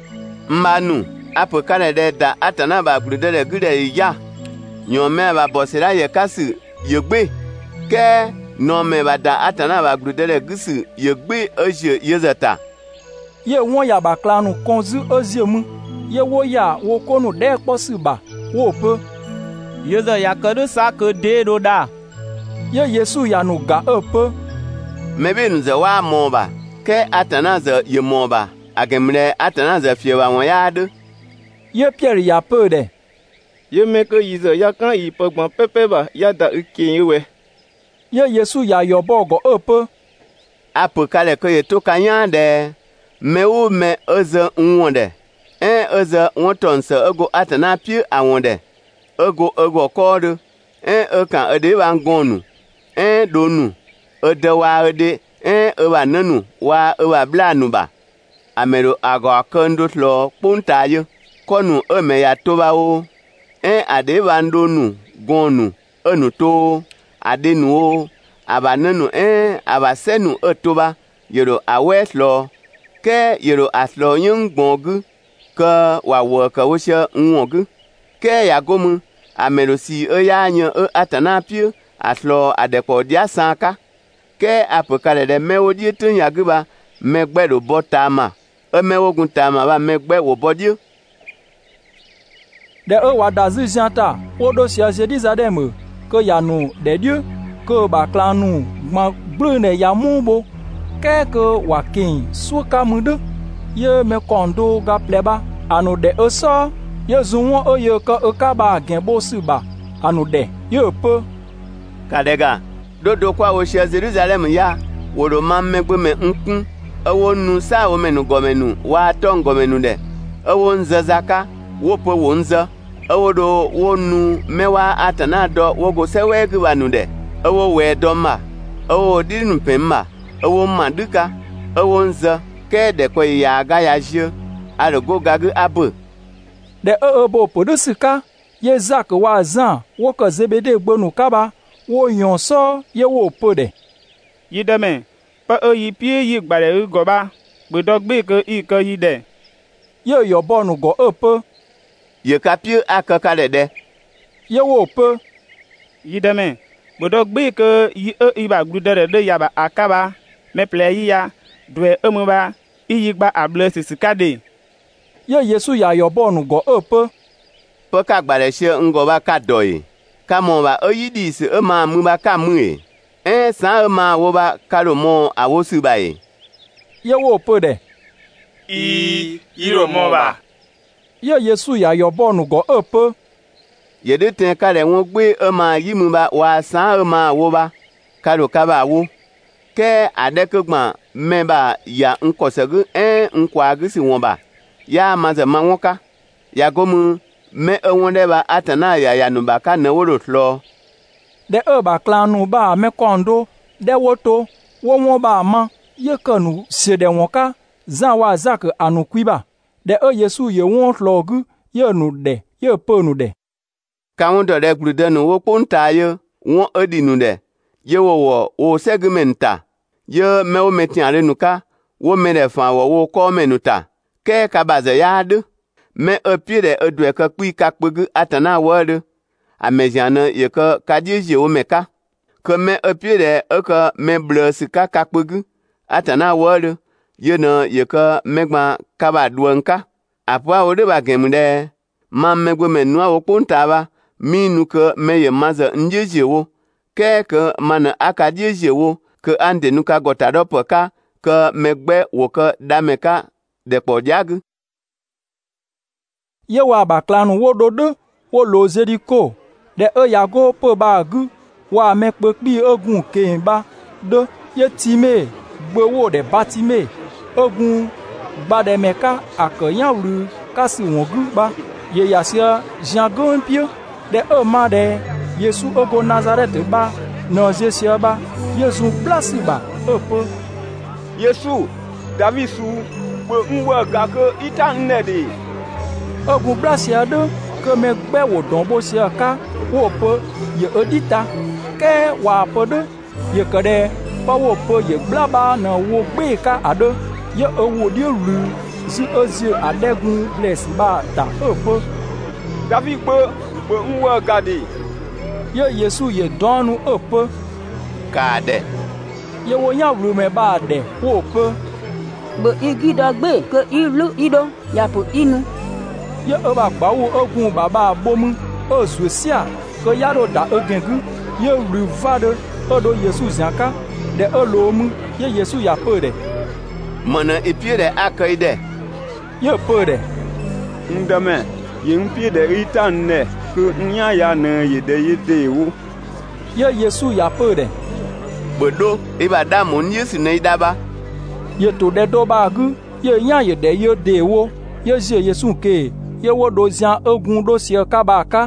Manu apo kanede da atana ba glude de gude ya. Nyo me ba bosira ye kasu ye gbe. Ke no me ba da atana ba glude de gusu ye gbe oje ye zata. Ye won ya ba klanu kon zu oziemu ye wo ya wo konu de posu ba. Wo pe. Ye za ya kedu sa ke de do da. Ye Yesu ya nu ga e pe. Mebe nu ze wa mo ba. Ke atana ze ye mo ba. Agemre atana ze fie wa won ya de. Ye Pierre ya pe de. Ye me ke yi ze ya kan yi pe gbon pepe ba ya da ukin we. Ye Yesu ya yo bogo e pe. Apo kale ke ye to kanya de. Me wo me eze nwonde. En eze wontonse ego atana pie awonde. Ego ego kodu. En e kan ede wa ngonu. En donu. Ede wa ede. En e wa nanu wa e wa blanu ba. Amero ago akendo lo punta yo. Konu e me ya toba o. En ade wa ndonu gonu. Enu to. Ade nu o. Aba nanu en aba senu e toba. Yero awet lo. Ke yero aslo yung bongu. Ke wa wo ke wo she nwogu ke ya gomu amerosi e ya anya e atana pie aslo adepo dia sanka ke ape kale de me wo die tin ya gu ba me gbe do botama e me wo gun tama ba me gbe wo bodio de e wa da zi janta wo do sia Jérusalem ke ya nu de Dieu ke ba klanu ma blu ne ya mubo ke ke wa kin su ka mu de ye me kondo ga pleba anu de e so ye zuwon o ye ke e ka ba gen bo su ba anu de ye pe kadega dodo kwa wo sia Jerusalem ya wo do ma megbe me nkun ewo nu sa wo menu gomenu wa to ngomenu de ewo nzazaka wo po wo nza ewo do wo nu mewa atana do wo go sewe gbanu de ewo we do ma ewo dinu pemma ewo maduka ewo nza ke de ko ya ga ya je arogo gagu abu de e bo podusika ye zak wa zan wo ko zebede gbonu kaba wo yon so ye wo pode yideme pa e yi pie yi gbare go ba gbedo gbe ke i ke yi de ye yo bonu go epe ye ka pie akaka de de ye wo pe yideme gbedo gbe ke yi e i ba glude de ya ba akaba me ple yi ya dwe emu ba i yi gba able sisikade ye Yesu ya yo bonu go epe pe ka gbare se ngo ba ka doyi kamo ba oyidi se e ma mu ba ka mu e eh san e ma wo ba karo mo awo su ba e ye wo pe de i iro mo ba ye Yesu ya yo bonu go epe ye de ten ka le won gbe e ma yi mu ba wa san e ma wo ba karo ka ba wo ke adekugban me ba ya nkosegu eh nkwa gu si won ba ya ma ze ma won ka ya gomu me ewon de ba atana ya ya nu ba ka na wo lo de e ba klanu ba me kondo de woto wo won ba ma ye kanu se de won ka zan wa zak anu kwiba de e Yesu ye won logu ye nu de ye pe nu de ka won do de glude nu wo ponta ye won edi nu de ye wo wo o segmenta ye me o metian re nu ka wo me de fa wo wo ko menuta ke ka baze ya de me e pie de edwe ka kwi ka kpugu atana wode amejiana ye ka kadieje o meka ke me e pie de e ka me blus ka ka kpugu atana wode ye na ye ka megba ka ba duanka apwa o de ba gemu de ma megwe menu a o ponta ba minu ke me ye maza njeje wo ke ke mana akadieje wo ke ande nu ka gota do poka ke megbe wo ka dameka de podiag ye wa ba klanu wo dodo wo lo Jericho de e yago pe ba gu wa me pe pi ogun ke ba de ye time gbowo de batime ogun gba de meka akoyan ru kasi won gu ba ye yasia jango pio de e ma de Yesu ogo Nazareth ba no jesia ba Yesu place ba opo Yesu David su pe nwa ga ke itan nedi ogun place ado ke me gbe wo don bo se ka wo po ye odita ke wa podo ye kede pa wo po ye blaba na wo gbe ka ado ye owo di ru si ozie adegun bless ba ta opo David pe pe nwa ga de ye Yesu ye donu opo ka de ye wo yan ru me ba de wo po bo igi dagbe ke ilu ido ya po inu ye e ba gba wo ogun baba bomu o susia ko yaro da ogengu ye ru vade odo Yesu zanka de olomu ye Yesu ya pe de mana epie de akai de ye pe de ndame yin pie de itan ne ke nya ya na ye de ye de wo ye Yesu ya pe de bodo e ba da mon Yesu ne idaba ye to de do ba gu ye nya ye de ye de wo ye je Yesu ke ye wo do zian ogun do si ka ba ka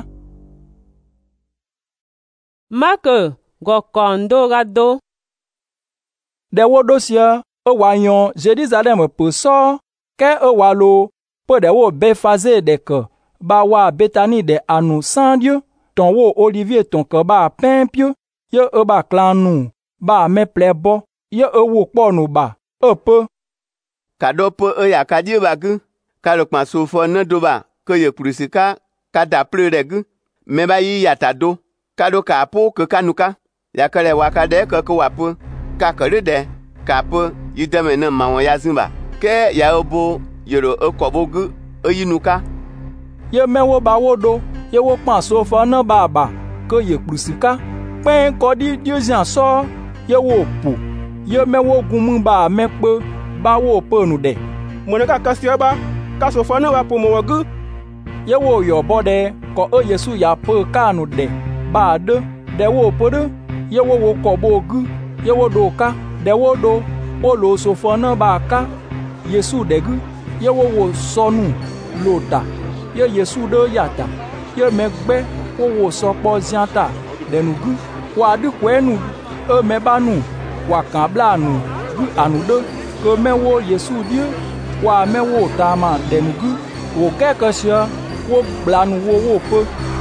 Mark go kondo gado de wo do si o wa yan Jerusalem po so ke o wa lo po de wo be faze de ko ba wa Betani de anu san Dieu ton wo Olivier ton ko ba pempio ye o ba klanu ba me plebo ye o wo po nu ba opo kado po e ya ka die ba gu ka lo pa so fo na do ba ko ye krusika ka da ple de gu me ba yi ya ta do ka do ka po ke kanuka ya ka le wa ka de ko ko wa po ka kare de ka pe yideme ne ma won ya zimba ke ya obo yoro okobogu oyinuka ye mewo ba wodo ye wo pan so fo na baba ko ye krusika pen ko di diozian so ye wo po ye mewo gun mu ba mepe ba wo ponu de mo ne ka kasio ba ka so fo na wa po mo wogu ye wo yo bode ko o Yesu ya po kanu de ba de de wo po de ye wo wo ko bogu ye wo do ka de wo do o lo so fo na ba ka Yesu de gu ye wo wo sonu loda ye Yesu do yata ye megbe wo wo so po zianta denugu wa du kwenu e mebanu wa kan blanu gu anudo ko mewo Yesu die wa mewo tama denugu wo keke sia wo blanu wo wo pe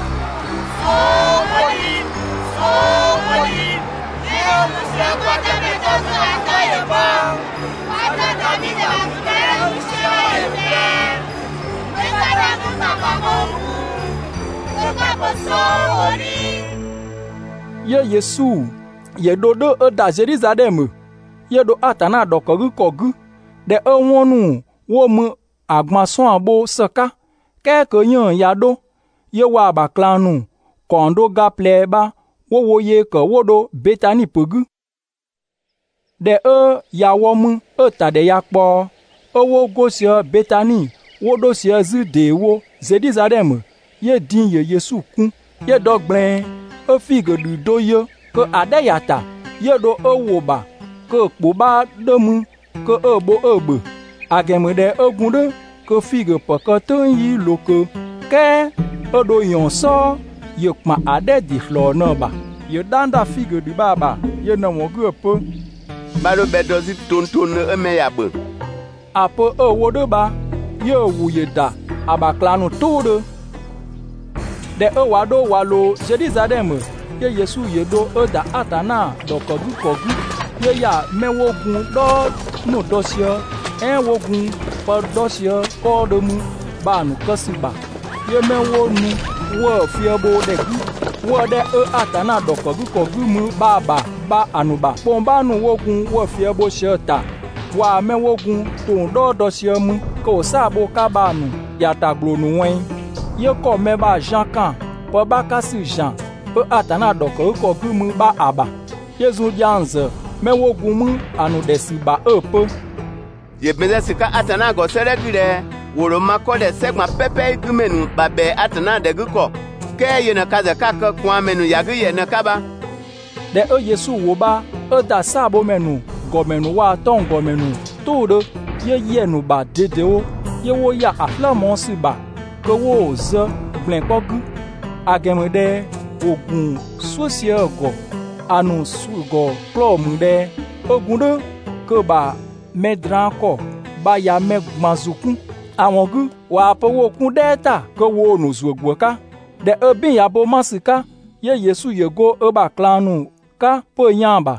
o woni o woni ye o se kwa ta me to sa ta ye ba ata ta mi de ba ke o se ye me ka da ku ta ba mo ku ka bo so woni ye Yesu ye dodo e da Jerusalem ye do atana dokogu kogu de e wonu wo mu agmason abo saka ke ko yan yado ye wa ba klanu kondo gaple ba wo wo ye ko wodo Betani pogu de e ya wo mu e ta de ya po owo gosia Betani wodo sia zu de wo Jerusalem ye din ye Yesu kun ye dogblin e figue du doye ke adayata ye do ewoba ke kpoba demu ke ebo ebe agemede egunde ke figue peketon yi loke ke edo yonso ye kma ade di flo na ba ye danda figue du baba ye na wogu epe baro bedozi tonton eme yabe apo ewodo ba ye wuye da abaklanu todo de ewado walo Jerusalem ye Yesu ye do oda atana do kogu kogu ye ya mewogun do no dosia en wogun po dosia ko do mu ba nu kasiba ye mewo nu wo fiebo de gu wo de e atana do kogu kogu mu baba ba anuba pomba nu wogun wo fiebo sheta wa mewogun to do dosia mu ko sabo kabanu ya taglo nu wen ye ko me ba Jean kan po ba kasi Jean pe atana doko ko gumu ba aba Yesu janze mewogun mu anu desi ba epe ye beze sika atana go seregire woro mako de segma pepe gumenu ba be atana de guko ke ye na kaza kaka kwa menu yagi ye na kaba de o Yesu wo ba o da sabo menu gomenu wa ton gomenu todo ye ye nu ba dede o ye wo ya aflamon si ba ko wo ze blen kogu agemede ogun social go anu sugo plom de ogun de ko ba medran ko ba ya megmazukun àwọn gu wa powo kun deta ko wo nu zuogbo ka de obin ya bo masika ye Yesu yego e ba klanu ka po yamba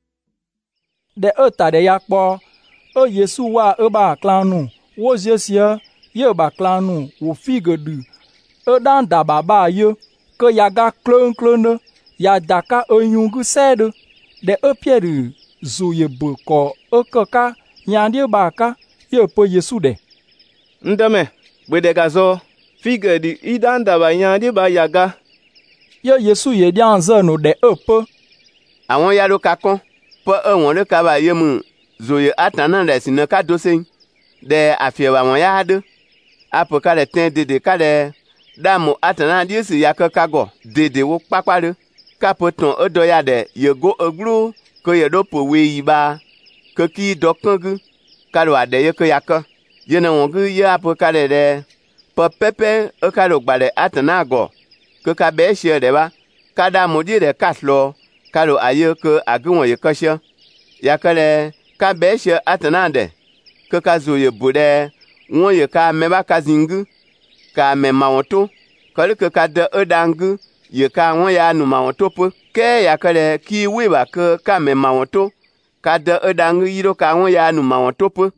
de ota de ya po o Yesu wa e ba klanu wo jesia ye ba klanu wo figedu e dan da baba ye ke ya ga klon klon ya daka oyungu sede de e pieru zo ye bo ko e kaka nyande ba ka ye po Yesu de ndeme gbede gazo fige di idan da ba nyande ba yaga ye Yesu ye di anzo no de e po àwọn ya lo kakon po e won le ka ba ye mu zo ye atana de sine ka dosin de afiewa won ya de apo ka le ten de de ka le damu atana di si ya ka kago de de wo papare ka po ton odo ya de ye go oglu ko ye do po we yi ba ko ki do kangu ka lo ade ye ko ya ka ye na won gu ye apo ka le de po pepe o ka lo gba de atana go ko ka be she de ba ka da mo di de ka lo ka lo aye ko agun ye ka she ya ka le ka be she atana de ko ka zo ye bu de won ye ka me ba ka zingu ka me mawoto kale ke ka de edangu ye ka won ya nu mawoto po ke ya kale ki we ba ke ka me mawoto ka de edangu yiro ka won ya nu mawoto po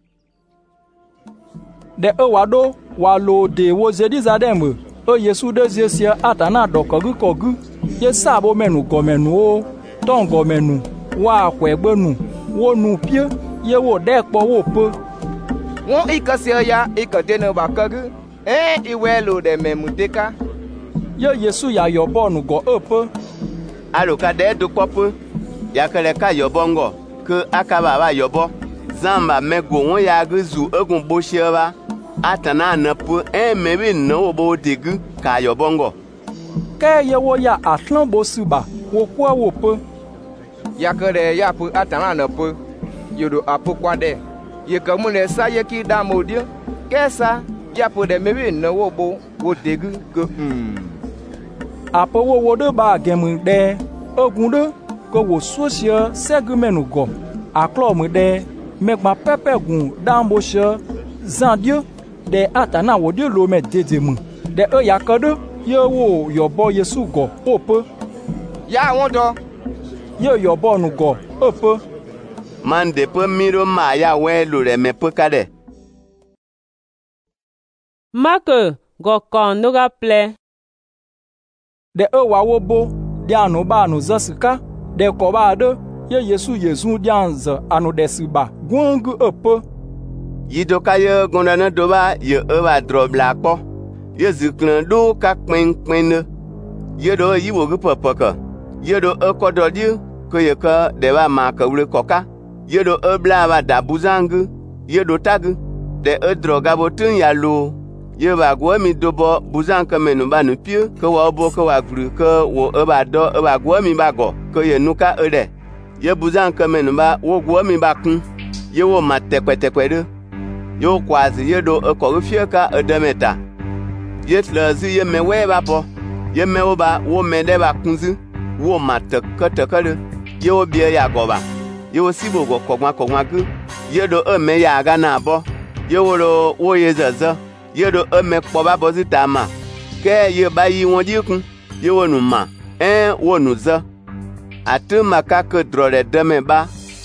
de e wado wa lo de wo Jerusalem o Yesu de jesia atana dokogu kogu ye sabo menu gomenu o ton gomenu wa kwe gbenu wo nu pie ye wo de kpo wo pe won ikasia ya ikadene ba kagu eh iwelo de memuteka ye Yesu ya yobo nu go epe aloka de do pope ya kele ka yobo ngo ke akaba ba yobo zamba mego won ya guzu egun bo sheba atana na pu e mebi no bo degu ka yobo ngo ke ye wo ya atlan bo suba wo kwa wo pe ya kele ya pu atana na pu yodo apu kwade ye kamune sa ye ki da modio kesa ya pu de mebi no wo bo wo degu ke mm apo wo wo de ba gemu de ogun de ko wo sosia segumenu go aklo mu de megba pepe gun dambo she zandio de atana wo de lo me dede mu de e yakodo ye wo yobo Yesu go ope ya won do ye yobo nu go ope man de pe miro ma ya we lo re me pe kade Mark go kon no ga ple de e wa wo bo de anu ba anu zasika de ko ba de ye Yesu Yesu de anza anu de siba gungu epe yido ka ye gondana do ba ye e ba drobla po ye ziklan do ka kpen kpen ye do yi wo gu popaka ye do e ko do di ko ye ka de ba ma ka wure koka ye do e bla ba da buzangu ye do tag de e droga bo tun ya lo ye ba gwo mi do bo buzan ka menu ba nu pie ko wa bo ko wa gru ko wo e ba do e ba gwo mi ba go ko ye nuka e de ye buzan ka menu ba wo gwo mi ba kun ye wo ma tekwetekwe de yo kwazi ye do e ko fie ka e de meta ye tlazi ye me we ba po ye me wo ba wo me de ba kunzu wo ma tekka tekka de ye wo bie ya go ba ye wo sibo go ko gwa ko gwa gu ye do e me ya ga na bo ye wo lo wo ye zaza ye do e me kpo ba bo zita ma ke ye ba yi won di kun ye wo nu ma en wo nu za atu maka ke drole de me ba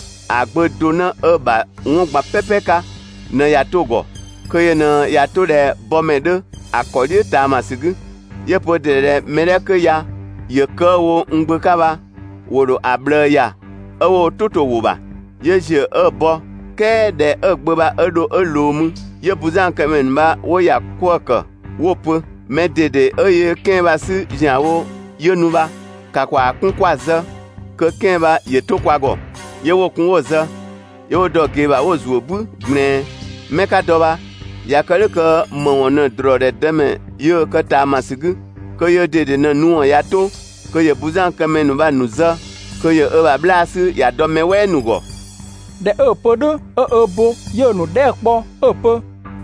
agbodo na e ba won gba pepeka na ya togo ke ye na ya to de bo me de akodi ta ma sigu ye po de de me de ke ya ye ke wo ngbe ka ba wo do able ya e wo toto wo ba ye je e bo ke de e gbe ba e do e lo mu ye buzan kemen ba wo ya kwaka wo pu me dede e ye ken ba si jan wo ye nu ba ka kwa kun kwa za ke ken ba ye to kwa go ye wo kun wo za ye wo do ge ba wo zu obu gne me ka do ba ya kale ke mo wona dro de deme ye ka ta masigu ke ye dede na nu ya to ke ye buzan kemen ba nu za ke ye e ba blasi ya do me we nu go de e podo e e bo ye nu de kpo epe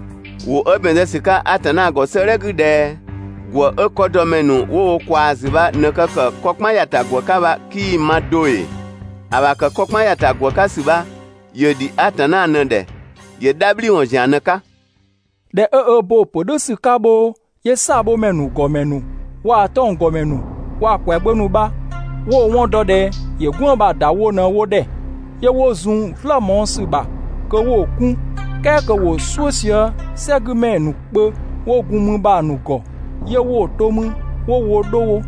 wo ebende sika atana go seregu de wo ekodo menu wo kwazi ba nekaka kokma yata go kaba ki madoe abaka kokma yata go kasiba yedi atana nende ye dabli on janaka de e e bo podo sika bo ye sabo menu go menu wa ton go menu wa kwegbenu ba wo won do de ye gun ba dawo na wo de ye wo zun flamon siba ko wo kun keke wo sosia segmenu pe wo gumu ba nu go ye wo to mu wo wo do wo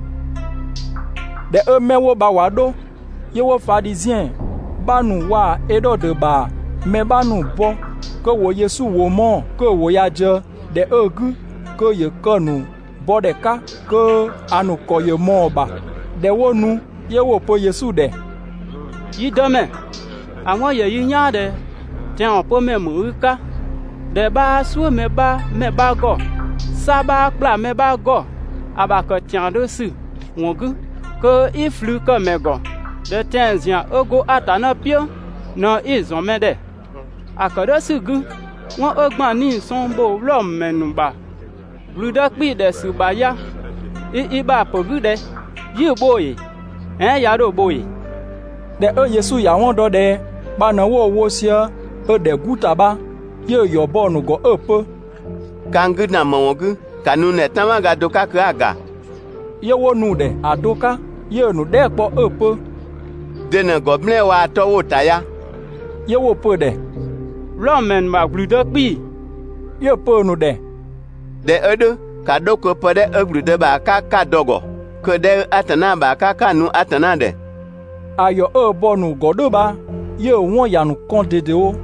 de e me wo ba wa do ye wo pharisien ba nu wa edo de ba me ba nu bo ko wo Yesu wo mo ko wo ya je de egu ko ye kanu bo de ka ko anu ko ye mo ba de wo nu ye wo po Yesu de yi dome àwọn ye yi nya de tiens on peut même ka de ba sou me ba me ba go sa ba kla me ba go aba ko tiens dessus won gu que il flou comme me go de tiens yan ogo atana pio no ils ont mede akodo su gu won ogbon ni son bo lo menu ba bluda pi de su ba ya i i ba po gu de yi boye eh ya do boye de e Yesu ya won do de ba na wo wo sia e de gutaba ye yo bonu go epe kangu na mongu kanu ne tamaga doka kaga ye wo nu de adoka ye nu de po epe de na goble wa to wo taya ye wo pe de romen ma gludo pi ye pe nu de de edo ka doko pe de eglude ba ka ka dogo ko de atana ba ka kanu atana de ayọ̀ eux bonu godo ba ye won ya nu kon dede o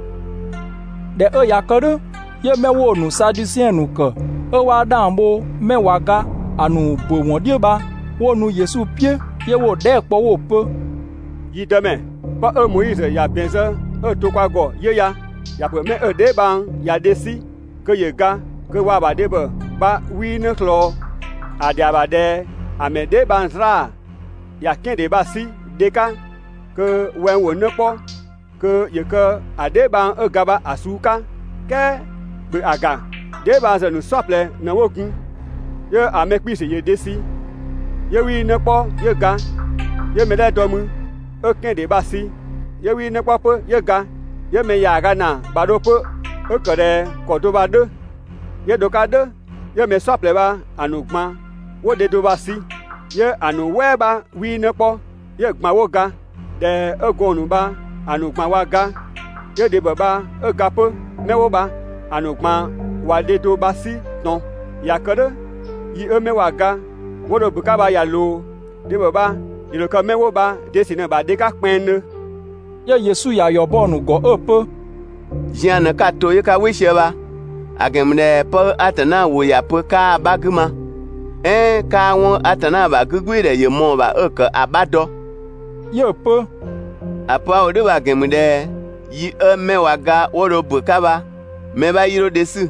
de e ya kodo ye mewo nu sadusien nu ko e wa dambo mewaga anu bo won die ba wo nu Yesu pie ye wo de po wo pe yi deme pa e Moïse ya benze e to kwa go ye ya ya pe me e de ban ya desi ke ye ga ke wa ba de ba ba wi ne klo adia ba de ame de ban tra ya ken de ba si de ka ke wen wo ne po ke ye ke ade ban e ga ba asuka ke be aga de ban se nu sople na wo kun ye ame pi se ye desi ye wi ne po ye ga ye me de do mu e ken de ba si ye wi ne po pe ye ga ye me ya ga na ba do pe e ke de ko do ba de ye do ka de ye me sople ba anu gba wo de do ba si ye anu we ba wi ne po ye gba wo ga de e go nu ba anu gba wa ga ye de ba e ga pe me wo ba anu gba wa de do ba si non ya ke de yi e me wa ga wo do bu ka ba ya lo de ba ilo ka me wo ba de si na ba de ka pen ne ye Yesu ya yo bonu go epe jiana ka to ye ka wishe ba agemne po atana wo ya po ka baguma eh ka won atana ba gugui de ye mo ba e ka abado ye pe apa o de ba gemde yi e me wa ga wo do bu ka ba me ba yiro desu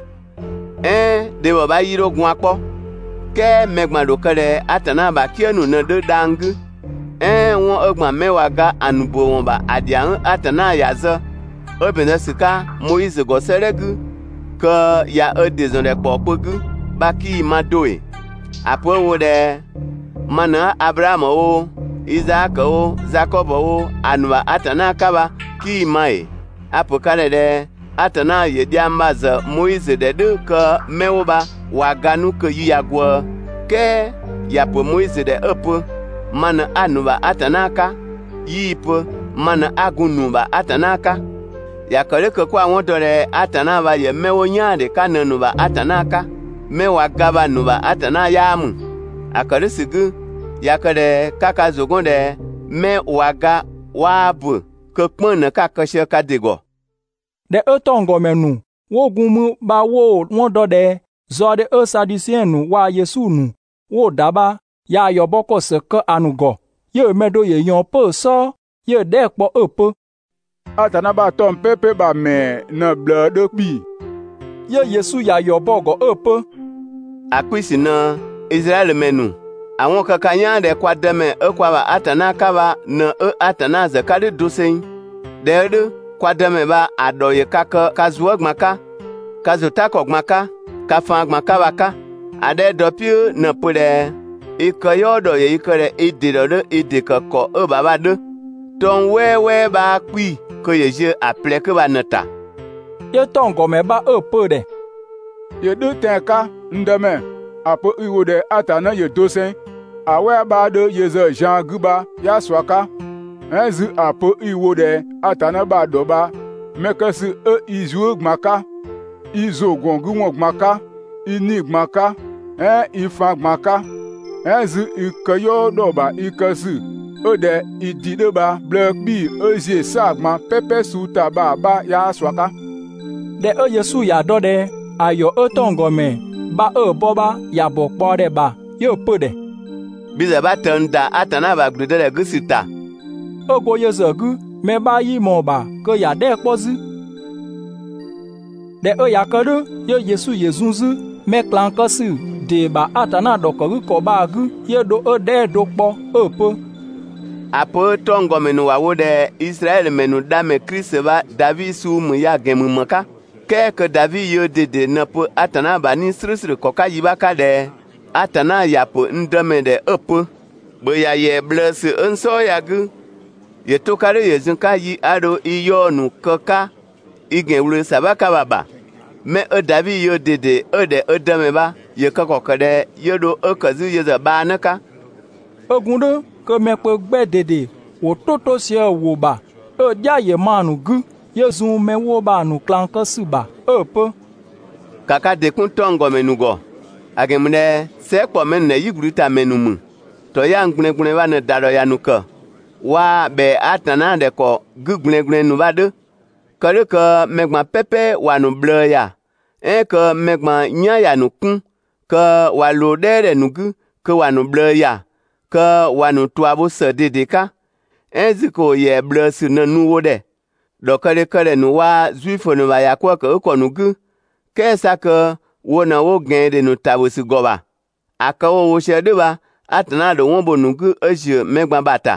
eh de ba ba yiro gun apo ke megma do kere atana ba kienu na de dangu eh won egma me wa ga anubo won ba adian atana ya zo obìnrin sika Moïse go seregu ke ya e dezon de popogu ba ki ma doe apo wo de mana Abraham o Isaac o Jacob o anuba atana kaba ki mai apo kale de atana ye diambaza Moïse de de ke mewoba waganu ke yagwa ke ya po Moïse de epo mana anuba atanaka yipo mana agunuba atanaka ya kale ke kwa wondore atana ba ye mewo nyande kananu ba atanaka mewa gaba nuba atana yamu akale sigu ya kale kaka zogonde me waga wabu ke kpone kakashe kadego de etongo menu wo gumu ba wo wondo de zo de e sadisienu wa Yesu nu wo daba ya yoboko se ke anugo ye medo ye yon pe so ye de po epe atana ba tom pepe ba me na ble de pi ye Yesu ya yobogo epe akwisi na Israel menu àwọn kakanya de kwa deme e kwa ba atana kaba na e atana zakade dosen de de kwa deme ba adoye kaka kazuwa gmaka kazuta kogmaka kafa gmaka baka ade dopio na pode ikayodo ye ikere ididodo idikako e baba de ton wewe ba kwi ko ye je aple ke ba nata ye tongo me ba e pe de ye de tenka ndeme apo iwo de atana ye dosen awe ba de ye ze Jean guba ya swaka enzu apo iwo de atana ba doba mekasi e izu gmaka izo gongu won gmaka ini gmaka e ifa gmaka enzu ikayo doba ikasi ode idide ba blek bi ozie sagma pepe suta ba ba ya swaka de e Yesu ya do de ayo etongo me ba e boba ya bokpo de ba ye pe de biza ba tanda atana ba glude de gusita ogo yezogu me ba yi mo ba ko ya de pozu de e ya kodo ye Yesu yezunzu me klankosu de ba atana dokogu ko ba gu ye do e de do po epe apo tongo menu wawo de Israel menu dame Christ ba David su mu ya gemu maka ke ke David yo dede na po atana ba ni srisri koka yiba ka de atana ya po ndame de epe bo ya ye bless enso ya gu ye tokare ye zinka yi aro iyo nu koka igen wulu sabaka baba me e David yo dede e de edame ba ye kokokade yo do e kazu ye za ba naka ogundo ke mekpe gbe dede wo toto sie wo ba e dia ye manu gu yezu me wo ba nu klanka suba epe kaka de kun tongo menugo agemne se po men ne yigruta menumu to ya ngbune gbune ba ne daro ya nuka wa be atana de ko gu gble gble nu ba de ko ke megma pepe wa nu ble ya e ke megma nya ya nu kun ke wa lo de de nu gu ke wa nu ble ya ke wa nu twa bo se de de ka e ziko ye ble su na nu wo de do kare kare nu wa zuifo nu ba ya ko ke ko nu gu ke sa ke wo na wo gen de nu ta bo si go ba aka wo wo she de ba atana do won bo nu gu eje megba bata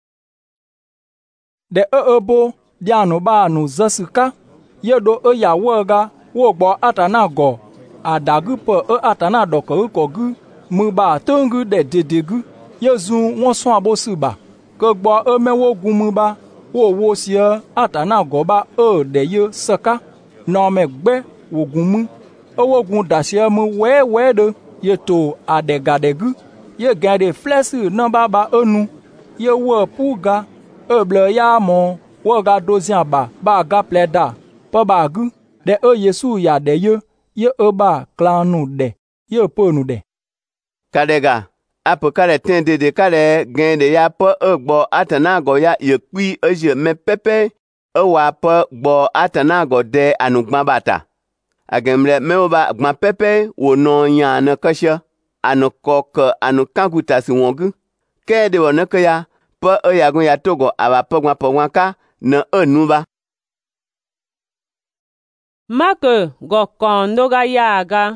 de e ebo dia nu ba nu zasuka ye do e ya wo ga wo gbo atana go adagu po e atana do ko ko gu mu ba tongu de dedegu ye zu won so abosu ba ko gbo e mewo gun mu ba wo wo si atana go ba e de ye saka no me gbe wo gun mu e wo gun da se mu we we de ye to adegadegu ye gade flesh no ba ba enu ye wo puga e ble ya mo wo ga dozian ba ba ga pleda pa ba gu de e Yesu ya de ye ye e ba klanu de ye ponu de kadega apo kale tende de kale gende ya po egbo atanago ya ye kwi eje me pepe e wa po gbo atanago de anugba bata agemle me ba gba pepe wo no nya na kasha anukok anukanguta si wongu ke de wona ke ya po e ya gun ya togo aba po gba po wanka na enuba make go kondo ga yaga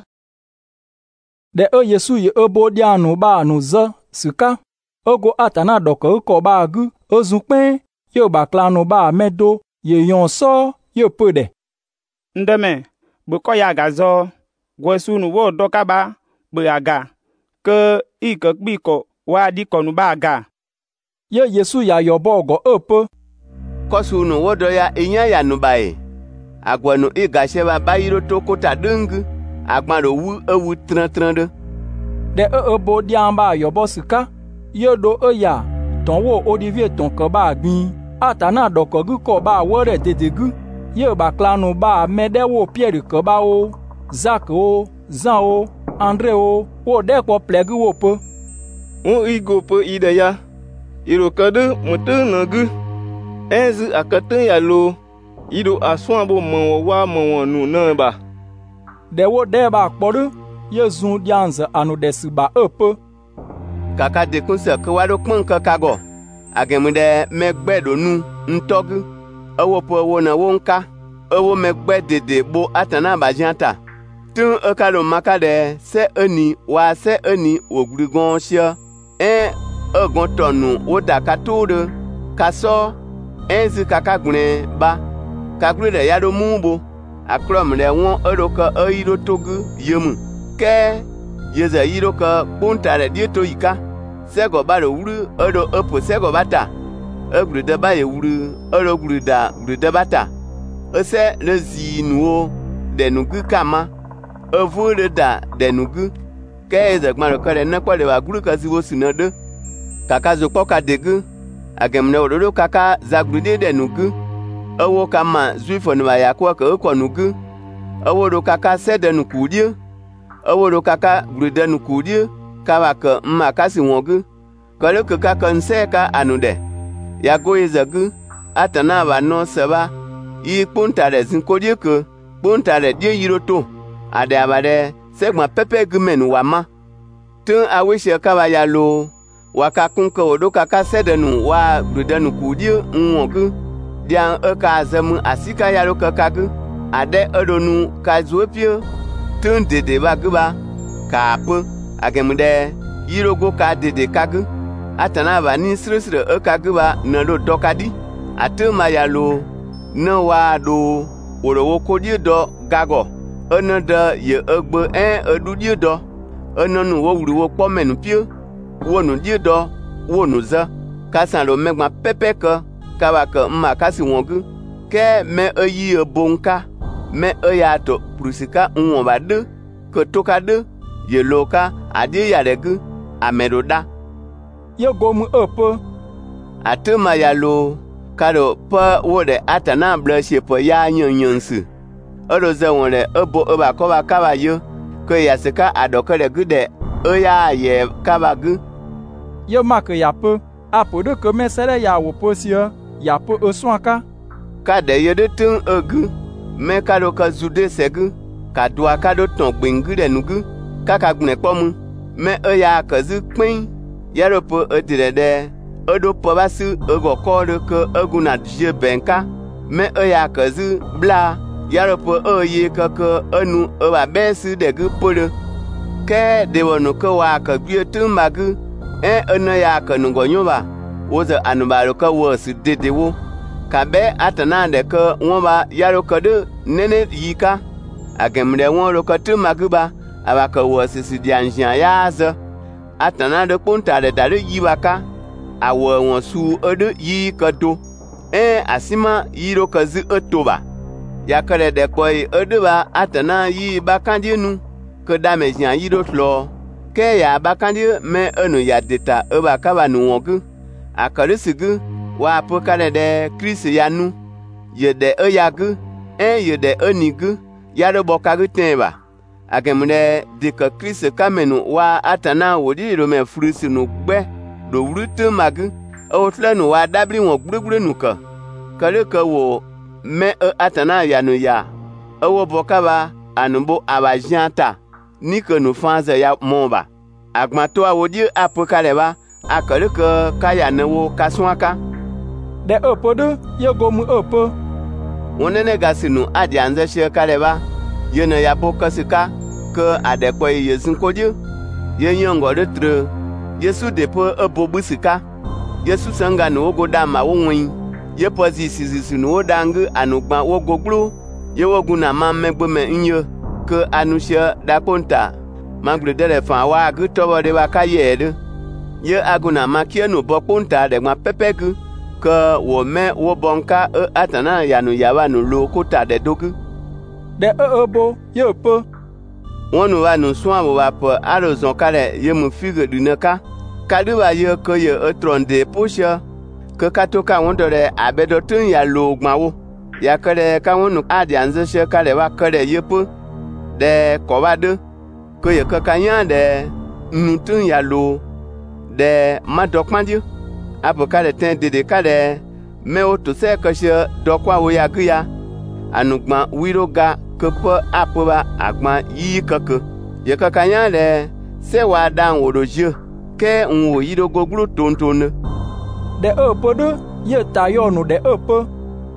de e Yesu ye ebo dia nu ba nu za suka ogo atana doko ko ba gu ozunpe ye ba klanu ba medo ye yon so ye pede ndeme bu ko yaga zo gwesu nu wo doka ba bu yaga ke ikok biko wa di konu ba ga ye Yesu ya yobo go opo kosu nu wo do ya inya ya nu bae agwanu igashe ba bayiro to kota dungu agbaro wu ewu tran tran de de e ebo dia ba yobo suka ye do e ya ton wo Olivier ton ko ba gbin atana doko gu ko ba wo re dedegu ye ba klanu ba mede wo Pierre ko ba o Jacques o Jean o André o wo de ko plegu wo po un igo po ide ya iro kadu mutu nagu enzu akatan ya lo ido aswan bo mo wa mo nu na ba de wo de ba podu Yesu dianza anu desu ba opo kaka de kunse ko wa do pon kan kago agemude megbedo nu ntogu owo po wo na wo nka owo megbe dede bo atana ba janta tun okalo makade se ani wa se ani ogrugon sia en ogun tonu wo da ka todo kaso enzi kaka gunle ba kakure de yado mumbo akrom le won eroka eiro togu yemu ke yeza iroka puntare dieto ika sego baro wuru ero opo sego bata egru de ba ye wuru ero gru da gru de bata ese le zinuo de nugu kama evu le da de nugu ke eze gbaro kare na kwale wa gru kasi wo sinode kaka zo poka degu agemne ododo kaka zagrude de nugu ewo kama zuifo ni ya kwa ka ko nugu ewo do kaka sede nukudie ewo do kaka grude nukudie kawa ka mma kasi wongu kale ka kaka nse ka anude ya go ezagu atana ba no seba i punta de zinkodie ke punta de die yiroto ade abade segma pepe gumenu wama tun awishe kawa ya lo waka kunka odo kaka sede nu wa grude nukudie nwongu dian e ka zemu asika ya lo kakagu ade edonu ka zuopie tun dede ba guba ka pu agemude yirogo ka dede kagu atana ba ni sresre e kagu ba na lo dokadi atuma ya lo na wa do orowo kodie do gago ena da ye egbe en edudie do enonu wo wuriwo po menu pie wonu die do wonu za kasan lo megba pepeke kawa ka mma kasi wongu ke me eyi ebonka me eyato prusika unwo ba de ko toka de ye loka ade ya regu ameroda ye gomu opo atuma ya lo kado pa wode atana blashe po ya nyanyansu oro ze wonre ebo oba ko ba kawa yo ko ya sika adokere gude oya ye kabagu ye mak ya po apo de ke mesere ya wo posia ya po oswaka ka de ye de tun egu me ka do ka zude segu ka do ka do ton gbingu de nugu ka ka gbne pomu me e ya ka zu pin ya ro po e dire de e do po ba su e go ko de ke egu na je benka me e ya ka zu bla ya ro po e ye ka ke enu e ba be su de gu po de ke de wono ke wa ka gbe tun magu e ena ya ka nu go nyoba wo ze anubaro ka wo su de de wo ka be atana de ke won ba ya ro ka de nene yika agemre won ro ka tun magu ba aba ka wo su su dianjian ya ze atana de punta de dare yiwaka awo won su edu yi ka do e asima yiro ka zu etoba ya kare de koi edu ba atana yi ba kandienu ke dame jian yiro tlo ke ya ba kandi me enu ya deta e ba ka ba nu wongu akare sigu wa po kare de Chris ya nu ye de e ya gu e ye de enigu ya do boka gu tenba agemre de ka Chris kamenu wa atana wodi ro me frusi nu gbe do wrutu magu o tlenu wa dabri won gburugburu nu ka kare ka wo me e atana ya nu ya e wo boka ba anubo abajanta ni ke nu fanze ya momba agmato awodi apokale ba akare ke kaya ne wo kaswaka de opodo ye gomu opo wonene gasinu adi anze she kale ba ye ne ya bokasika ke adepo ye zinkodi ye nyongo de tre yesu depo ebobusika yesu sanga no goda ma wonwin ye posisi no dangu anugba wo goglu ye wogun na ma megbe me nyo ke anusha da konta magblede fa wa gu tobo de wa kayede ye aguna makie no bo konta de ma pepegu ke wo me wo bonka e atana ya no yawa no lo kota de dogu de e ebo ye po wonu wa no so abo wa po arozon kale ye mu figue duneka kadu wa ye ke ye etronde posha ke katoka wondore abedo tun ya lo gbawo ya kare ka wonu adi anze she kale wa kare ye po de kobade ko ye ka kanya de nutun ya lo de madokmandi apoka de ten de de kale me o to se ka she dokwa wo ya guya anugba wiroga ke po apoba agba yi keke ye ka kanya de se wa dan wo doje ke nwo yido goglu tontone de opodo ye tayo no de opo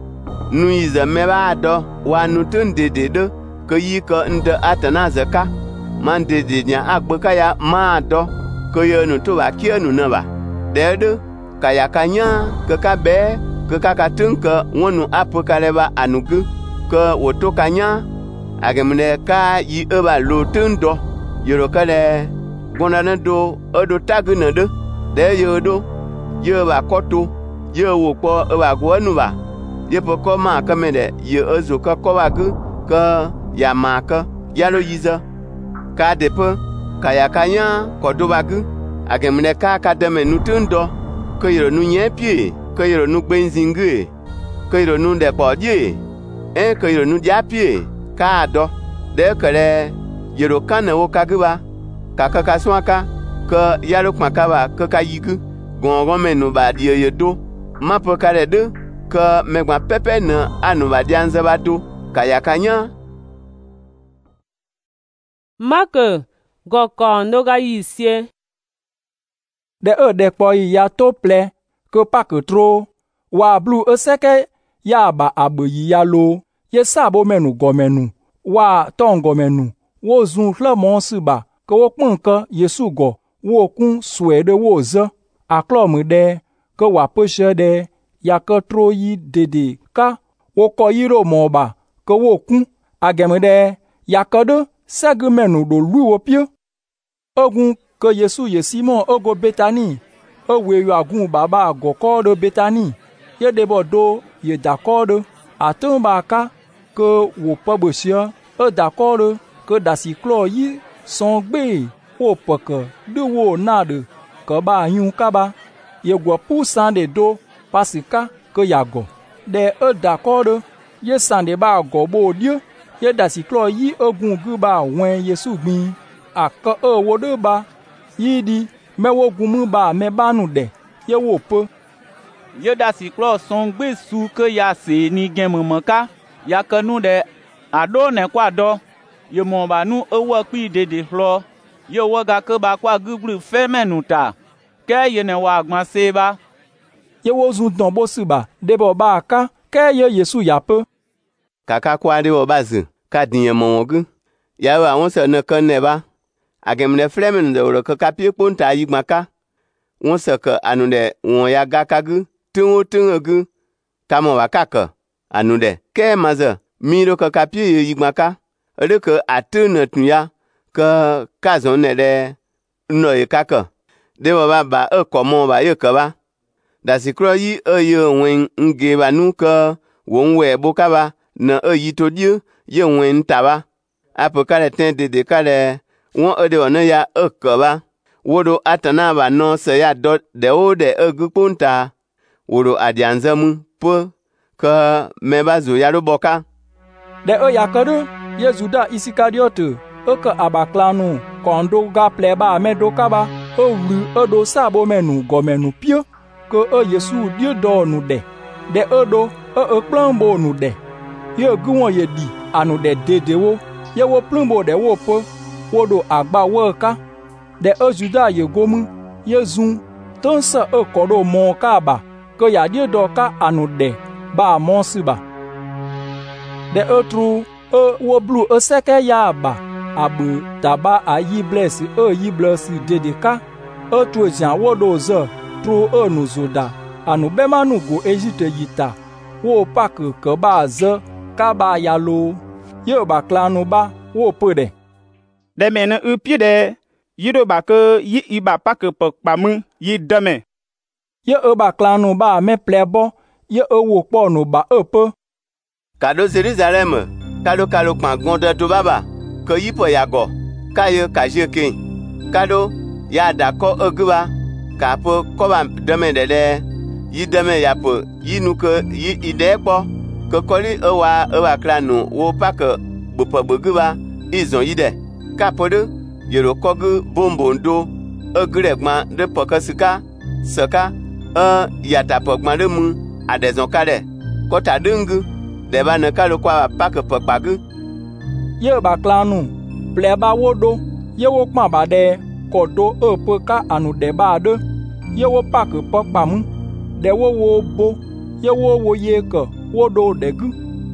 nu ize me ba do wa nutun de de de ke yi ka nde atana zaka man de de nya agbe kaya ma do ke ye nu to ba kie nu na ba de de kaya kanya ke ka be ke ka ka tunka wonu apokale ba anugu ke woto kanya agemne ka yi e ba lo tundo yoro kale gbonana do odo tagna de de yodo ye ba koto ye wo po e ba gwanu ba ye po ko ma kamede ye ozo ka ko ba gu ka ya maka ya lo yiza ka de po ka ya kanya ko do ba gu agemne ka ka de menu tundo ko yoro nu nye pie ko yoro nu gbenzingu ko yoro nu de po die e ko yoro nu dia pie ka do de kare yoro kana wo ka gu ba kaka kaswaka ke yalo kmakaba ke kayigu gongo menu ba die yedo mapo kale de ke megba pepe na anu ba dianze ba do kayakanya Mark goko noga yisie de e de po ya to ple ke pak tro wa blu eseke ya ba aboyi ya lo ye sabo menu go menu wa tongo menu wo zun flemon siba ke wo kpɔn ke Yesu gɔ wo kun sue de wo ze aklɔmu de ke wa peshe de ya ke tro yi dede ka wo kɔ yi ro mɔ ba ke wo kun ageme de ya ke de sege menu do lui wo pie ogun ke Yesu ye Simon ogo Betani ewe yo agun baba agɔ kɔ de Betani ye de bo do ye da kɔ de atun ba ka ke wo pe besia e da kɔ de ke dasi klɔ yi son gbe wo peke de wo na de ke ba yun kaba ye gwo pu san de do pasika ke ya go de e d'accord de ye san de ba go bo die ye dasi klo yi ogun gu ba wen Yesu gbin aka e wo de ba yi di me wo gun mu ba me ba nu de ye wo pe ye da si klo son gbe su ke ya se ni gen mama ka ya kanu de ado ne kwa do ye mo ba nu ewo pi dede flo ye wo ga ke ba kwa gubru fe menuta ke ye ne wa agban se ba ye wo zun don bo si ba de bo ba ka ke ye Yesu ya pe kaka kwa de bo ba zu ka din mo wogu ya wa won se ne kan ne ba agem ne flemen de ro ka pi ponta yi gbaka won se ka anu de won ya ga ka gu tun tun gu kamo wa ka ka anu de ke maza mi ro ka pi yi gbaka ere ka atun tun ya ka ka zon ne de no yi ka ka de bo ba ba e ko mo ba ye ka ba da si kro yi e ye wen nge ba nu ka won we bo ka ba na e yi to die ye wen ta ba apo ka le ten de de ka le won e de ona ya e ka ba wodo atana ba no se ya do de o de e gu punta wodo adianzamu po ka me ba zo ya ro boka de o ya ka do ye Juda Isikariot e ka abaklanu kondo ga ple ba me do ka ba o wru o do sabo menu go menu pio ko e Yesu die do nu de de o do e e plumbo nu de ye gu won ye di anu de dede wo ye wo plumbo de wo po wodo agba wo ka de e Juda ye gomu ye zun ton sa e kodo mo ka ba ko ya die do ka anu de ba mo si ba de e tru e wo blu e seke ya ba abu taba ayi bless e yi bless dede ka e tru jan wodo zo tru e nu zoda anu be manu go Egypte yita wo pak ke ba ze ka ba ya lo ye ba klanu ba wo pe de de me na u pie de yido ba ke yi i ba pak pe pa mu yi dame ye e ba klanu ba me plebo ye e wo po nu ba e pe kado Jerusalem kado kalo pan gonde do baba ke yi po ya go ka ye ka je ke kado ya da ko ogwa ka po ko ba dame de de yi dame ya po yi nu ke yi ide po ke koli e wa e wa klanu wo pak bu po bugwa izon yi de ka po de yero kogu bombondo egregma de pokasika saka e yata pogma de mu adezon kale kota dungu de ba na kalo kwa pak pokpagu ye ba klanu ple ba wodo ye wo pa ba de kodo e pe ka anu de ba de ye wo pak pokpamu de wo wo bo ye wo wo ye ka wodo de gu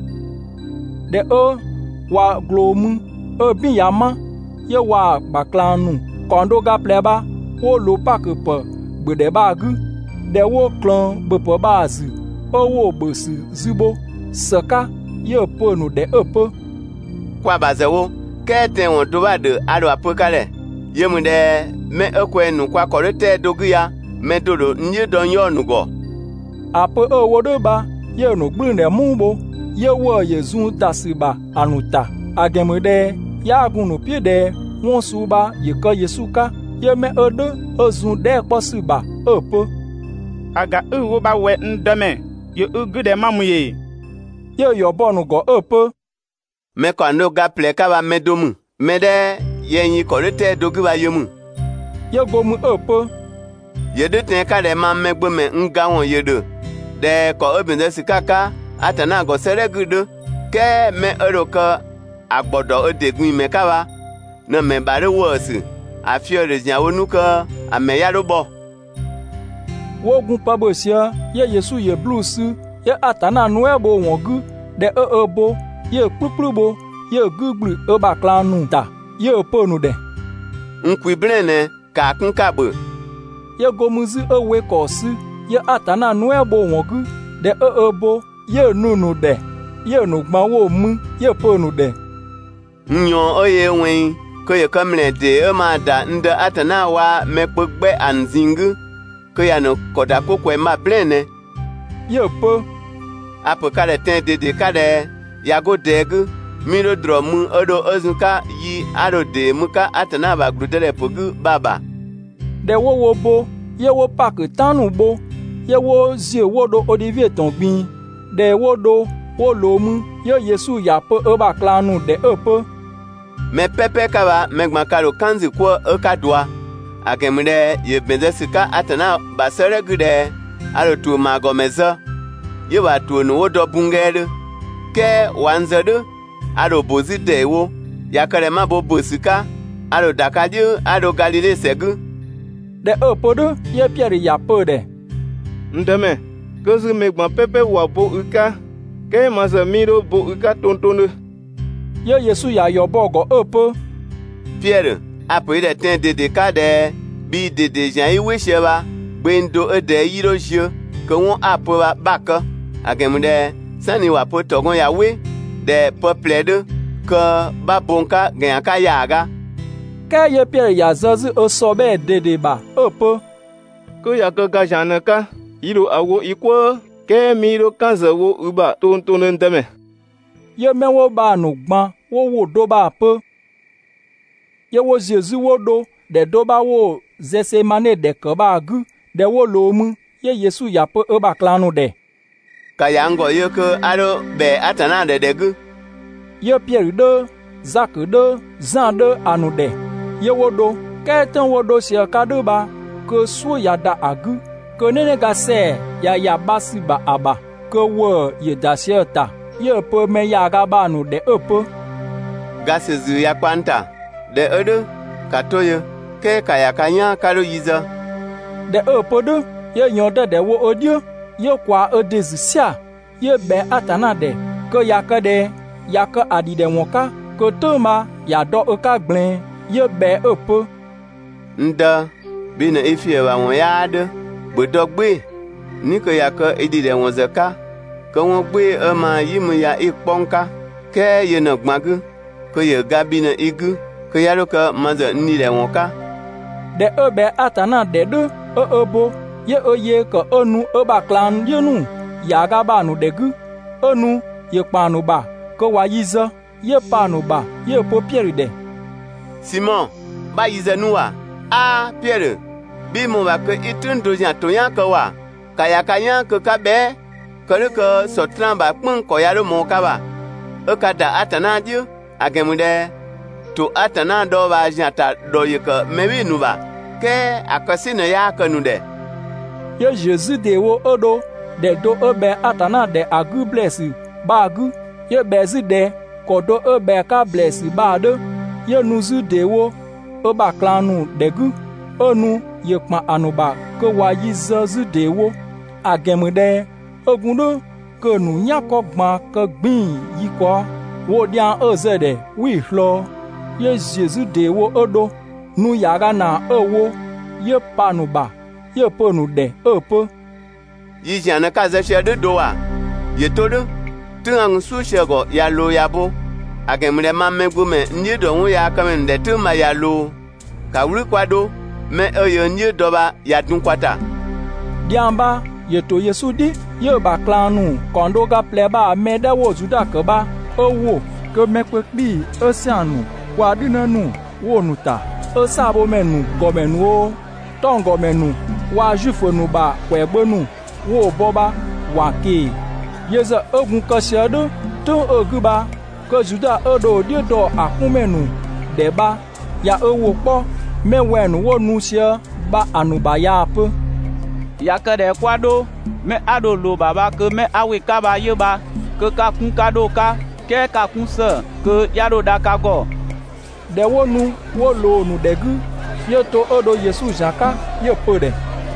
de e wa glomu e bi yama ye wa baklanu kondo ga pleba wo lo pak pe gbede ba gu de wo klon be pe ba zi o wo be si zibo saka ye pe nu de epe kwa bazewo ke te won do ba de aro apokale ye mu de me ekwe nu kwa korete dogu ya me dodo nyi don yo nu go ape e wo do ba ye nu gbin de mu bo ye wo Yesu dasiba anuta agemede ya gunu pie de won suba ye ko Yesuka ye me ode ozun de posiba opo aga u ba we ndame ye ugu de mamuye ye yo bonu go opo me ko no ga ple ka ba medomu me de ye yin ko rete dogu ba yemu ye gomu opo ye de ten ka de ma megbe me nga won ye de de ko obinde sikaka atana go seregudo ke me eroka agbodo odegun me ka ba na me bare wosi afio re jan onuka ameya robo wogun pabosia ye Yesu ye blues ye atana nu ebo wongu de e ebo ye kpukplubo ye guglu e baklanu ta ye oponu de nkwi brene ka kunkabo ye gomuzi ewe kosi ye atana nu ebo wongu de e ebo ye nunu de ye nu gba wo mu ye ponu de nyo oye wen ko ye kamle de e ma da nde atana wa mekpegbe anzingu ko ya no koda kokwe ma blene ye po apo kale ten de de kale ya go degu miro dromu odo ozuka yi aro de muka atana ba grudele pogu baba de wo wo bo ye wo pak tanu bo ye wo zie wodo odivie ton gbin de wodo wo lo mu ye Yesu ya po e ba klanu de e po me pepe kaba megma kalo kanzi kwa e kadwa agemde ye benze sika atana basere gude alo tu magomeza ye wa tu no wodo bungede ke wanzedu alo bozide wo yakare mabo bosika alo dakaju alo galile segu de opodo ye Pierre ya pode ndeme kozu megban pepe wa bo uka ke maza miro bo uka tontono ye Yesu ya yobogo opo Pierre apo ide ten de de kade bi de de jan iwe sheba gbendo ede yiro jio ko won apo ba baka agemude sani wa po togon ya we de peuple de ko ba bonka gan ka yaga ke ye Pierre ya zazu o sobe de de ba opo ko ya ko ga janaka iro awo ikwo ke miro kanza wo uba tontono ndeme ye mewo ba nu gban wo wo do ba po ye wo Jésus wo do de do ba wo zese mane de ko ba gu de wo lo mu ye Yesu ya po e ba klanu de kayango ye ko aro be atana de de gu ye Pierre de Jacques de Jean de anu de ye wo do ke tan wo do se ka do ba ko su ya da agu ko nene ga se ya ya basi ba aba ko wo ye da se ta ye po me ya ga ba nu de opo gase zu ya kwanta de edo katoye ke kaya kanya karo yiza de opo do ye nyon de de wo odio ye kwa odezu sia ye be atana de ko ya ka de ya ka adi de wonka ko toma ya do o ka gblin ye be opo nda bina ifie wa won ya de bodogbe ni ko ya ka edi de won zaka ko won gbe e ma yimu ya iponka ke ye na gbagu ko ye gabi na igu ko ya ro ka maza ni de wonka de obe atana de do o obo ye oye ko onu oba clan yenu ya ga ba nu de gu onu ye panu ba ko wa yiza ye panu ba ye po Pierre de Simon ba yiza nuwa a Pierre bi mo ba ko itun do jan to yan ko wa kaya kaya ko ka be ko ko sotran ba pon ko ya ro mo ka ba o ka da atana dio agemude to atana do ba jata do ye ko mewi nu ba ke akosine ya ko nu de ye Jésus de wo odo de do obe atana de agu blessi ba agu ye bezi de ko do obe ka blessi ba do ye nuzu de wo oba klanu de gu onu ye kpa anuba ko wa yi zazu de wo agemude ogundo ko nu nyako gban ko gbin yi ko wo dia ozede wi hlo ye Jésus de wo odo nu yaga na owo ye panuba ye ponu de opo yi jana ka za she de do wa ye todo tang su she go ya lo ya bo agemre ma megbu me ndi do wu ya ka men de tu ma ya lo ka wuri kwado me oyo ndi do ba ya dun kwata diamba ye to Yesu di ye ba klanu kondo ga pleba me de wo juda ko ba owo ko me pe pi osianu kwa dinanu wo nuta o sabo menu gomenu o tongo menu wa jufonu ba kwegbonu wo boba wa ke yeza ogun kashedo to oguba ko juda odo diodo akumenu deba ya owo po mewenu wonu sia ba anuba ya apu ya ka de kwado me ado lo baba ke me awe ka ba ye ba ke ka kun kado ka ke ka kun se ke yado da ka go de wonu wo lo nu degu ye to odo Yesu jaka ye pode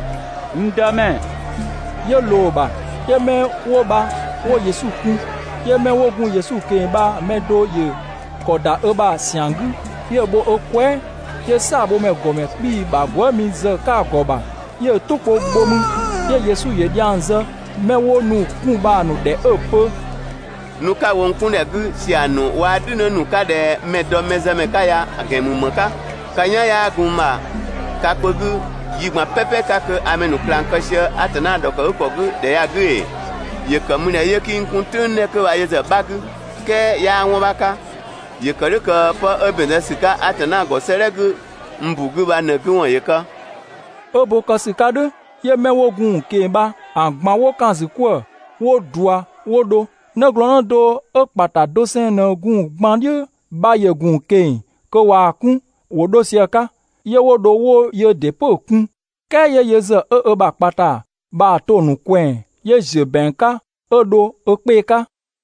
ndame ye lo ba ye me wo ba wo Yesu ku ye me wo gun Yesu ke ba me do ye koda oba siangu ye bo okwe ye sabo me gome bi ba gwo mi ze ka goba ye to ko bomu ye Yesu ye dianza me wo nu kun ba nu de opo nu ka won kun de gu si anu wa dinu nu ka de me do meze me ka ya agemu maka kanya ya guma ka kogu yigma pepe ka ke amenu plan ka she atana do ko ko gu de ya gu ye ka mu ne ye kin kun tun ne ko wa ye za bag ke ya won baka ye ka ru ka pa obene sika atana go seregu mbugu ba na gu won ye ka obo ka sika do ye mewogun ke ba agba wo kan siku wo dua wo do na glona do o pata dosen na gun gbandie ba ye gun ke ko wa kun wo do siaka ye wo do wo ye depo kun ke ye ye ze e e ba pata ba to nu kwen ye je benka e do e peka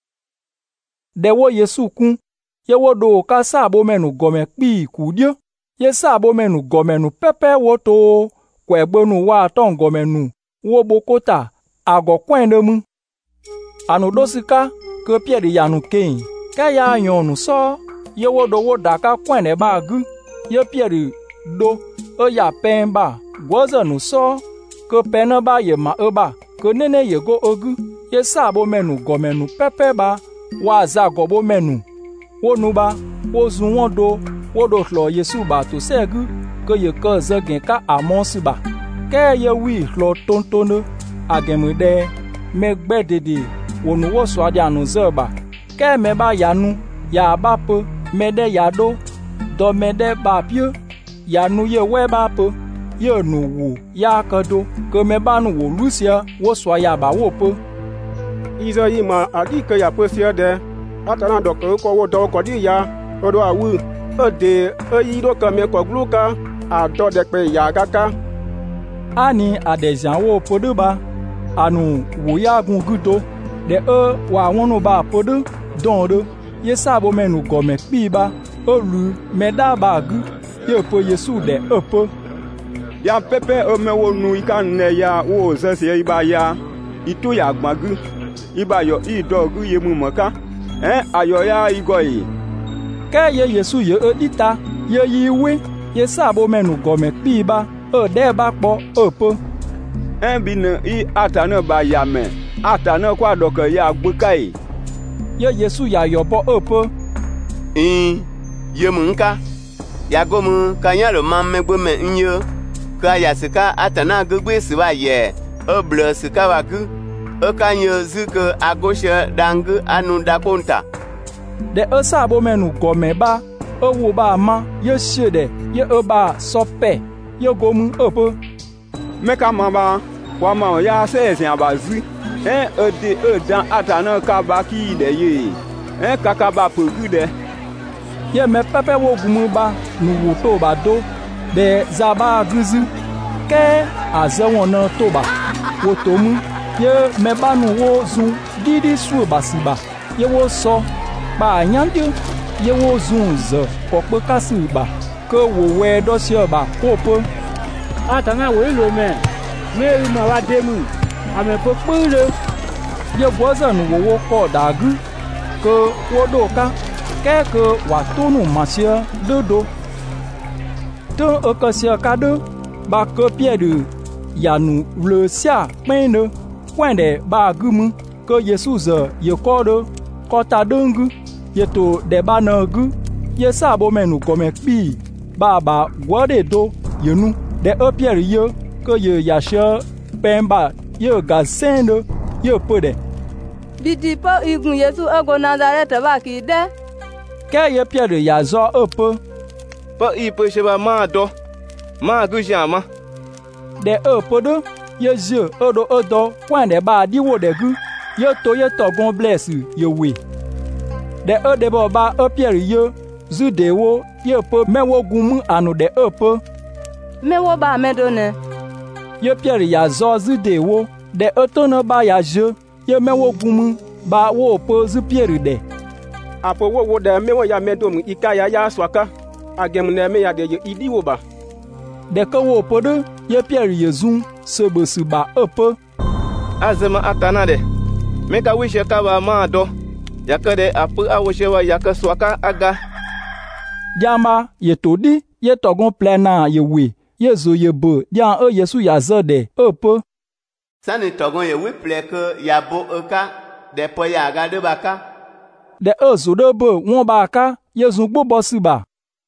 de wo Yesu kun ye wo do ka sa bo menu gome pi kudio ye sa bo menu gome nu pepe wo to kwegbonu wa ton gome nu wo bokota ago kwen de mu anu dosika ke Pierre ya nu ken ka ya yon nu so ye wo do wo daka kwen e ba gu ye Pierre do e ya pemba gwoza nu so ke pena ba ye ma e ba ke nene ye go ogu ye sa bo menu gome nu pepe ba wa za go bo menu wo nu ba wo zu won do wo do hlo Yesu ba to segu ke ye ke ze gen ka amons ba ke ye wi hlo tontono agemu de me gbedede wo nu wo so ade anu ze ba ke me ba yanu ya ba po me de ya do do me de ba pio yanu ye we ba po ye nu wo ya ka do ke me ba nu wo lucia wo so ya ba wo po izo yi ma adi ke ya po sia de atana do ko ko wo do ko di ya odo awu ode eyi do ka me ko gluka a do de pe ya kaka ani adejan wo podo ba anu wo ya gun gudo de e wa wonu ba podo don do ye sabo menu gome pi ba olu meda ba gu ye po Yesu de opo ya pepe o me wo nu ikan ne ya wo se se iba ya itu ya gbagu iba yo i do gu ye mu moka eh ayo ya igoi ke ye Yesu ye edita ye yiwe ye sabo menu gome pi ba o de ba po opo en bi ne i atana ba ya me atana kwa do ke ya gbukai ye Yesu ya yo po opo in ye munka ya gomu kanya lo mamme gbo me nyo ka ya sika atana gbegbe si wa ye o blo sika wa gu o kanyo zuko agoshe dangu anu dakonta de o sabo menu gome ba o wo ba ma ye shede ye o ba sope ye gomu opo meka mama wa ma ya se se abazi eh ode e dan atana ka ba ki de ye eh kaka ba pogu de ye me pepe wo gumu ba nu wo to ba do de zaba guzu ke azewon na to ba wo to mu ye me ba nu wo zun didi su ba si ba ye wo so ba nyandio ye wo zun zo ko pe kasi ba ko wo we do si ba ko po atana we lo me me ma wa demu ame po pule ye gwoza nu wo ko da gu ko wo do ka ke ko wa to nu ma sia dodo to o ko sia ka do ba ko Pierre ya nu le sia pen de point de ba gu mu ko Yesu ze ye ko do ko ta dungu ye to de ba na gu ye sa bo menu come pi ba ba gwade do ye nu de o Pierre ye ko ye ya sha pemba ye ga sendo ye pode bidi po igun Yesu ogo Nazareth ba ki de ke ye Pierre ya zo opo po ipo se ba ma do ma gu jama de opo do ye je odo odo point de ba di wo de gu ye to ye to gon bless ye we de o de bo ba o Pierre ye zu de wo ye po me wo gumu anu de opo me wo ba me do ne ye Pierre ya zo zu de wo de o to no ba ya je ye me wo gumu ba wo po zu Pierre de apo wo wo de me wo ya me do mu ika ya ya swaka agem ne me ya de ye idi wo ba de ko wo po de ye Pierre ye zu se bo su ba opo azema atana de me ka wishe ka ba ma do yakade apu awoshe wa yaka swaka aga diama ye todi ye togon plena ye we ye zo ye bo dia e Yesu ya zode opo sani togon ye we pleke ya bo eka de po ya aga de baka de e zo de bo won ba ka ye zo gbo bo si ba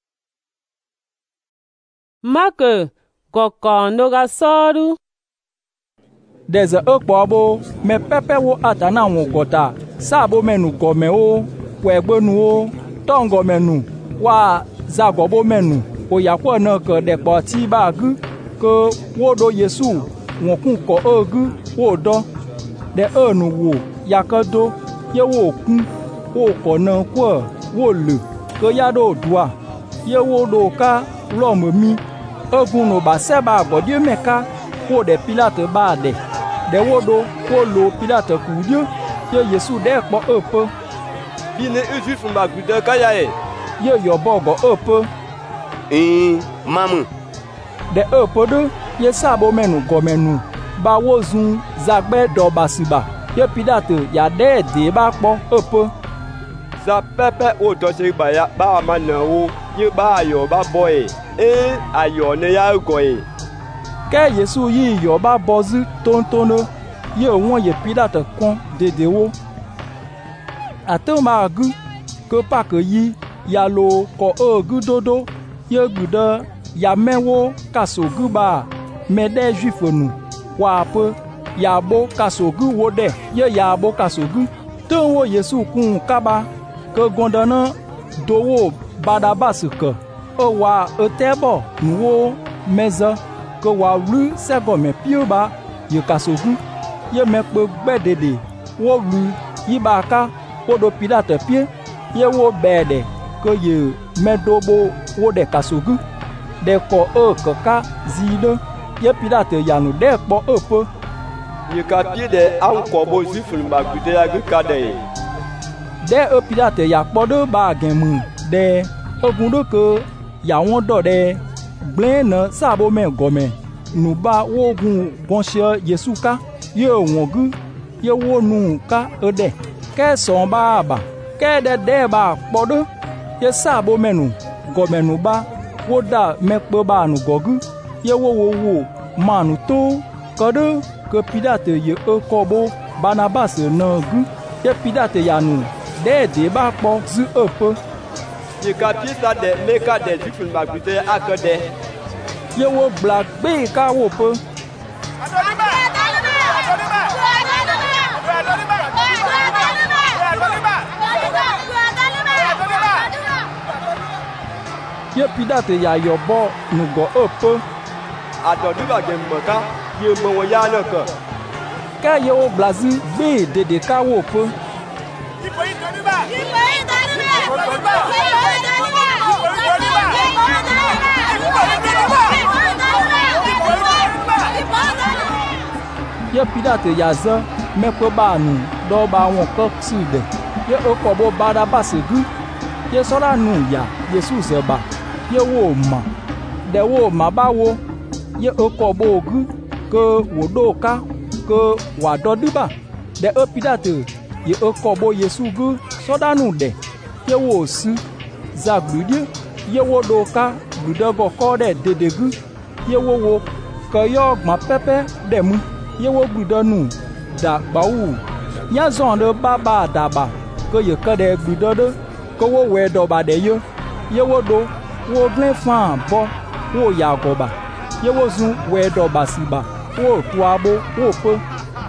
Mark koko no ga soru deze okpo bo me pepe wo atana won gota sabo menu gome o wegbonu o tongo menu wa zagobo menu o yakwo na ko de po ti ba gu ko wo do Yesu won kun ko ogu wo do de enu wo yakodo ye wo kun wo ko na ko wo lu ko ya do dua ye wo do ka lo mo mi egun no ba se ba godie meka wo de Pilate ba de de wo do wo lo Pilate ku dio ye Yesu de kpo epe bi ne Juif ma gude kaya e ye yo bogo epe eh mamu de epe do ye sabo menu gomenu ba wo zun zagbe do basiba ye Pilate ya de de ba kpo epe za pepe o do se ba ya ba ma na wo ye ba ayo ba boy e ayo ne ya go e ke Yesu yi yo ba bozu tontono ye won ye Pilate kon dede wo ato ma gu ko pa ke yi ya lo ko ogu dodo ye guda ya mewo kasogu ba me de Juifonu wa pe ya bo kasogu wo de ye ya bo kasogu to wo Yesu kun kaba ke gondana dowo Barabas ke o wa etebo nuwo meza ke wa lu segome pioba ye kasogu ye me pe gbedede wo lu yibaka wo do Pilate pie ye wo bede ke ye medobo wo de kasogu de ko e kaka zide ye Pilate yanu de kpo epe ye ka pie de anko bo Juiful ma gude ya ka de de e Pilate ya kpo de ba gemu de ogun do ke ya won do de glen na sabo me gome nu ba wo gun gonse Yesu ka ye won gu ye wo nu ka ode ke so ba ba ke de de ba kpo de ye sabo menu gome nu ba wo da me pe ba nu gogu ye wo wo wo manu to kodo ke Pilate ye e kobo Barnabas na gu ye Pilate ya nu de de ba kpo zu epe ye ka pie sa de meka de Juiful ma gude akode ye wo bla gbe ka wo pe ye Pilate ya yo bo nugo epe adodiba ge mmoka ye mo wo ya na ka ka ye wo blazi gbe dede ka wo pe ipo idoniba ipo idoniba ye Pilate ya za me pe ba nu do ba won ko si de ye o ko bo Barabas gu ye sora nu ya Yesu se ba ye wo ma de wo ma ba wo ye o ko bo gu ke wo do ka ke wa do diba de e Pilate ye o ko bo Yesu gu soda nu de ye wo si za gbudie ye wo do ka gbudo go ko de dede gu ye wo wo ke yo gba pepe de mu ye wo gbudo nu da bawu nya zon de baba daba ke ye ke de gbudo de ke wo we do ba de ye ye wo do wo glen fan bo wo ya go ba ye wo zun we do ba si ba wo tu abo wo pe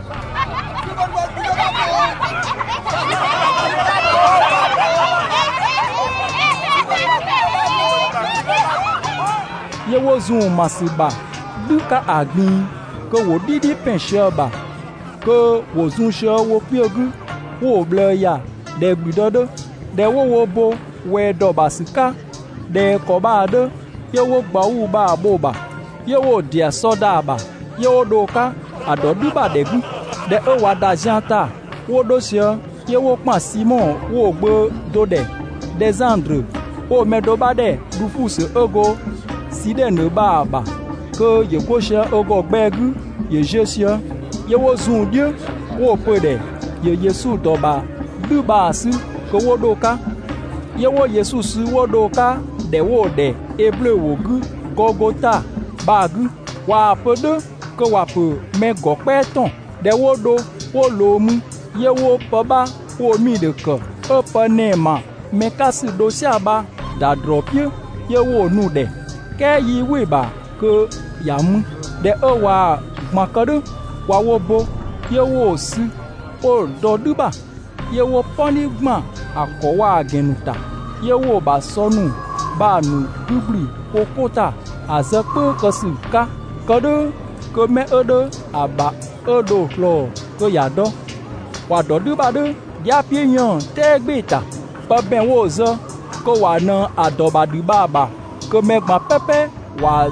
ye wo zun masiba duka agbin ke wo didi penche ba ke wo zun she wo piegu wo ble ya de gbidodo de wo wo bo we do basika de ko ba de ye wo gba wu ba bo ba ye wo dia soda ba ye wo do ka adodu ba de gu de e wa da janta wo do se ye wo pan Simon wo gbo do de desandre wo medo ba de du fuse ego si de ne ba ba ke ye ko she ogo gbegu ye jesia ye wo zun die wo pe de ye Yesu do ba du ba si ke wo do ka ye wo Yesu si wo do ka de wo de eble wo gu Gogota ba gu wa pe de ke wa pe me go pe ton de wo do wo lo mu ye wo pe ba wo mi de ke e pe ne ma me ka si do sia ba da dropie ye wo nu de ke yi we ba ke ya mu de e wa makadu wa wo bo ye wo si o do duba ye wo poni gba akowa agenuta ye wo ba sonu ba nu dubri okota azepe kosi ka kodo ko me odo aba odo flo ko ya do wa do duba do dia pie yan te gbeta pa ben wo zo ko wa na adoba duba ba ko me gba pepe wa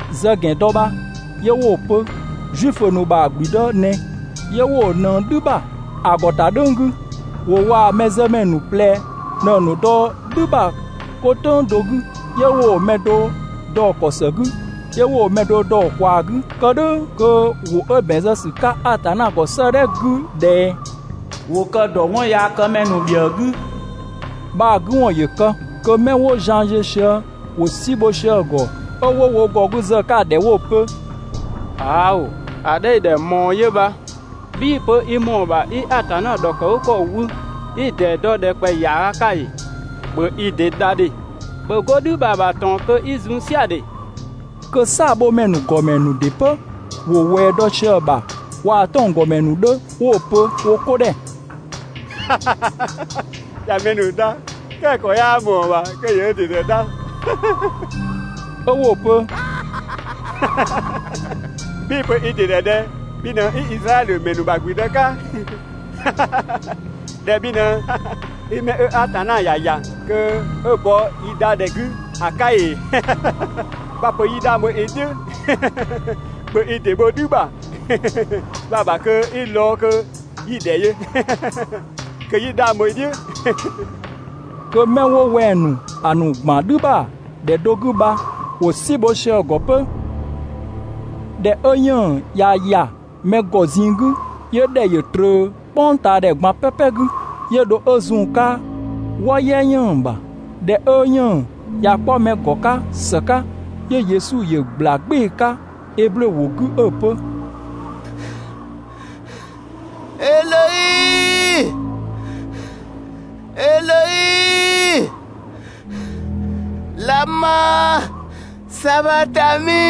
ze gen do ba ye wo pe juif nu ba gbi do ne ye wo na du ba agota dongu wo wa mezeme nu ple na nu do du ba ko ton dogu ye wo medo do kosegu ye wo medo do kwagu kodo ko wo ebeze sika atana ko sere gu de wo ka do won ya ka menu biegu ba gu won ye ka ko me wo janje she wo si bo she go owo wo go gu ze ka de wo pe awo ade de mo ye ba bi pe imo ba i atana do ko ko wu i de do de pe ya kai bo i de dade bo go du baba ton ko izun siade que ça bo menu go menu de pe wo we do che ba wa ton go menu de wo pe wo ko de ya menu da ke ko ya mo ba ke ye de de da o wo pe bi pe i de de bi na i Israel menu ba gbi de ka de bi na i me atana ya ya ke e bo i da de gu akai ba pe i da mo e de pe i de bo du ba ba ba ke i lo ke i de ye ke i da mo de que me wo wenu anu gba du ba de dogu ba wo si bo she go pe de oyan ya ya me go zingu ye de ye tre ponta de gba pepegu ye do ozun ka wo ye yan ba de oyan ya po me go ka saka ye Yesu ye blagbe ka eble wo gu opo Eloi Eloi lama sabatami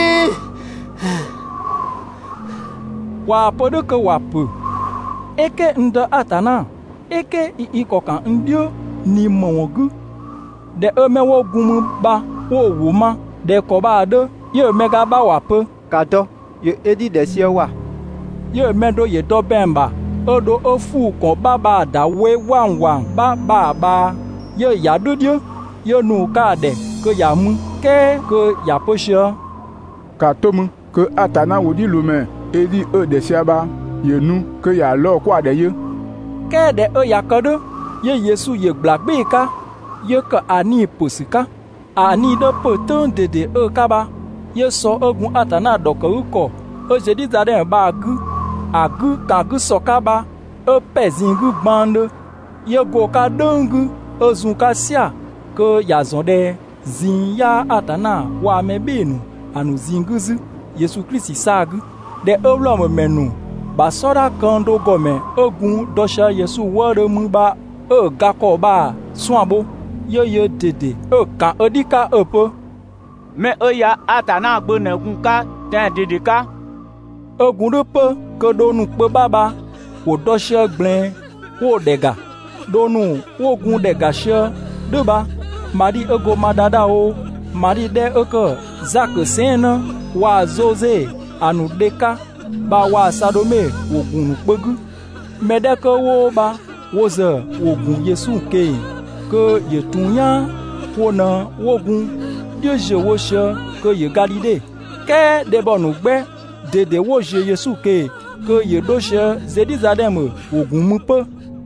wa podo ke wa pu eke ndo atana eke i ikokan ndio ni mongu de emewo gumu ba wo wuma de ko ba de ye mega ba wa pu kato ye edi de sie wa ye medo ye do bemba odo ofu ko baba da we wan wan ba ba ba ye ya dudio ye nu ka de ke ya mu ke ke ya posho ka tomu ke atana wodi lume edi e de siaba ye nu ke ya lo kwa de ye ke de e ya kodo ye Yesu ye blagbe ka ye ka ani posika ani de poton de de e ka ba ye so ogun atana do ko ko o je di zade ba gu agu ka gu so ka ba e pezingu gbande ye go ka dongu ozun ka sia ke ya zonde zin ya atana wa me benu anu zinguzu Yesu Kristi sagu de oblom menu ba soda kando gome ogun dosha Yesu wore mu ba e gako ba swabo ye ye dede e ka odika opo me e ya atana gbo na gun ka ten dede ka ogun do pe ke donu pe baba wo dosha glen wo dega donu wo gun dega she de ba mari ego madada o mari de eke zak sena wa zoze anu deka ba wa sadome wogun pegu medeke wo ba woze wogun Yesu ke ke yetunya wona wogun de je wo she ke ye Galile ke de bonu gbe dede wo je Yesu ke ke ye do she Jerusalem wogun mu pe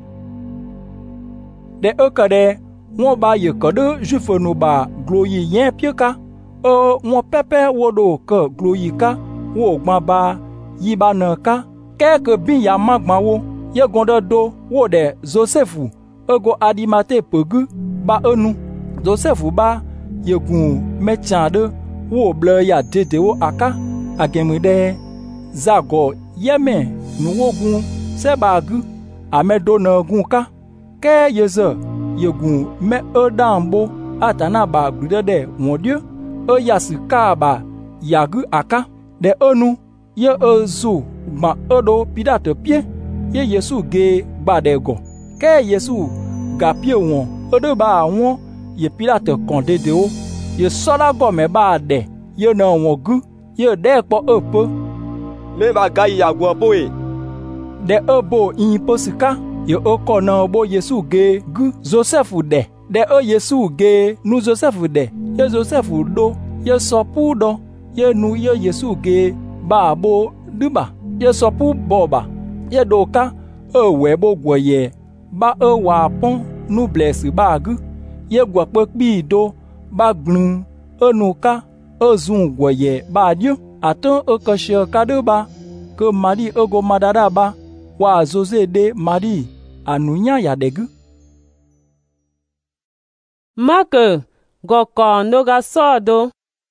de ekade wọ́n bá yè kọ́dọ̀ jùfọ̀nù bá gloyi yẹn píọ́ká ọ wọ́n pẹ́pẹ́ wọ́dọ̀ kọ́ gloyi ká wọ́n gbọ́n bá yí bá nà ká kẹ́ẹ̀kẹ́ bí ya má gbọ́n wo yẹ gọ́dọ̀ do wọ́n dẹ̀ Joseph ego Adimate pegu ba enu Joseph ba yegun mẹ́tsàn wọ́n blẹ̀ ya dédé wo aka agẹ̀mú dẹ́ zago yẹ́mẹ̀ nuwogun sẹ́bàgù amẹ́dọ́nà gun ká kẹ́ẹ̀ yẹ zẹ́ yegun me e dambo atana ba gbude de wondio e yasi ka ba yagu aka de onu ye ezu gba odo pidate pie ye Yesu ge gba de go ke Yesu ga pie won odo ba won ye Pilate kon dede o ye soda go me ba de ye na won gu ye de po epo me ba ga ya gwo boe de ebo yin posika ye oko na bo Yesu ge gu Joseph de de o Yesu ge nu Joseph de ye Joseph do ye so pu do ye nu ye Yesu ge ba bo duba ye sopu boba ye doka e we bo gwoye ba e wa pon nu bless ba gu ye gwa pe pi do ba glun e nu ka e zun gwoye ba dio atan e ka she ka de ba ke mari e go madara ba wa zoze de mari anunya ya degu Mark goko noga sodo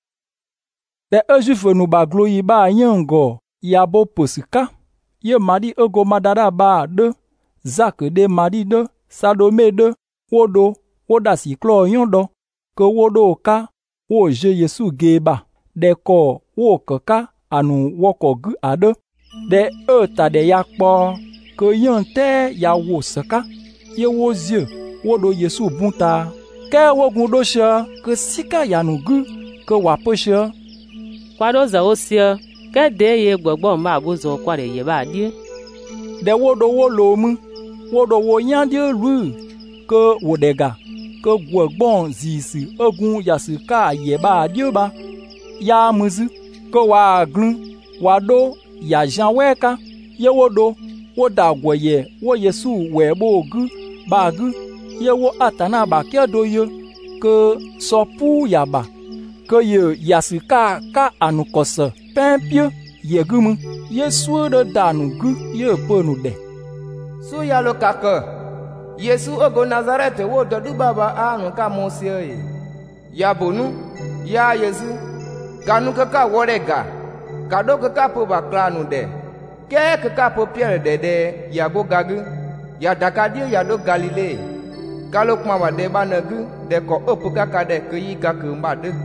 de ejufe nu ba gloyi ba yango ya bo posika ye mari ego madara ba de zak de mari de sadome de wodo woda si klo yondo ke wodo ka wo je Yesu geba de ko wo kaka anu woko gu ade de e ta de yakpo ke yante ya wo saka ye wo zie wodo Yesu bunta ke wogun do sha ke sika yanu gu ke wa posha kwado za osia ke de ye gbogbo ma buzo kware ye ba di de wodo wo lo mu wodo wo yan de ru ke wodega ke gbogbon zisi ogun yasika ye ba di ba ya muzu ke wa glun wa do ya jan weka ye wodo woda gwoye wo Yesu we bo gu ba gu ye wo atana ba ke do ye ke sopu ya ba ke ye yasika ka anukosa pempio ye gumu Yesu de danu gu ye ponu de su ya lo kaka Yesu ogo Nazareth wo do du baba anu ka mosie ya bonu ya Yesu kanu kaka worega kado kaka po baklanu de ke kaka po Pierre de de ya go gagu ya dakadio ya do Galilée kalau kuma wade banagu de ko opu kaka de ke yi kaka mbade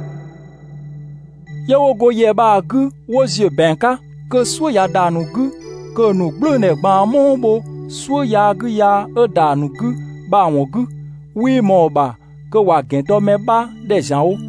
ye wo go ye ba gu wo je benka ke so ya danu gu ke nu gble ne gba mo bo so ya gu ya e danu gu ba won gu wi mo ba ke wa gen do me ba de jan o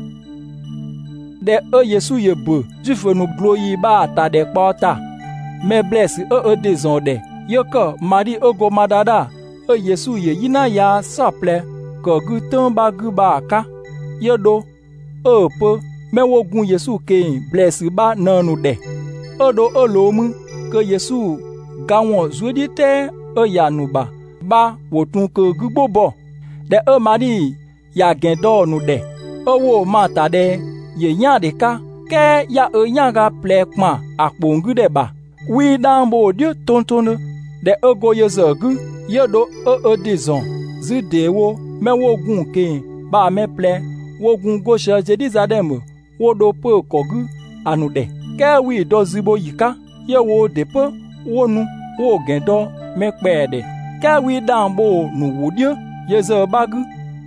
de e Yesu ye bo jufe nu gloyi ba ta de pota me bless e e de zon de ye ko mari ogo madada e Yesu ye yina ya saple ko gu ton ba gu ba ka ye do e po me wo gun Yesu ke bless ba nanu de odo olomu ke Yesu gawon zodi te e yanuba ba wotun ke gugbo bo de e mari ya gendo nu de owo mata de ye yan de ka ke ya e yan ga ple kma apongu de ba wi dan bo dio tontonu de ego yezogu yedo e e dizon zi de wo me wo gun ke ba me ple wo gun go she jedizadem wo do po kogu anu de ke wi do zibo yika ye wo de po wo nu wo gendo me pe de ke wi dan bo nu wudio yezo bagu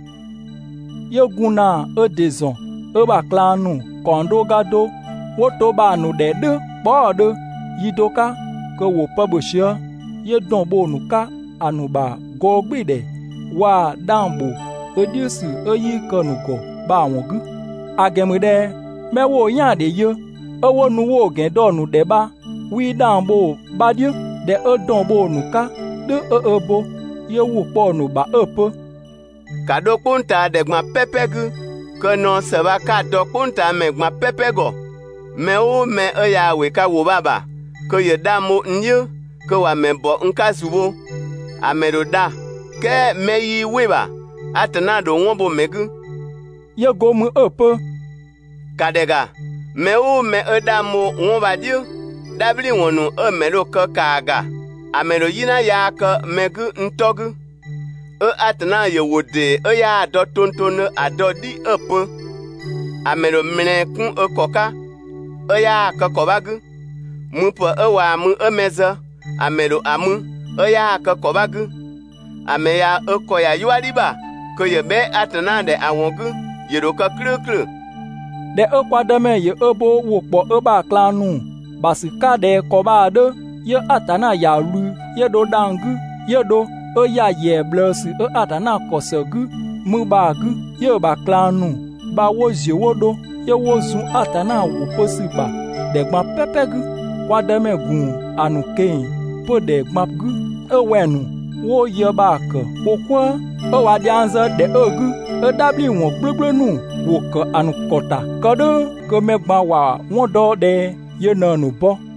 ye gun na e dizon e ba klanu kondo gado wo to ba nu de de bo de yidoka ke wo pa bo shia ye don bo nu ka anu ba go gbe de wa dan bo e disu e yi kanu ko ba won gu agemude me wo yan de yo owo nu wo gen do nu de ba wi dan bo ba dio de e don bo nu ka de e e bo ye wu po nu ba e po kado punta de gma pepegu ke no se ba ka do punta me gma pepego me o me e ya we ka wo baba ke ye da mo nyu ke wa me bo nka subo amedo da ke me yi we ba atana do won bo megu ye go mu e po kadega me o me e da mo won ba dio dabli wonu e me lo ke kaga amedo yina ya ke megu ntogu e atana ye wode e ya do tontonu adodi e po amedo mne kun e koka e ya ke kobagu mu po e wa mu e meza amedo amu e ya ke kobagu ame ya e ko ya yualiba ko ye be atana de awongu ye do ka kru kru de e kwademe ye ebo wo po e ba klanu basika de ko ba de ye atana ya lu ye do dangu ye do e ya ye bless e atana kosogu mu ba gu ye ba klanu ba wo je wodo ye wo zun atana wo posiba de gba pepegu kwademe gun anu kein po de gba gu e wenu wo ye ba ke wo kwa e wa di anza de egu e dabli won gblegblenu wo ke anu kota kado ke que me gba wa won do de ye na nu bo